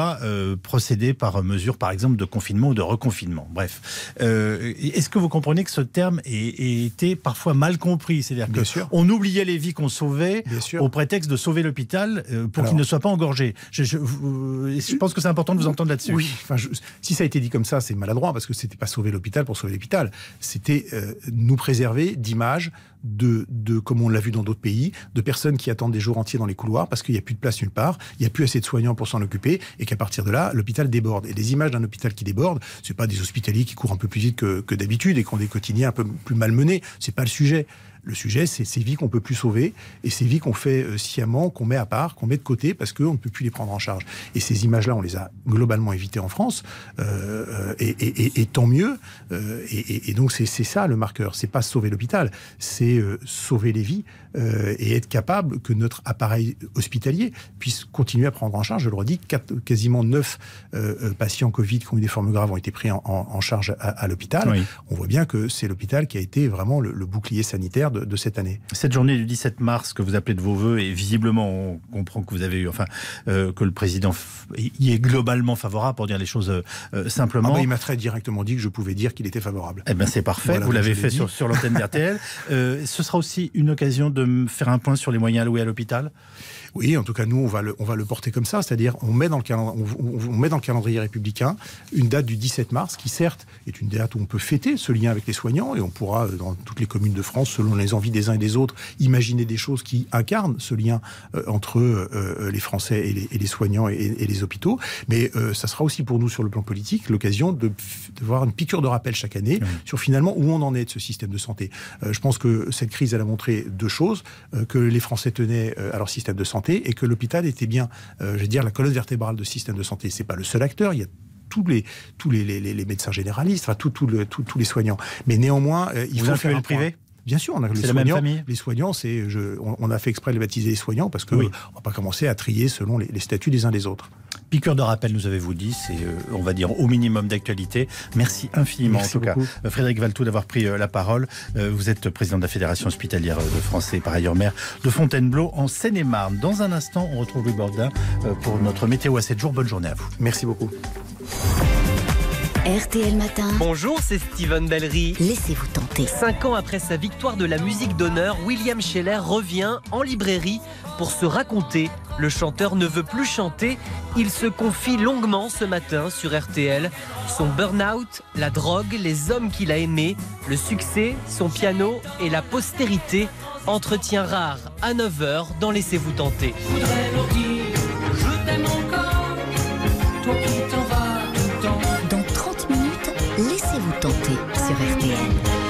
Speaker 7: pas euh, procéder par mesure, par exemple, de confinement ou de reconfinement. Bref. Euh, est-ce que vous comprenez que ce terme ait été parfois mal compris? C'est-à-dire qu'on oubliait les vies qu'on sauvait au prétexte de sauver l'hôpital euh, pour qu'il ne soit pas engorgé. Je, je, je, je pense que c'est important de vous entendre là-dessus.
Speaker 6: Oui, enfin, je, si ça a été dit comme ça, c'est maladroit, parce que c'était pas sauver l'hôpital pour sauver l'hôpital. C'était euh, nous préserver d'images, de, de, comme on l'a vu dans d'autres pays, de personnes qui attendent des jours entiers dans les couloirs parce qu'il n'y a plus de place nulle part, il n'y a plus assez de soignants pour s'en occuper, et qu'à partir de là, l'hôpital déborde. Et les images d'un hôpital qui déborde, c'est pas des hospitaliers qui courent un peu plus vite que, que d'habitude et qui ont des quotidiens un peu plus malmenés. C'est pas le sujet. Le sujet, c'est ces vies qu'on peut plus sauver et ces vies qu'on fait euh, sciemment, qu'on met à part, qu'on met de côté parce qu'on ne peut plus les prendre en charge. Et ces images-là, on les a globalement évitées en France, euh, et, et, et, et tant mieux. Euh, et, et donc c'est ça le marqueur. C'est pas sauver l'hôpital, c'est euh, sauver les vies euh, et être capable que notre appareil hospitalier puisse continuer à prendre en charge. Je le redis, quatre, quasiment neuf euh, patients Covid qui ont eu des formes graves ont été pris en, en, en charge à, à l'hôpital. Oui. On voit bien que c'est l'hôpital qui a été vraiment le, le bouclier sanitaire de, de cette année.
Speaker 7: Cette journée du dix-sept mars que vous appelez de vos voeux, et visiblement on comprend que vous avez eu, enfin, euh, que le président y est globalement favorable, pour dire les choses euh, simplement.
Speaker 6: Ah bah, il m'a très directement dit que je pouvais dire qu'il était favorable.
Speaker 7: Eh bien c'est parfait, voilà, vous l'avez fait sur, sur l'antenne d'R T L. Euh, ce sera aussi une occasion de faire un point sur les moyens alloués à l'hôpital.
Speaker 6: Oui, en tout cas, nous, on va le, on va le porter comme ça, c'est-à-dire on met dans le calendrier, on, on met dans le calendrier républicain une date du dix-sept mars, qui certes est une date où on peut fêter ce lien avec les soignants, et on pourra, dans toutes les communes de France, selon les envies des uns et des autres, imaginer des choses qui incarnent ce lien euh, entre euh, les Français et les, et les soignants et, et les hôpitaux. Mais euh, ça sera aussi pour nous, sur le plan politique, l'occasion de, de voir une piqûre de rappel chaque année, mmh. sur finalement où on en est de ce système de santé. Euh, je pense que cette crise, elle a montré deux choses, euh, que les Français tenaient euh, à leur système de santé, et que l'hôpital était bien, euh, je veux dire, la colonne vertébrale de ce système de santé. C'est pas le seul acteur, il y a tous les, tous les, les, les médecins généralistes, enfin, tout, tout le, tout, tous les soignants. Mais néanmoins, euh, il
Speaker 7: Vous
Speaker 6: faut faire
Speaker 7: le
Speaker 6: un
Speaker 7: privé.
Speaker 6: Bien sûr, on a les
Speaker 7: c'est
Speaker 6: soignants.
Speaker 7: La même famille.
Speaker 6: Les soignants, c'est, je, on, on a fait exprès de les baptiser les soignants parce que
Speaker 7: oui.
Speaker 6: on va pas commencer à trier selon les, les statuts des uns des autres.
Speaker 7: Piqûre de rappel, nous avez-vous dit, c'est, euh, on va dire, au minimum d'actualité. Merci infiniment,
Speaker 6: Merci
Speaker 7: en tout
Speaker 6: beaucoup.
Speaker 7: cas, Frédéric Valtou, d'avoir pris euh, la parole. Euh, vous êtes président de la Fédération hospitalière de France et par ailleurs maire de Fontainebleau, en Seine-et-Marne. Dans un instant, on retrouve Louis Bordin euh, pour notre météo à sept jours. Bonne journée à vous.
Speaker 6: Merci beaucoup.
Speaker 16: R T L Matin.
Speaker 2: Bonjour, c'est Steven Bellery.
Speaker 16: Laissez-vous tenter.
Speaker 2: Cinq ans après sa victoire de la musique d'honneur, William Scheller revient en librairie pour se raconter. Le chanteur ne veut plus chanter. Il se confie longuement ce matin sur R T L. Son burn-out, la drogue, les hommes qu'il a aimés, le succès, son piano et la postérité. Entretien rare à neuf heures dans Laissez-vous tenter.
Speaker 10: Je voudrais leur dire, je t'aime encore, toi qui t'en vas.
Speaker 16: Laissez-vous tenter sur R T L.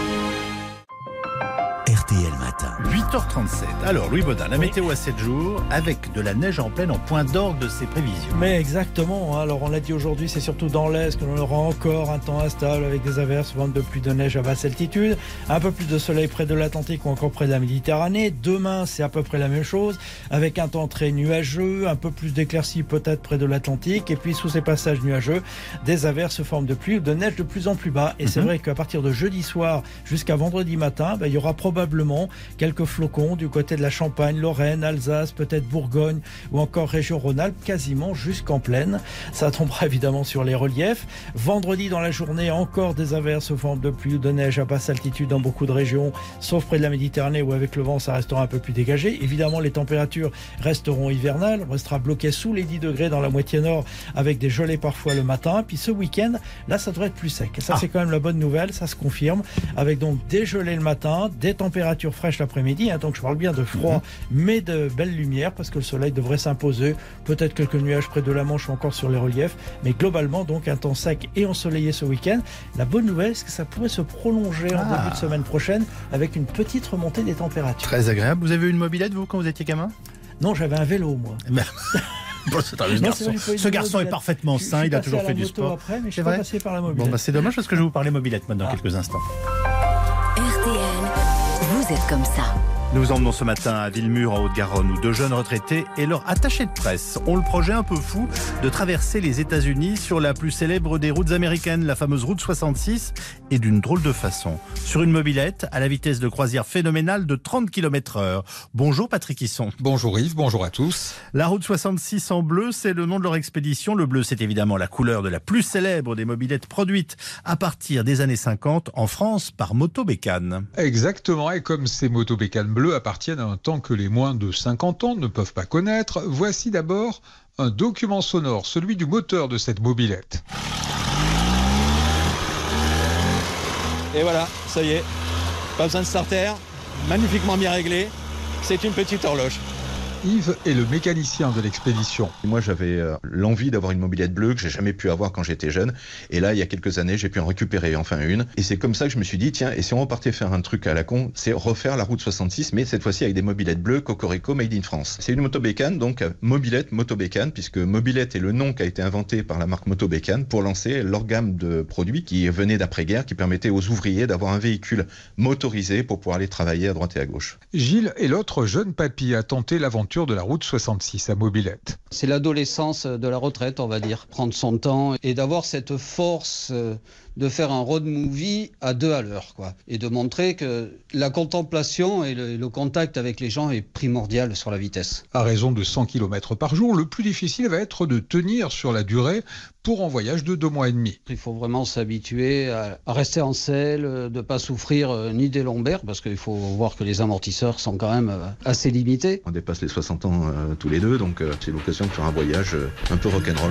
Speaker 1: R T L Matin.
Speaker 7: huit heures trente-sept. Alors, Louis Baudin, la oui. météo à sept jours, avec de la neige en pleine en point d'orgue de ses prévisions.
Speaker 13: Mais exactement. Alors, on l'a dit aujourd'hui, c'est surtout dans l'Est que l'on aura encore un temps instable avec des averses, ventes de pluie, de neige à basse altitude, un peu plus de soleil près de l'Atlantique ou encore près de la Méditerranée. Demain, c'est à peu près la même chose, avec un temps très nuageux, un peu plus d'éclaircies peut-être près de l'Atlantique, et puis sous ces passages nuageux, des averses, formes de pluie ou de neige de plus en plus bas. Et mm-hmm. c'est vrai qu'à partir de jeudi soir jusqu'à vendredi matin, ben, il y aura probablement quelques flocons du côté de la Champagne, Lorraine, Alsace, peut-être Bourgogne ou encore région Rhône-Alpes, quasiment jusqu'en plaine. Ça tombera évidemment sur les reliefs. Vendredi dans la journée, encore des averses, formes de pluie ou de neige à basse altitude dans beaucoup de régions, sauf près de la Méditerranée où avec le vent ça restera un peu plus dégagé. Évidemment, les températures resteront hivernales. On restera bloqué sous les dix degrés dans la moitié nord avec des gelées parfois le matin. Puis ce week-end, là ça devrait être plus sec. Et ça ah. c'est quand même la bonne nouvelle, ça se confirme, avec donc des gelées le matin, des températures fraîches l'après-midi, hein, donc je parle bien de froid, mmh. mais de belle lumière, parce que le soleil devrait s'imposer, peut-être quelques nuages près de la Manche ou encore sur les reliefs, mais globalement donc un temps sec et ensoleillé ce week-end. La bonne nouvelle, c'est que ça pourrait se prolonger ah. en début de semaine prochaine, avec une petite remontée des températures.
Speaker 7: Très agréable. Vous avez eu une mobilette, vous, quand vous étiez gamin ?
Speaker 13: Non, j'avais un vélo, moi.
Speaker 7: Bon, c'est un non, garçon. C'est ce garçon est parfaitement je, sain, je il a toujours fait du sport.
Speaker 13: Après, mais je suis pas passé par la mobilette.
Speaker 7: Bon, bah, c'est dommage parce que je vais vous parler mobilette maintenant, ah. quelques instants.
Speaker 16: R T L, vous êtes comme ça.
Speaker 3: Nous emmenons ce matin à Villemur en Haute-Garonne où deux jeunes retraités et leur attaché de presse ont le projet un peu fou de traverser les États-Unis sur la plus célèbre des routes américaines, la fameuse route soixante-six, et d'une drôle de façon. Sur une mobilette à la vitesse de croisière phénoménale de trente kilomètres heure. Bonjour Patrick Hisson.
Speaker 12: Bonjour Yves, bonjour à tous.
Speaker 3: La route soixante-six en bleu, c'est le nom de leur expédition. Le bleu, c'est évidemment la couleur de la plus célèbre des mobilettes produites à partir des années cinquante en France par Motobécane.
Speaker 12: Exactement, et comme ces Motobécanes bleues appartiennent à un temps que les moins de cinquante ans ne peuvent pas connaître, voici d'abord un document sonore, celui du moteur de cette mobilette.
Speaker 14: Et voilà, ça y est, pas besoin de starter, magnifiquement bien réglé, c'est une petite horloge.
Speaker 12: Yves est le mécanicien de l'expédition.
Speaker 15: Moi, j'avais euh, l'envie d'avoir une mobilette bleue que j'ai jamais pu avoir quand j'étais jeune. Et là, il y a quelques années, j'ai pu en récupérer enfin une. Et c'est comme ça que je me suis dit, tiens, et si on repartait faire un truc à la con, c'est refaire la route soixante-six, mais cette fois-ci avec des mobilettes bleues Cocorico Made in France. C'est une Motobécane, donc euh, mobilette Motobécane, puisque mobilette est le nom qui a été inventé par la marque Motobécane pour lancer leur gamme de produits qui venaient d'après-guerre, qui permettaient aux ouvriers d'avoir un véhicule motorisé pour pouvoir aller travailler à droite et à gauche.
Speaker 12: Gilles est l'autre jeune papy à tenter l'aventure de la route soixante-six à mobilette.
Speaker 17: C'est l'adolescence de la retraite, on va dire. Prendre son temps et d'avoir cette force de faire un road movie à deux à l'heure, quoi. Et de montrer que la contemplation et le, le contact avec les gens est primordial sur la vitesse.
Speaker 12: À raison de cent kilomètres par jour, le plus difficile va être de tenir sur la durée pour un voyage de deux mois et demi.
Speaker 17: Il faut vraiment s'habituer à rester en selle, de ne pas souffrir ni des lombaires, parce qu'il faut voir que les amortisseurs sont quand même assez limités.
Speaker 15: On dépasse les soixante ans euh, tous les deux, donc euh, c'est l'occasion de faire un voyage euh, un peu rock'n'roll.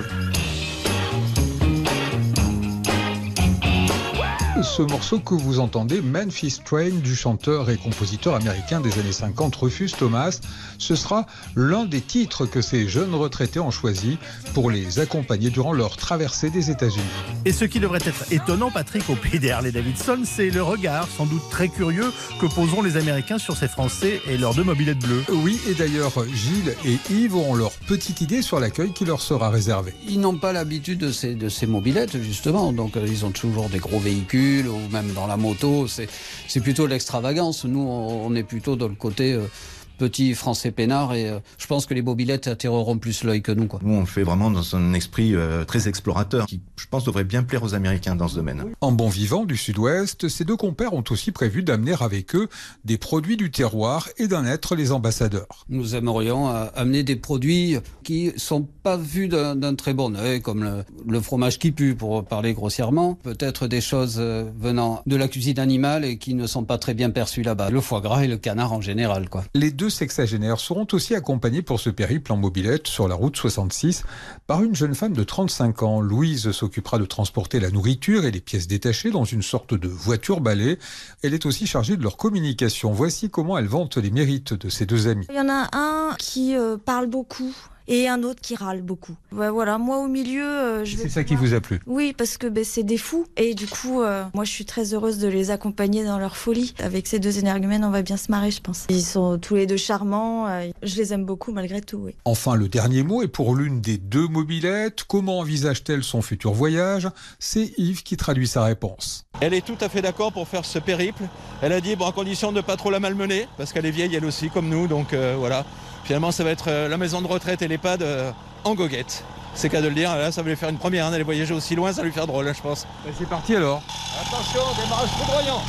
Speaker 12: Ce morceau que vous entendez, Memphis Train, du chanteur et compositeur américain des années cinquante, Rufus Thomas, ce sera l'un des titres que ces jeunes retraités ont choisi pour les accompagner durant leur traversée des États-Unis.
Speaker 3: Et ce qui devrait être étonnant, Patrick, au pays des Harley-Davidson, c'est le regard sans doute très curieux que poseront les Américains sur ces Français et leurs deux mobilettes bleues.
Speaker 12: Oui, et d'ailleurs, Gilles et Yves ont leur petite idée sur l'accueil qui leur sera réservé.
Speaker 17: Ils n'ont pas l'habitude de ces, de ces mobilettes, justement, donc euh, ils ont toujours des gros véhicules, ou même dans la moto, c'est, c'est plutôt l'extravagance. Nous, on est plutôt dans le côté euh, petit français peinard et euh, je pense que les mobilettes attireront plus l'œil que nous, quoi.
Speaker 15: Nous, on le fait vraiment dans un esprit euh, très explorateur qui, je pense, devrait bien plaire aux Américains dans ce domaine.
Speaker 12: En bon vivant du Sud-Ouest, ces deux compères ont aussi prévu d'amener avec eux des produits du terroir et d'en être les ambassadeurs.
Speaker 17: Nous aimerions euh, amener des produits qui sont pas vus d'un, d'un très bon œil, comme le, le fromage qui pue, pour parler grossièrement. Peut-être des choses euh, venant de la cuisine animale et qui ne sont pas très bien perçues là-bas. Le foie gras et le canard en général, quoi.
Speaker 12: Les deux sexagénaires seront aussi accompagnés pour ce périple en mobilette sur la route soixante-six par une jeune femme de trente-cinq ans. Louise s'occupera de transporter la nourriture et les pièces détachées dans une sorte de voiture balai. Elle est aussi chargée de leur communication. Voici comment elle vante les mérites de ses deux amis.
Speaker 19: Il y en a un qui euh, parle beaucoup et un autre qui râle beaucoup. Ouais, voilà, moi au milieu, euh, je vais
Speaker 12: C'est ça
Speaker 19: pouvoir...
Speaker 12: qui vous a plu?
Speaker 19: Oui, parce que ben, c'est des fous. Et du coup, euh, moi je suis très heureuse de les accompagner dans leur folie. Avec ces deux énergumènes, on va bien se marrer, je pense. Ils sont tous les deux charmants. Euh, je les aime beaucoup malgré tout, oui.
Speaker 12: Enfin, le dernier mot est pour l'une des deux mobilettes. Comment envisage-t-elle son futur voyage? C'est Yves qui traduit sa réponse.
Speaker 14: Elle est tout à fait d'accord pour faire ce périple. Elle a dit, bon, en condition de ne pas trop la malmener, parce qu'elle est vieille elle aussi, comme nous, donc euh, voilà. Finalement, ça va être euh, la maison de retraite et l'EHPAD euh, en goguette. C'est qu'à de le dire, là, ça va lui faire une première, hein, d'aller voyager aussi loin, ça va lui faire drôle, hein, je pense.
Speaker 12: Ben, c'est parti alors.
Speaker 14: Attention, démarrage foudroyant.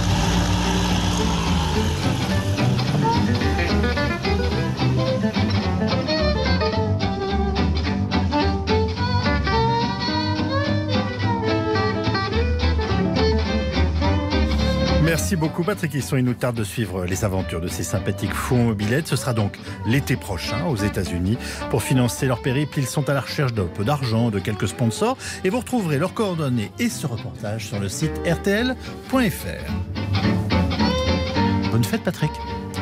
Speaker 3: Merci beaucoup Patrick Hisson. Il nous tarde de suivre les aventures de ces sympathiques fous en mobilette. Ce sera donc l'été prochain aux États-Unis. Pour financer leur périple, ils sont à la recherche d'un peu d'argent, de quelques sponsors. Et vous retrouverez leurs coordonnées et ce reportage sur le site R T L point F R. Bonne fête Patrick.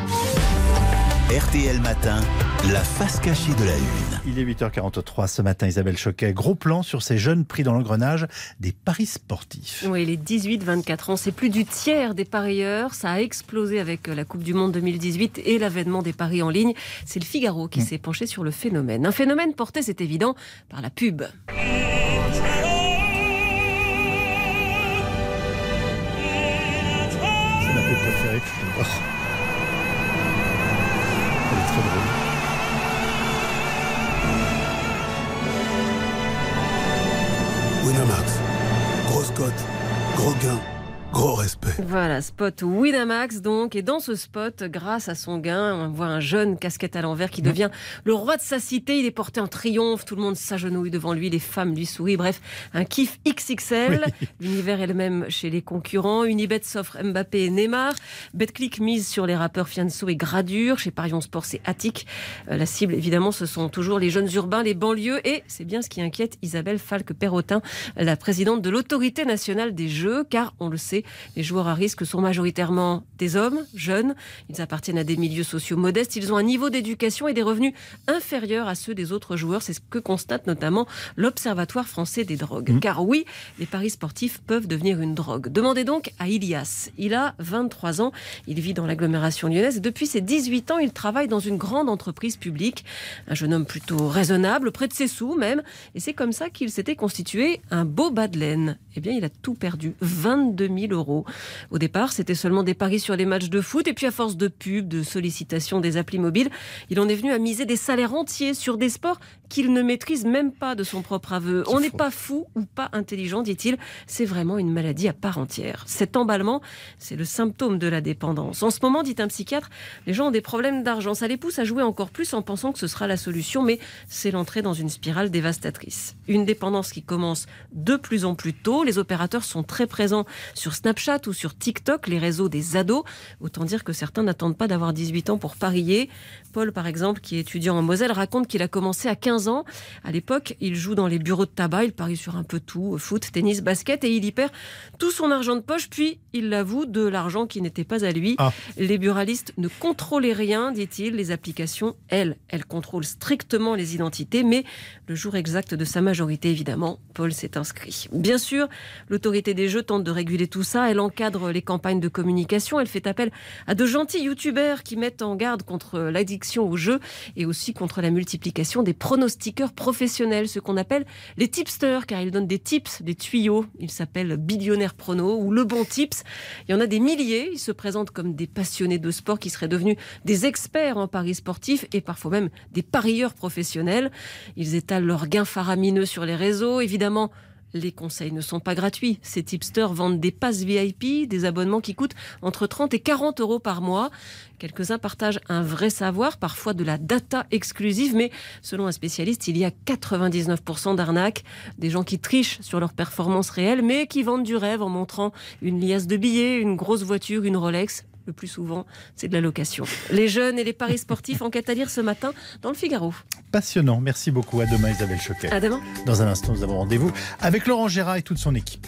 Speaker 1: R T L Matin, la face cachée de la Une.
Speaker 3: Il est huit heures quarante-trois ce matin, Isabelle Choquet. Gros plan sur ces jeunes pris dans l'engrenage des paris sportifs.
Speaker 20: Oui, les dix-huit vingt-quatre ans, c'est plus du tiers des parieurs. Ça a explosé avec la Coupe du Monde deux mille dix-huit et l'avènement des paris en ligne. C'est le Figaro qui mmh. s'est penché sur le phénomène. Un phénomène porté, c'est évident, par la pub.
Speaker 3: C'est ma pub préférée.
Speaker 6: très drôle.
Speaker 5: Winamax, grosse cote, gros gain, gros respect.
Speaker 20: Voilà, spot Winamax donc. Et dans ce spot, grâce à son gain, on voit un jeune casquette à l'envers qui devient le roi de sa cité. Il est porté en triomphe, tout le monde s'agenouille devant lui, les femmes lui sourient. Bref, un kiff X X L. Oui. L'univers est le même chez les concurrents. Unibet s'offre Mbappé et Neymar. Betclic mise sur les rappeurs Fianso et Gradure. Chez Parion Sport, c'est Attic. La cible, évidemment, ce sont toujours les jeunes urbains, les banlieues. Et c'est bien ce qui inquiète Isabelle Falque-Perrotin, la présidente de l'Autorité nationale des jeux, car on le sait, les joueurs à risque sont majoritairement des hommes, jeunes. Ils appartiennent à des milieux sociaux modestes. Ils ont un niveau d'éducation et des revenus inférieurs à ceux des autres joueurs. C'est ce que constate notamment l'Observatoire français des drogues. Mmh. Car oui, les paris sportifs peuvent devenir une drogue. Demandez donc à Ilias. Il a vingt-trois ans. Il vit dans l'agglomération lyonnaise. Et depuis ses dix-huit ans, il travaille dans une grande entreprise publique. Un jeune homme plutôt raisonnable, près de ses sous même. Et c'est comme ça qu'il s'était constitué un beau bas de laine. Eh bien, il a tout perdu. vingt-deux mille euros. Au départ, c'était seulement des paris sur les matchs de foot. Et puis, à force de pubs, de sollicitations des applis mobiles, il en est venu à miser des salaires entiers sur des sports qu'il ne maîtrise même pas de son propre aveu. On n'est pas fou ou pas intelligent, dit-il. C'est vraiment une maladie à part entière. Cet emballement, c'est le symptôme de la dépendance. En ce moment, dit un psychiatre, les gens ont des problèmes d'argent. Ça les pousse à jouer encore plus en pensant que ce sera la solution, mais c'est l'entrée dans une spirale dévastatrice. Une dépendance qui commence de plus en plus tôt. Les opérateurs sont très présents sur Snapchat ou sur TikTok, les réseaux des ados. Autant dire que certains n'attendent pas d'avoir dix-huit ans pour parier. Paul, par exemple, qui est étudiant en Moselle, raconte qu'il a commencé à quinze ans. À l'époque, il joue dans les bureaux de tabac, il parie sur un peu tout, foot, tennis, basket, et il y perd tout son argent de poche, puis il l'avoue, de l'argent qui n'était pas à lui. Ah. Les buralistes ne contrôlaient rien, dit-il. Les applications, elles, elles contrôlent strictement les identités, mais le jour exact de sa majorité, évidemment, Paul s'est inscrit. Bien sûr, l'autorité des jeux tente de réguler tout ça. Elle encadre les campagnes de communication. Elle fait appel à de gentils youtubeurs qui mettent en garde contre l'addiction aux jeux et aussi contre la multiplication des pronostiqueurs professionnels, ce qu'on appelle les tipsters, car ils donnent des tips, des tuyaux. Ils s'appellent Billionnaire Prono ou Le Bon Tips. Il y en a des milliers. Ils se présentent comme des passionnés de sport qui seraient devenus des experts en paris sportifs et parfois même des parieurs professionnels. Ils étalent leurs gains faramineux sur les réseaux. Évidemment, les conseils ne sont pas gratuits. Ces tipsters vendent des passes V I P, des abonnements qui coûtent entre trente et quarante euros par mois. Quelques-uns partagent un vrai savoir, parfois de la data exclusive, mais selon un spécialiste, il y a quatre-vingt-dix-neuf pour cent d'arnaques, des gens qui trichent sur leurs performances réelles, mais qui vendent du rêve en montrant une liasse de billets, une grosse voiture, une Rolex. Le plus souvent, c'est de la location. Les jeunes et les paris sportifs, enquête à lire ce matin dans le Figaro.
Speaker 3: Passionnant. Merci beaucoup. À demain, Isabelle Choquet.
Speaker 20: À demain.
Speaker 3: Dans un instant, nous avons rendez-vous avec Laurent Gérard et toute son équipe.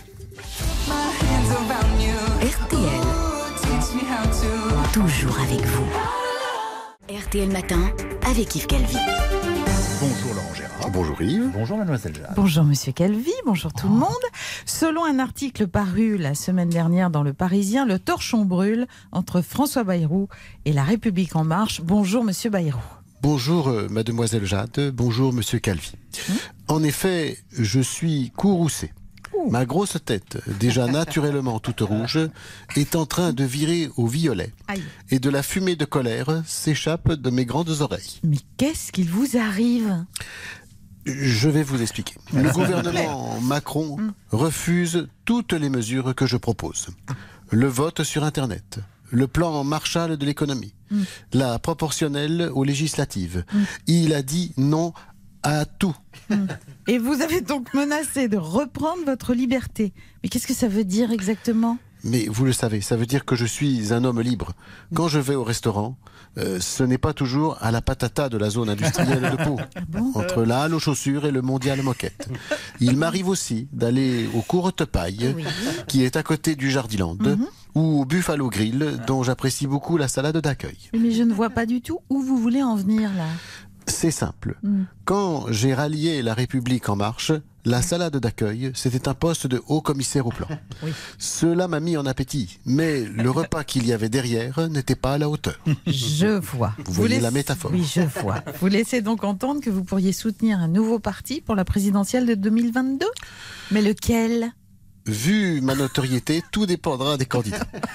Speaker 16: R T L. Toujours avec vous. R T L Matin avec Yves Calvi.
Speaker 3: Bonjour Laurent Gérard.
Speaker 8: Bonjour Yves.
Speaker 3: Bonjour Mademoiselle Jade.
Speaker 9: Bonjour Monsieur Calvi, bonjour tout oh. le monde. Selon un article paru la semaine dernière dans Le Parisien, le torchon brûle entre François Bayrou et La République En Marche. Bonjour Monsieur Bayrou.
Speaker 8: Bonjour euh, Mademoiselle Jade, bonjour Monsieur Calvi. Hum? En effet, je suis courroucé. Ouh. Ma grosse tête, déjà naturellement toute rouge, est en train de virer au violet. Aïe. Et de la fumée de colère s'échappe de mes grandes oreilles.
Speaker 9: Mais qu'est-ce qu'il vous arrive ?
Speaker 8: Je vais vous expliquer. Le gouvernement Macron refuse toutes les mesures que je propose. Le vote sur Internet, le plan Marshall de l'économie, mm. la proportionnelle aux législatives. Mm. Il a dit non à tout.
Speaker 9: Mm. Et vous avez donc menacé de reprendre votre liberté. Mais qu'est-ce que ça veut dire exactement ?
Speaker 8: Mais vous le savez, ça veut dire que je suis un homme libre. Quand je vais au restaurant, euh, ce n'est pas toujours à la patata de la zone industrielle de Pau, ah bon entre la halle aux chaussures et le mondial moquette. Il m'arrive aussi d'aller au Courte Paille, oui. qui est à côté du Jardiland, mm-hmm. ou au Buffalo Grill, dont j'apprécie beaucoup la salade d'accueil.
Speaker 9: Mais je ne vois pas du tout où vous voulez en venir là.
Speaker 8: C'est simple. Mm. Quand j'ai rallié La République En Marche, la salade d'accueil, c'était un poste de haut commissaire au plan. Oui. Cela m'a mis en appétit, mais le repas qu'il y avait derrière n'était pas à la hauteur.
Speaker 9: Je vois.
Speaker 8: Vous, vous voyez
Speaker 9: laissez...
Speaker 8: la métaphore.
Speaker 9: Oui, je vois. Vous laissez donc entendre que vous pourriez soutenir un nouveau parti pour la présidentielle de deux mille vingt-deux ? Mais lequel ?
Speaker 8: Vu ma notoriété, tout dépendra des candidats.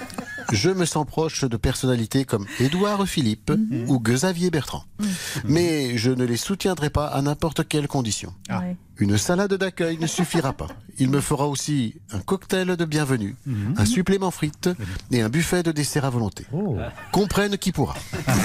Speaker 8: Je me sens proche de personnalités comme Édouard Philippe mm-hmm. ou Xavier Bertrand. Mm-hmm. Mais je ne les soutiendrai pas à n'importe quelle condition. Ah. Ouais. Une salade d'accueil ne suffira pas. Il me fera aussi un cocktail de bienvenue, mm-hmm. un supplément frites et un buffet de dessert à volonté. Oh. Comprenne qui pourra.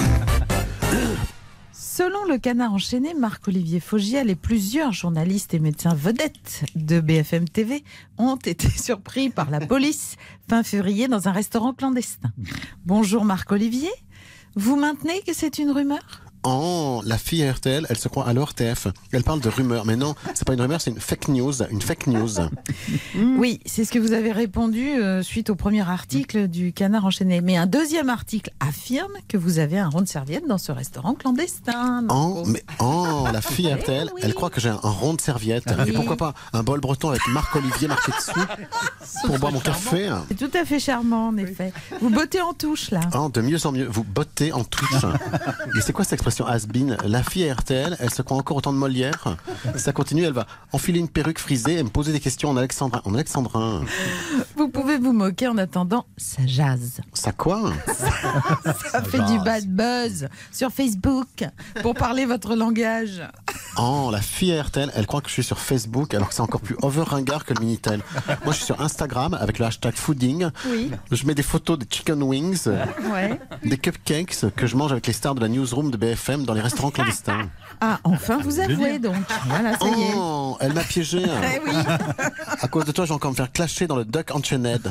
Speaker 9: Selon le Canard enchaîné, Marc-Olivier Fogiel et plusieurs journalistes et médecins vedettes de B F M T V ont été surpris par la police fin février dans un restaurant clandestin. Bonjour Marc-Olivier, vous maintenez que c'est une rumeur ?
Speaker 8: Oh, la fille à R T L, elle se croit à l'O R T F. Elle parle de rumeurs. Mais non, c'est pas une rumeur, c'est une fake news. Une fake news.
Speaker 9: Oui, c'est ce que vous avez répondu euh, suite au premier article du Canard enchaîné. Mais un deuxième article affirme que vous avez un rond de serviette dans ce restaurant clandestin.
Speaker 8: Oh, mais oh, la fille à R T L, oui. Elle croit que j'ai un, un rond de serviette. Oui. Et pourquoi pas un bol breton avec Marc-Olivier marqué dessous pour boire mon café.
Speaker 9: C'est tout à fait charmant, en effet. Vous bottez en touche, là.
Speaker 8: Oh, de mieux en mieux. Vous bottez en touche. Et c'est quoi cette expression? Has-been, la fille à R T L, elle se croit encore autant de Molière. Ça continue, elle va enfiler une perruque frisée et me poser des questions en alexandrin. En alexandrin.
Speaker 9: Vous pouvez vous moquer en attendant, ça jase.
Speaker 8: Ça quoi?
Speaker 9: Ça, ça fait du bad buzz sur Facebook pour parler votre langage.
Speaker 8: Oh, la fille à R T L, elle croit que je suis sur Facebook alors que c'est encore plus over-ringard que le Minitel. Moi, je suis sur Instagram avec le hashtag fooding. Oui. Je mets des photos de chicken wings, ouais. Des cupcakes que je mange avec les stars de la newsroom de B F M dans les restaurants clandestins.
Speaker 9: Ah, enfin, vous avouez donc. Voilà, ça y est.
Speaker 8: Oh, elle m'a piégé. Hein.
Speaker 9: Eh oui.
Speaker 8: À cause de toi, je vais encore me faire clasher dans le Duck Unchained.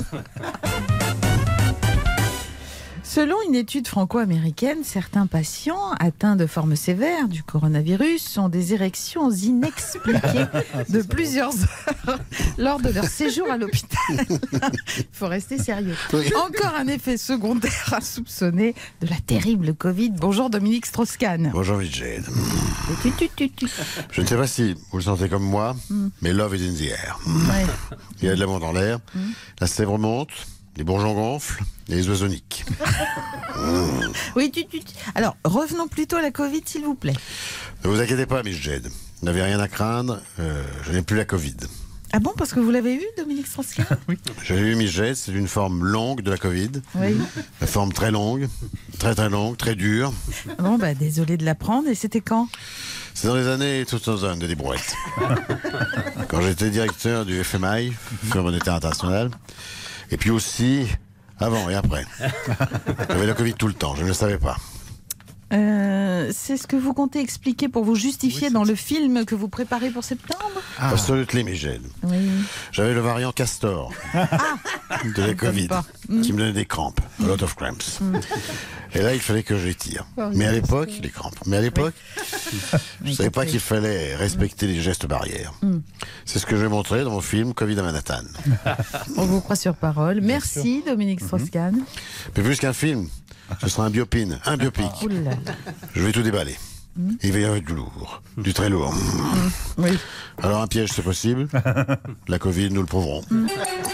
Speaker 9: Selon une étude franco-américaine, certains patients atteints de formes sévères du coronavirus ont des érections inexpliquées de plusieurs heures lors de leur séjour à l'hôpital. Il faut rester sérieux. Oui. Encore un effet secondaire à soupçonner de la terrible Covid. Bonjour Dominique Strauss-Kahn.
Speaker 8: Bonjour Vigène. Je ne sais pas si vous le sentez comme moi, mm. mais love is in the air. Ouais. Il y a de l'amour dans l'air, mm. La sève remonte. Les bourgeons gonflent et les oiseaux niquent.
Speaker 9: mmh. Oui, tu, tu, tu. Alors, revenons plutôt à la Covid, s'il vous plaît.
Speaker 8: Ne vous inquiétez pas, Miss Jade. Vous n'avez rien à craindre. Euh, je n'ai plus la Covid.
Speaker 9: Ah bon, parce que vous l'avez eu, Dominique Strauss-Kahn? Oui.
Speaker 8: Je l'ai eu, Miss Jade. C'est une forme longue de la Covid. Oui. Une forme très longue, très très longue, très dure.
Speaker 9: Bon, bah, désolé de l'apprendre. Et c'était quand?
Speaker 8: C'est dans les années deux mille de débrouillettes. Quand j'étais directeur du F M I, Fonds monétaire international. Et puis aussi, avant et après. J'avais la Covid tout le temps, je ne le savais pas.
Speaker 9: Euh, c'est ce que vous comptez expliquer pour vous justifier oui, dans le film que vous préparez pour septembre?
Speaker 8: Ah. Absolument, Michel. Oui. J'avais le variant Castor ah. de la Covid mm. qui me donnait des crampes, a lot of cramps. Mm. Et là, il fallait que j'étire. Oh, mais à l'époque, les crampes. Mais à l'époque, oui. je ne savais pas qu'il fallait respecter mm. les gestes barrières. Mm. C'est ce que je vais montrer dans mon film Covid à Manhattan.
Speaker 9: On vous croit sur parole. Merci, Dominique Strauss-Kahn.
Speaker 8: Mm-hmm. Mais plus qu'un film, ce sera un biopin, un biopic. Oh là là. Je vais tout déballer. Mmh. Il va y avoir du lourd, du très lourd. Mmh. Oui. Alors un piège, c'est possible. La Covid, nous le prouverons. Mmh.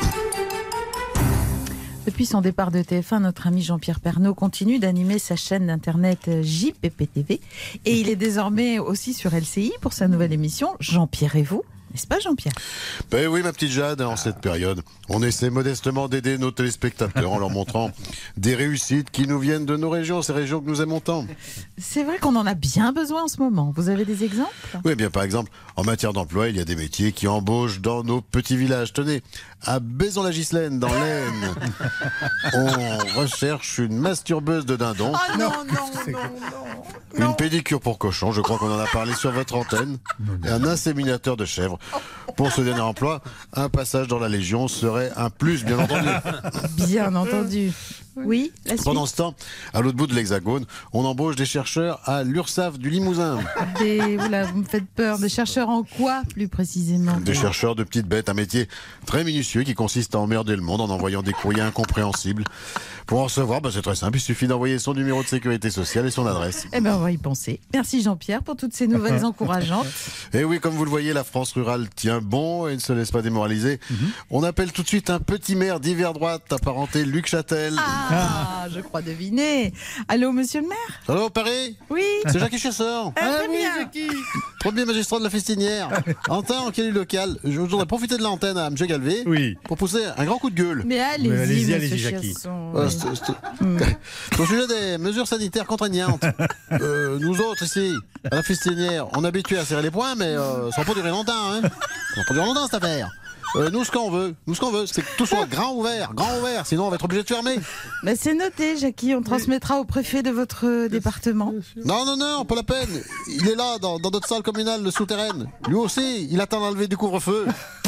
Speaker 9: Depuis son départ de T F un, notre ami Jean-Pierre Pernaut continue d'animer sa chaîne d'internet J P P T V. Et il est désormais aussi sur L C I pour sa nouvelle émission Jean-Pierre et vous. N'est-ce pas, Jean-Pierre?
Speaker 8: Ben oui, ma petite Jade, en cette période, on essaie modestement d'aider nos téléspectateurs en leur montrant des réussites qui nous viennent de nos régions, ces régions que nous aimons tant.
Speaker 9: C'est vrai qu'on en a bien besoin en ce moment. Vous avez des exemples?
Speaker 8: Oui, bien par exemple, en matière d'emploi, il y a des métiers qui embauchent dans nos petits villages. Tenez, à Baison-la-Gislaine, dans l'Aisne, on recherche une masturbeuse de dindon.
Speaker 9: Ah non, non, non, non.
Speaker 8: Une pédicure pour cochon, je crois qu'on en a parlé sur votre antenne, et un inséminateur de chèvres. Pour ce dernier emploi, un passage dans la Légion serait un plus, bien entendu.
Speaker 9: Bien entendu. Oui, la suite.
Speaker 8: Pendant ce temps, à l'autre bout de l'Hexagone, on embauche des chercheurs à l'URSSAF du Limousin.
Speaker 9: Des, oula, vous me faites peur. Des chercheurs en quoi, plus précisément?
Speaker 8: Des chercheurs de petites bêtes, un métier très minutieux qui consiste à emmerder le monde en envoyant des courriers incompréhensibles. Pour en recevoir, bah, c'est très simple, il suffit d'envoyer son numéro de sécurité sociale et son adresse.
Speaker 9: Eh bien, on va y penser. Merci Jean-Pierre pour toutes ces nouvelles encourageantes.
Speaker 8: Et oui, comme vous le voyez, la France rurale tient bon et ne se laisse pas démoraliser. Mm-hmm. On appelle tout de suite un petit maire d'hiver droite apparenté Luc Châtel. Ah
Speaker 9: Ah, je crois deviner. Allô, monsieur le maire?
Speaker 8: Allô, Paris?
Speaker 9: Oui.
Speaker 8: C'est Jackie Chasseur.
Speaker 9: Ah, très bien.
Speaker 8: Jackie. Premier magistrat de la Festinière. Enfin, en quel local, je voudrais profiter de l'antenne à M. Galvé
Speaker 3: oui.
Speaker 8: pour pousser un grand coup de gueule.
Speaker 9: Mais allez-y,
Speaker 3: Mais allez-y,
Speaker 9: monsieur
Speaker 3: allez-y, Jackie.
Speaker 9: Chasson.
Speaker 8: Euh, c'est- c'est-
Speaker 9: Mm.
Speaker 8: Au sujet des mesures sanitaires contraignantes, euh, nous autres ici, à la Festinière, on est habitués à serrer les poings, mais euh, ça va pas durer longtemps. Hein. Ça va pas durer longtemps cette affaire. Euh, nous, ce qu'on veut, nous, ce qu'on veut, c'est que tout soit grand ouvert, grand ouvert, sinon on va être obligé de fermer.
Speaker 9: Mais c'est noté, Jackie. On transmettra au préfet de votre euh, département.
Speaker 8: Non, non, non, pas la peine. Il est là, dans, dans notre salle communale souterraine. Lui aussi, il attend l'enlever du couvre-feu.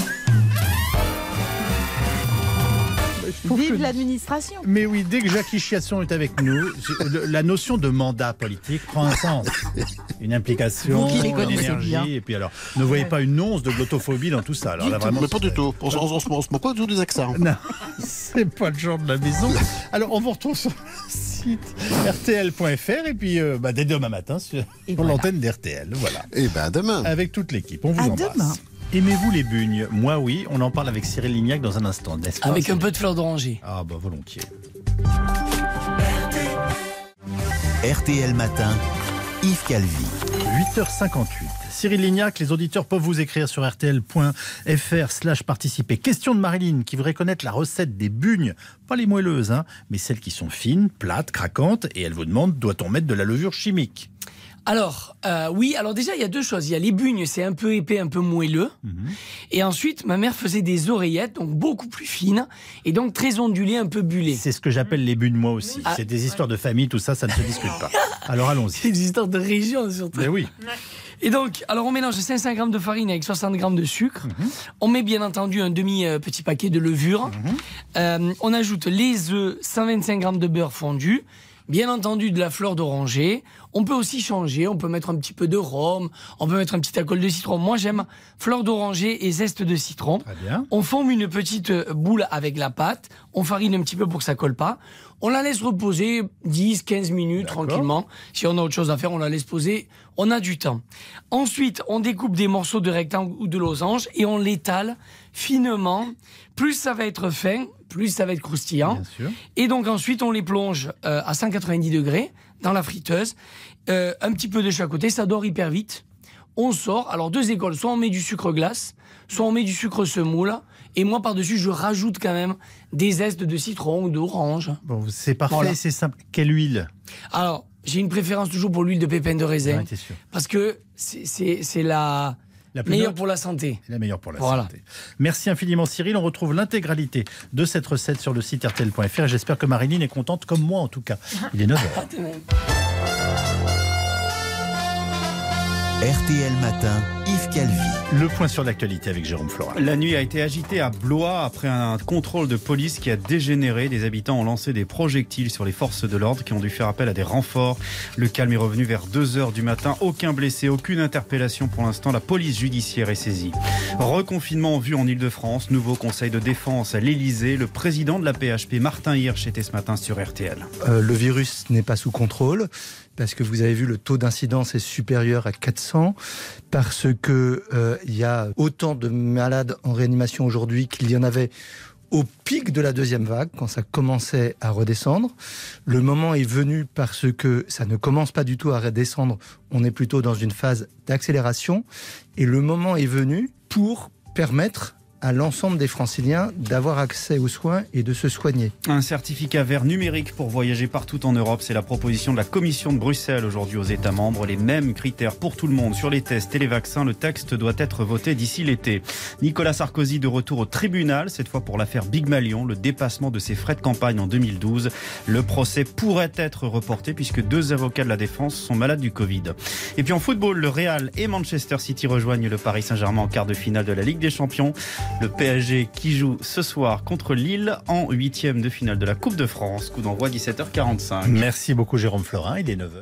Speaker 9: Vive que... l'administration.
Speaker 3: Mais oui, dès que Jackie Chiasson est avec nous, la notion de mandat politique prend un sens. Une implication, une énergie. Bien. Et puis alors, ne voyez ouais. pas une once de glottophobie dans tout ça. Alors, là, vraiment,
Speaker 8: mais pas du tout. On, on, on, on se moque pas du tout des accents.
Speaker 3: Non, c'est pas le genre de la maison. Alors, on vous retrouve sur le site R T L point F R et puis euh, bah, dès demain matin sur voilà. l'antenne d'R T L. Voilà.
Speaker 8: Et ben demain.
Speaker 3: Avec toute l'équipe. On vous
Speaker 9: à
Speaker 3: embrasse.
Speaker 9: Demain.
Speaker 3: Aimez-vous les bugnes? Moi, oui. On en parle avec Cyril Lignac dans un instant, n'est-ce pas?
Speaker 18: Avec un peu de fleur d'oranger.
Speaker 3: Ah, bah, volontiers.
Speaker 1: R T L Matin, Yves Calvi.
Speaker 3: huit heures cinquante-huit. Cyril Lignac, les auditeurs peuvent vous écrire sur R T L point F R slash participer. Question de Marilyn, qui voudrait connaître la recette des bugnes. Pas les moelleuses, hein, mais celles qui sont fines, plates, craquantes. Et elle vous demande, doit-on mettre de la levure chimique?
Speaker 18: Alors, euh, oui, alors déjà, il y a deux choses. Il y a les bugnes, c'est un peu épais, un peu moelleux. Mmh. Et ensuite, ma mère faisait des oreillettes, donc beaucoup plus fines, et donc très ondulées, un peu bullées.
Speaker 3: C'est ce que j'appelle les bugnes, moi aussi. Ah. C'est des histoires de famille, tout ça, ça ne se discute pas. Alors, allons-y.
Speaker 18: C'est des histoires de région, surtout.
Speaker 3: Mais oui.
Speaker 18: Et donc, alors on mélange cinq cents grammes de farine avec soixante grammes de sucre. Mmh. On met bien entendu un demi-petit paquet de levure. Mmh. Euh, on ajoute les œufs, cent vingt-cinq grammes de beurre fondu. Bien entendu, de la fleur d'oranger. On peut aussi changer, on peut mettre un petit peu de rhum, on peut mettre un petit alcool de citron. Moi, j'aime fleur d'oranger et zeste de citron.
Speaker 3: Très bien.
Speaker 18: On forme une petite boule avec la pâte, on farine un petit peu pour que ça colle pas. On la laisse reposer dix à quinze minutes tranquillement. Si on a autre chose à faire, on la laisse poser. On a du temps. Ensuite, on découpe des morceaux de rectangle ou de losange et on l'étale finement. Plus ça va être fin, plus ça va être croustillant.
Speaker 3: Bien sûr.
Speaker 18: Et donc ensuite, on les plonge euh, à cent quatre-vingt-dix degrés dans la friteuse. Euh, un petit peu de chaque côté, ça dort hyper vite. On sort. Alors deux écoles, soit on met du sucre glace, soit on met du sucre semoule. Et moi, par-dessus, je rajoute quand même des zestes de citron ou d'orange.
Speaker 3: Bon, c'est parfait,
Speaker 18: voilà.
Speaker 3: C'est simple. Quelle huile?
Speaker 18: Alors, j'ai une préférence toujours pour l'huile de pépins de raisin.
Speaker 3: Ouais, t'es sûr.
Speaker 18: Parce que c'est, c'est, c'est la... La meilleure pour la santé.
Speaker 3: La meilleure pour la
Speaker 18: voilà.
Speaker 3: santé. Merci infiniment Cyril. On retrouve l'intégralité de cette recette sur le site R T L point F R. J'espère que Marilyn est contente, comme moi en tout cas. Il est neuf heures.
Speaker 1: R T L Matin, Yves Calvi.
Speaker 3: Le point sur l'actualité avec Jérôme Florin.
Speaker 21: La nuit a été agitée à Blois après un contrôle de police qui a dégénéré. Des habitants ont lancé des projectiles sur les forces de l'ordre qui ont dû faire appel à des renforts. Le calme est revenu vers deux heures du matin. Aucun blessé, aucune interpellation pour l'instant. La police judiciaire est saisie. Reconfinement en vue en Ile-de-France. Nouveau conseil de défense à l'Elysée. Le président de la P H P, Martin Hirsch, était ce matin sur R T L.
Speaker 23: Euh, le virus n'est pas sous contrôle. Parce que vous avez vu, le taux d'incidence est supérieur à quatre cents, parce que euh, il y a autant de malades en réanimation aujourd'hui qu'il y en avait au pic de la deuxième vague, quand ça commençait à redescendre. Le moment est venu parce que ça ne commence pas du tout à redescendre, on est plutôt dans une phase d'accélération, et le moment est venu pour permettre à l'ensemble des Franciliens d'avoir accès aux soins et de se soigner.
Speaker 21: Un certificat vert numérique pour voyager partout en Europe, c'est la proposition de la Commission de Bruxelles aujourd'hui aux États membres. Les mêmes critères pour tout le monde sur les tests et les vaccins. Le texte doit être voté d'ici l'été. Nicolas Sarkozy de retour au tribunal, cette fois pour l'affaire Big Malion, le dépassement de ses frais de campagne en deux mille douze. Le procès pourrait être reporté puisque deux avocats de la défense sont malades du Covid. Et puis en football, le Real et Manchester City rejoignent le Paris Saint-Germain en quart de finale de la Ligue des Champions. Le P S G qui joue ce soir contre Lille en huitième de finale de la Coupe de France. Coup d'envoi dix-sept heures quarante-cinq.
Speaker 3: Merci beaucoup Jérôme Florin, il est neuf heures.